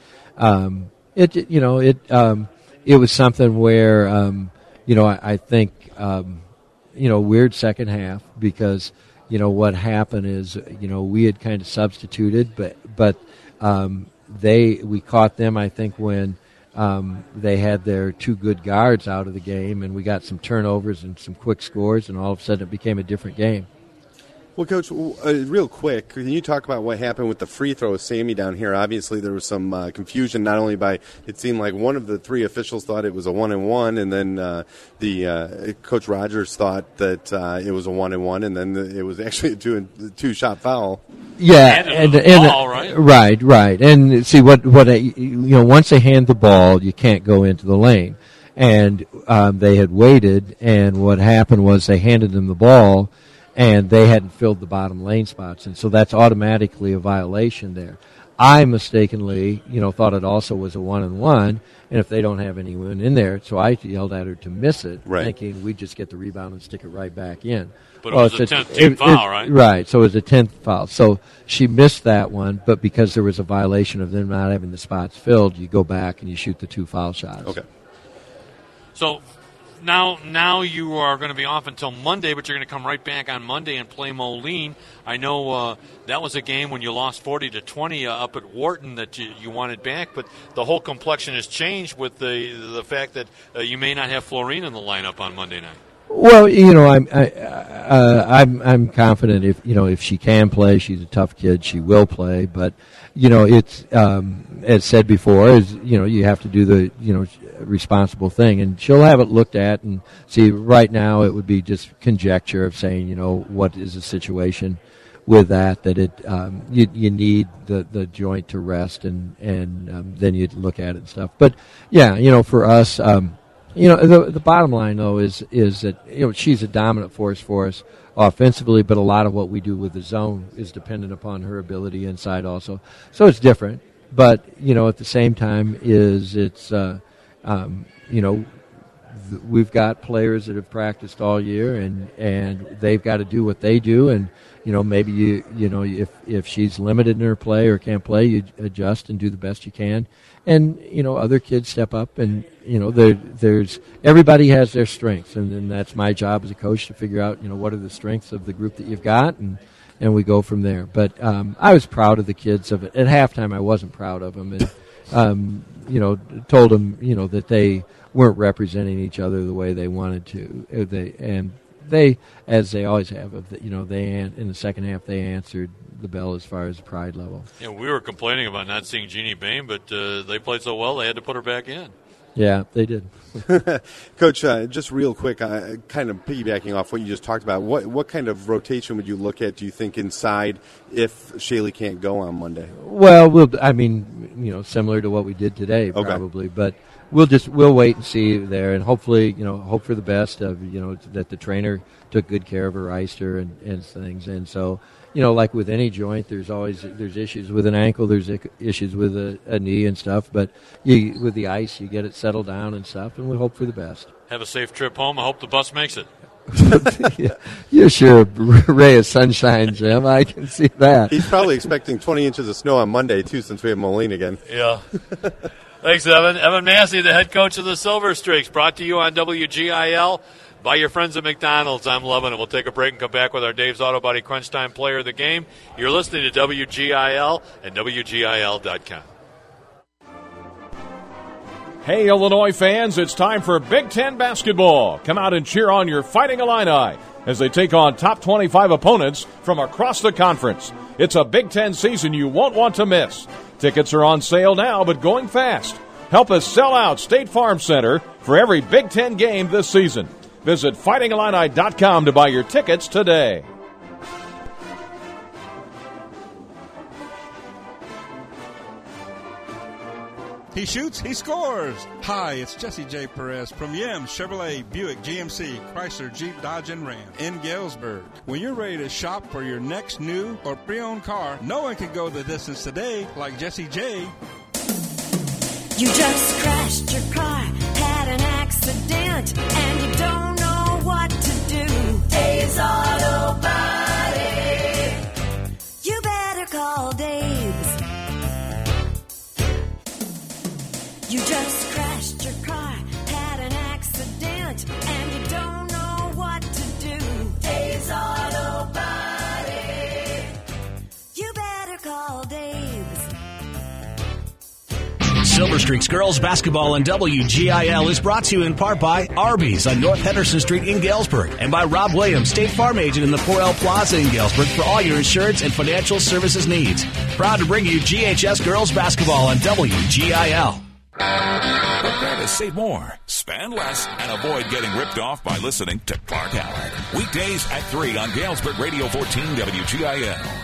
it was something where, I think, weird second half because, what happened is, we had kind of substituted, but we caught them, I think, when they had their two good guards out of the game, and we got some turnovers and some quick scores, and all of a sudden it became a different game. Well, Coach, real quick, can you talk about what happened with the free throw with Sammy down here? Obviously, there was some confusion, not only by, it seemed like one of the three officials thought it was a 1-and-1, and then the Coach Rogers thought that it was a 1-and-1, and then it was actually a two-shot foul. Yeah, and ball, right? Right. And see, once they hand the ball, you can't go into the lane. And they had waited, and what happened was they handed them the ball, and they hadn't filled the bottom lane spots, and so that's automatically a violation there. I mistakenly, thought it also was a 1-and-1, and if they don't have anyone in there, so I yelled at her to miss it, thinking we'd just get the rebound and stick it right back in. But it was a 10th foul, right? Right, so it was a 10th foul. So she missed that one, but because there was a violation of them not having the spots filled, you go back and you shoot the two foul shots. Okay. So now you are going to be off until Monday, but you're going to come right back on Monday and play Moline. I know that was a game when you lost 40-20 up at Wharton that you wanted back, but the whole complexion has changed with the fact that you may not have Florine in the lineup on Monday night. Well, I'm confident if she can play, she's a tough kid, she will play. But it's as said before, you have to do the responsible thing, and she'll have it looked at and see. Right now, it would be just conjecture of saying what is the situation with that it you need the joint to rest, and then you'd look at it and stuff. But yeah, for us. The bottom line, though, is that she's a dominant force for us offensively, but a lot of what we do with the zone is dependent upon her ability inside also. So it's different, but at the same time, it's We've got players that have practiced all year, and they've got to do what they do. And maybe if she's limited in her play or can't play, you adjust and do the best you can. And other kids step up, and there's everybody has their strengths, and that's my job as a coach to figure out what are the strengths of the group that you've got, and we go from there. But I was proud of the kids. At halftime, I wasn't proud of them, and told them that they weren't representing each other the way they wanted to. They, as they always have, in the second half they answered the bell as far as the pride level. Yeah, we were complaining about not seeing Jeannie Bain, but they played so well they had to put her back in. Yeah, they did. Coach, just real quick, kind of piggybacking off what you just talked about, what kind of rotation would you look at, do you think, inside if Shaylee can't go on Monday? Well, similar to what we did today, probably. Okay. But we'll wait and see there, and hopefully, hope for the best of, that the trainer took good care of her Reister and things. And so, like with any joint, there's issues with an ankle, there's issues with a knee and stuff. But with the ice, you get it settled down and stuff, and we hope for the best. Have a safe trip home. I hope the bus makes it. You're sure a ray of sunshine, Jim. I can see that. He's probably expecting 20 inches of snow on Monday, too, since we have Moline again. Yeah. Thanks, Evan. Evan Massey, the head coach of the Silver Streaks, brought to you on WGIL by your friends at McDonald's. I'm loving it. We'll take a break and come back with our Dave's Auto Body Crunch Time player of the game. You're listening to WGIL and WGIL.com. Hey, Illinois fans, it's time for Big Ten basketball. Come out and cheer on your Fighting Illini as they take on top 25 opponents from across the conference. It's a Big Ten season you won't want to miss. Tickets are on sale now, but going fast. Help us sell out State Farm Center for every Big Ten game this season. Visit FightingIllini.com to buy your tickets today. He shoots, he scores. Hi, it's Jesse J. Perez from Yem Chevrolet, Buick, GMC, Chrysler, Jeep, Dodge, and Ram in Galesburg. When you're ready to shop for your next new or pre-owned car, no one can go the distance today like Jesse J. You just crashed your car, had an accident, and you don't know what to do. Dave's Auto Body. You better call Dave's. You just crashed your car, had an accident, and you don't know what to do. Dave's Auto Body. You better call Dave's. Silver Streaks Girls Basketball on WGIL is brought to you in part by Arby's on North Henderson Street in Galesburg and by Rob Williams, State Farm Agent in the 4L Plaza in Galesburg for all your insurance and financial services needs. Proud to bring you GHS Girls Basketball on WGIL. Prepare to save more, spend less, and avoid getting ripped off by listening to Clark Howard. Weekdays at 3 on Galesburg Radio 14 WGIL.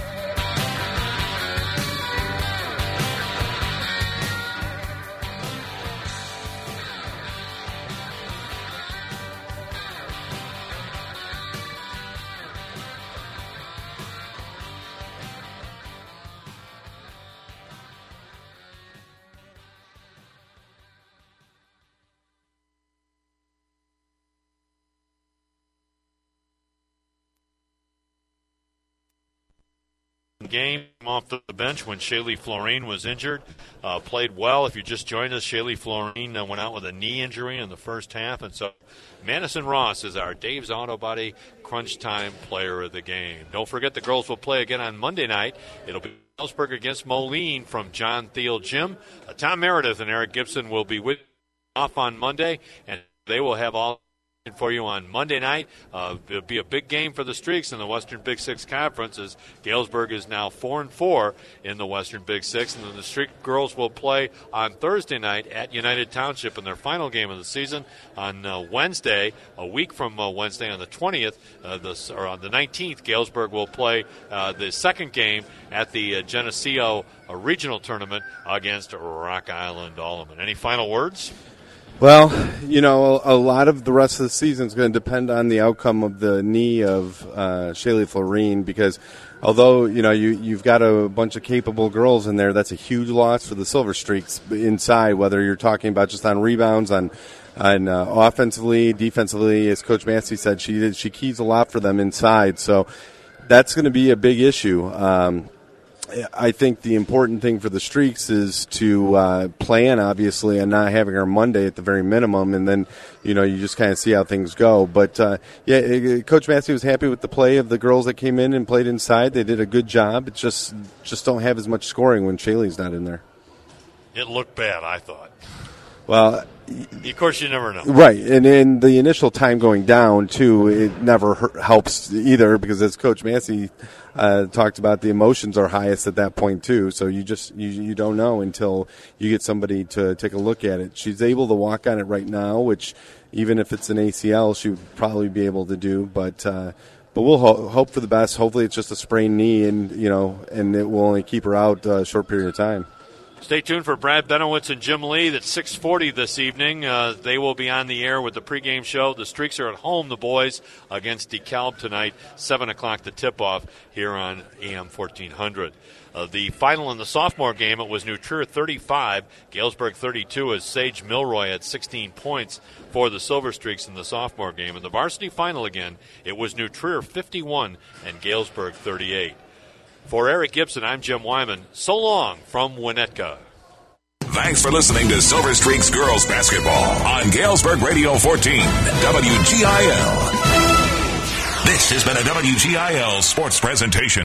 Game off the bench when Shaylee Florine was injured. Played well. If you just joined us, Shaylee Florine went out with a knee injury in the first half. And so Madison Ross is our Dave's Auto Body Crunch Time player of the game. Don't forget the girls will play again on Monday night. It'll be Galesburg against Moline from John Thiel Gym. Tom Meredith and Eric Gibson will be with off on Monday, and they will have all for you on Monday night. It'll be a big game for the Streaks in the Western Big Six Conference, as Galesburg is now 4-4 in the Western Big Six, and then the Streak girls will play on Thursday night at United Township in their final game of the season. On Wednesday, a week from Wednesday on the 20th, or on the 19th, Galesburg will play the second game at the Geneseo regional tournament against Rock Island Alleman. Any final words? Well, a lot of the rest of the season is going to depend on the outcome of the knee of Shaylee Florine, because although, you've got a bunch of capable girls in there, that's a huge loss for the Silver Streaks inside, whether you're talking about just on rebounds, on offensively, defensively. As Coach Massey said, she keys a lot for them inside, so that's going to be a big issue. I think the important thing for the Streaks is to plan, obviously, and not having her Monday at the very minimum, and then, you just kind of see how things go. But, Coach Massey was happy with the play of the girls that came in and played inside. They did a good job. It just don't have as much scoring when Shaylee's not in there. It looked bad, I thought. Well, of course, you never know. Right, and in the initial time going down, too, it never helps either, because as Coach Massey talked about, the emotions are highest at that point, too, so you don't know until you get somebody to take a look at it. She's able to walk on it right now, which even if it's an ACL, she would probably be able to do, but we'll hope for the best. Hopefully it's just a sprained knee, and it will only keep her out a short period of time. Stay tuned for Brad Benowitz and Jim Lee. That's 6:40 this evening. They will be on the air with the pregame show. The Streaks are at home, the boys, against DeKalb tonight, 7 o'clock the tip-off here on AM 1400. The final in the sophomore game, it was New Trier 35, Galesburg 32, as Sage Milroy had 16 points for the Silver Streaks in the sophomore game. In the varsity final again, it was New Trier 51 and Galesburg 38. For Eric Gibson, I'm Jim Wyman. So long from Winnetka. Thanks for listening to Silver Streaks Girls Basketball on Galesburg Radio 14, WGIL. This has been a WGIL sports presentation.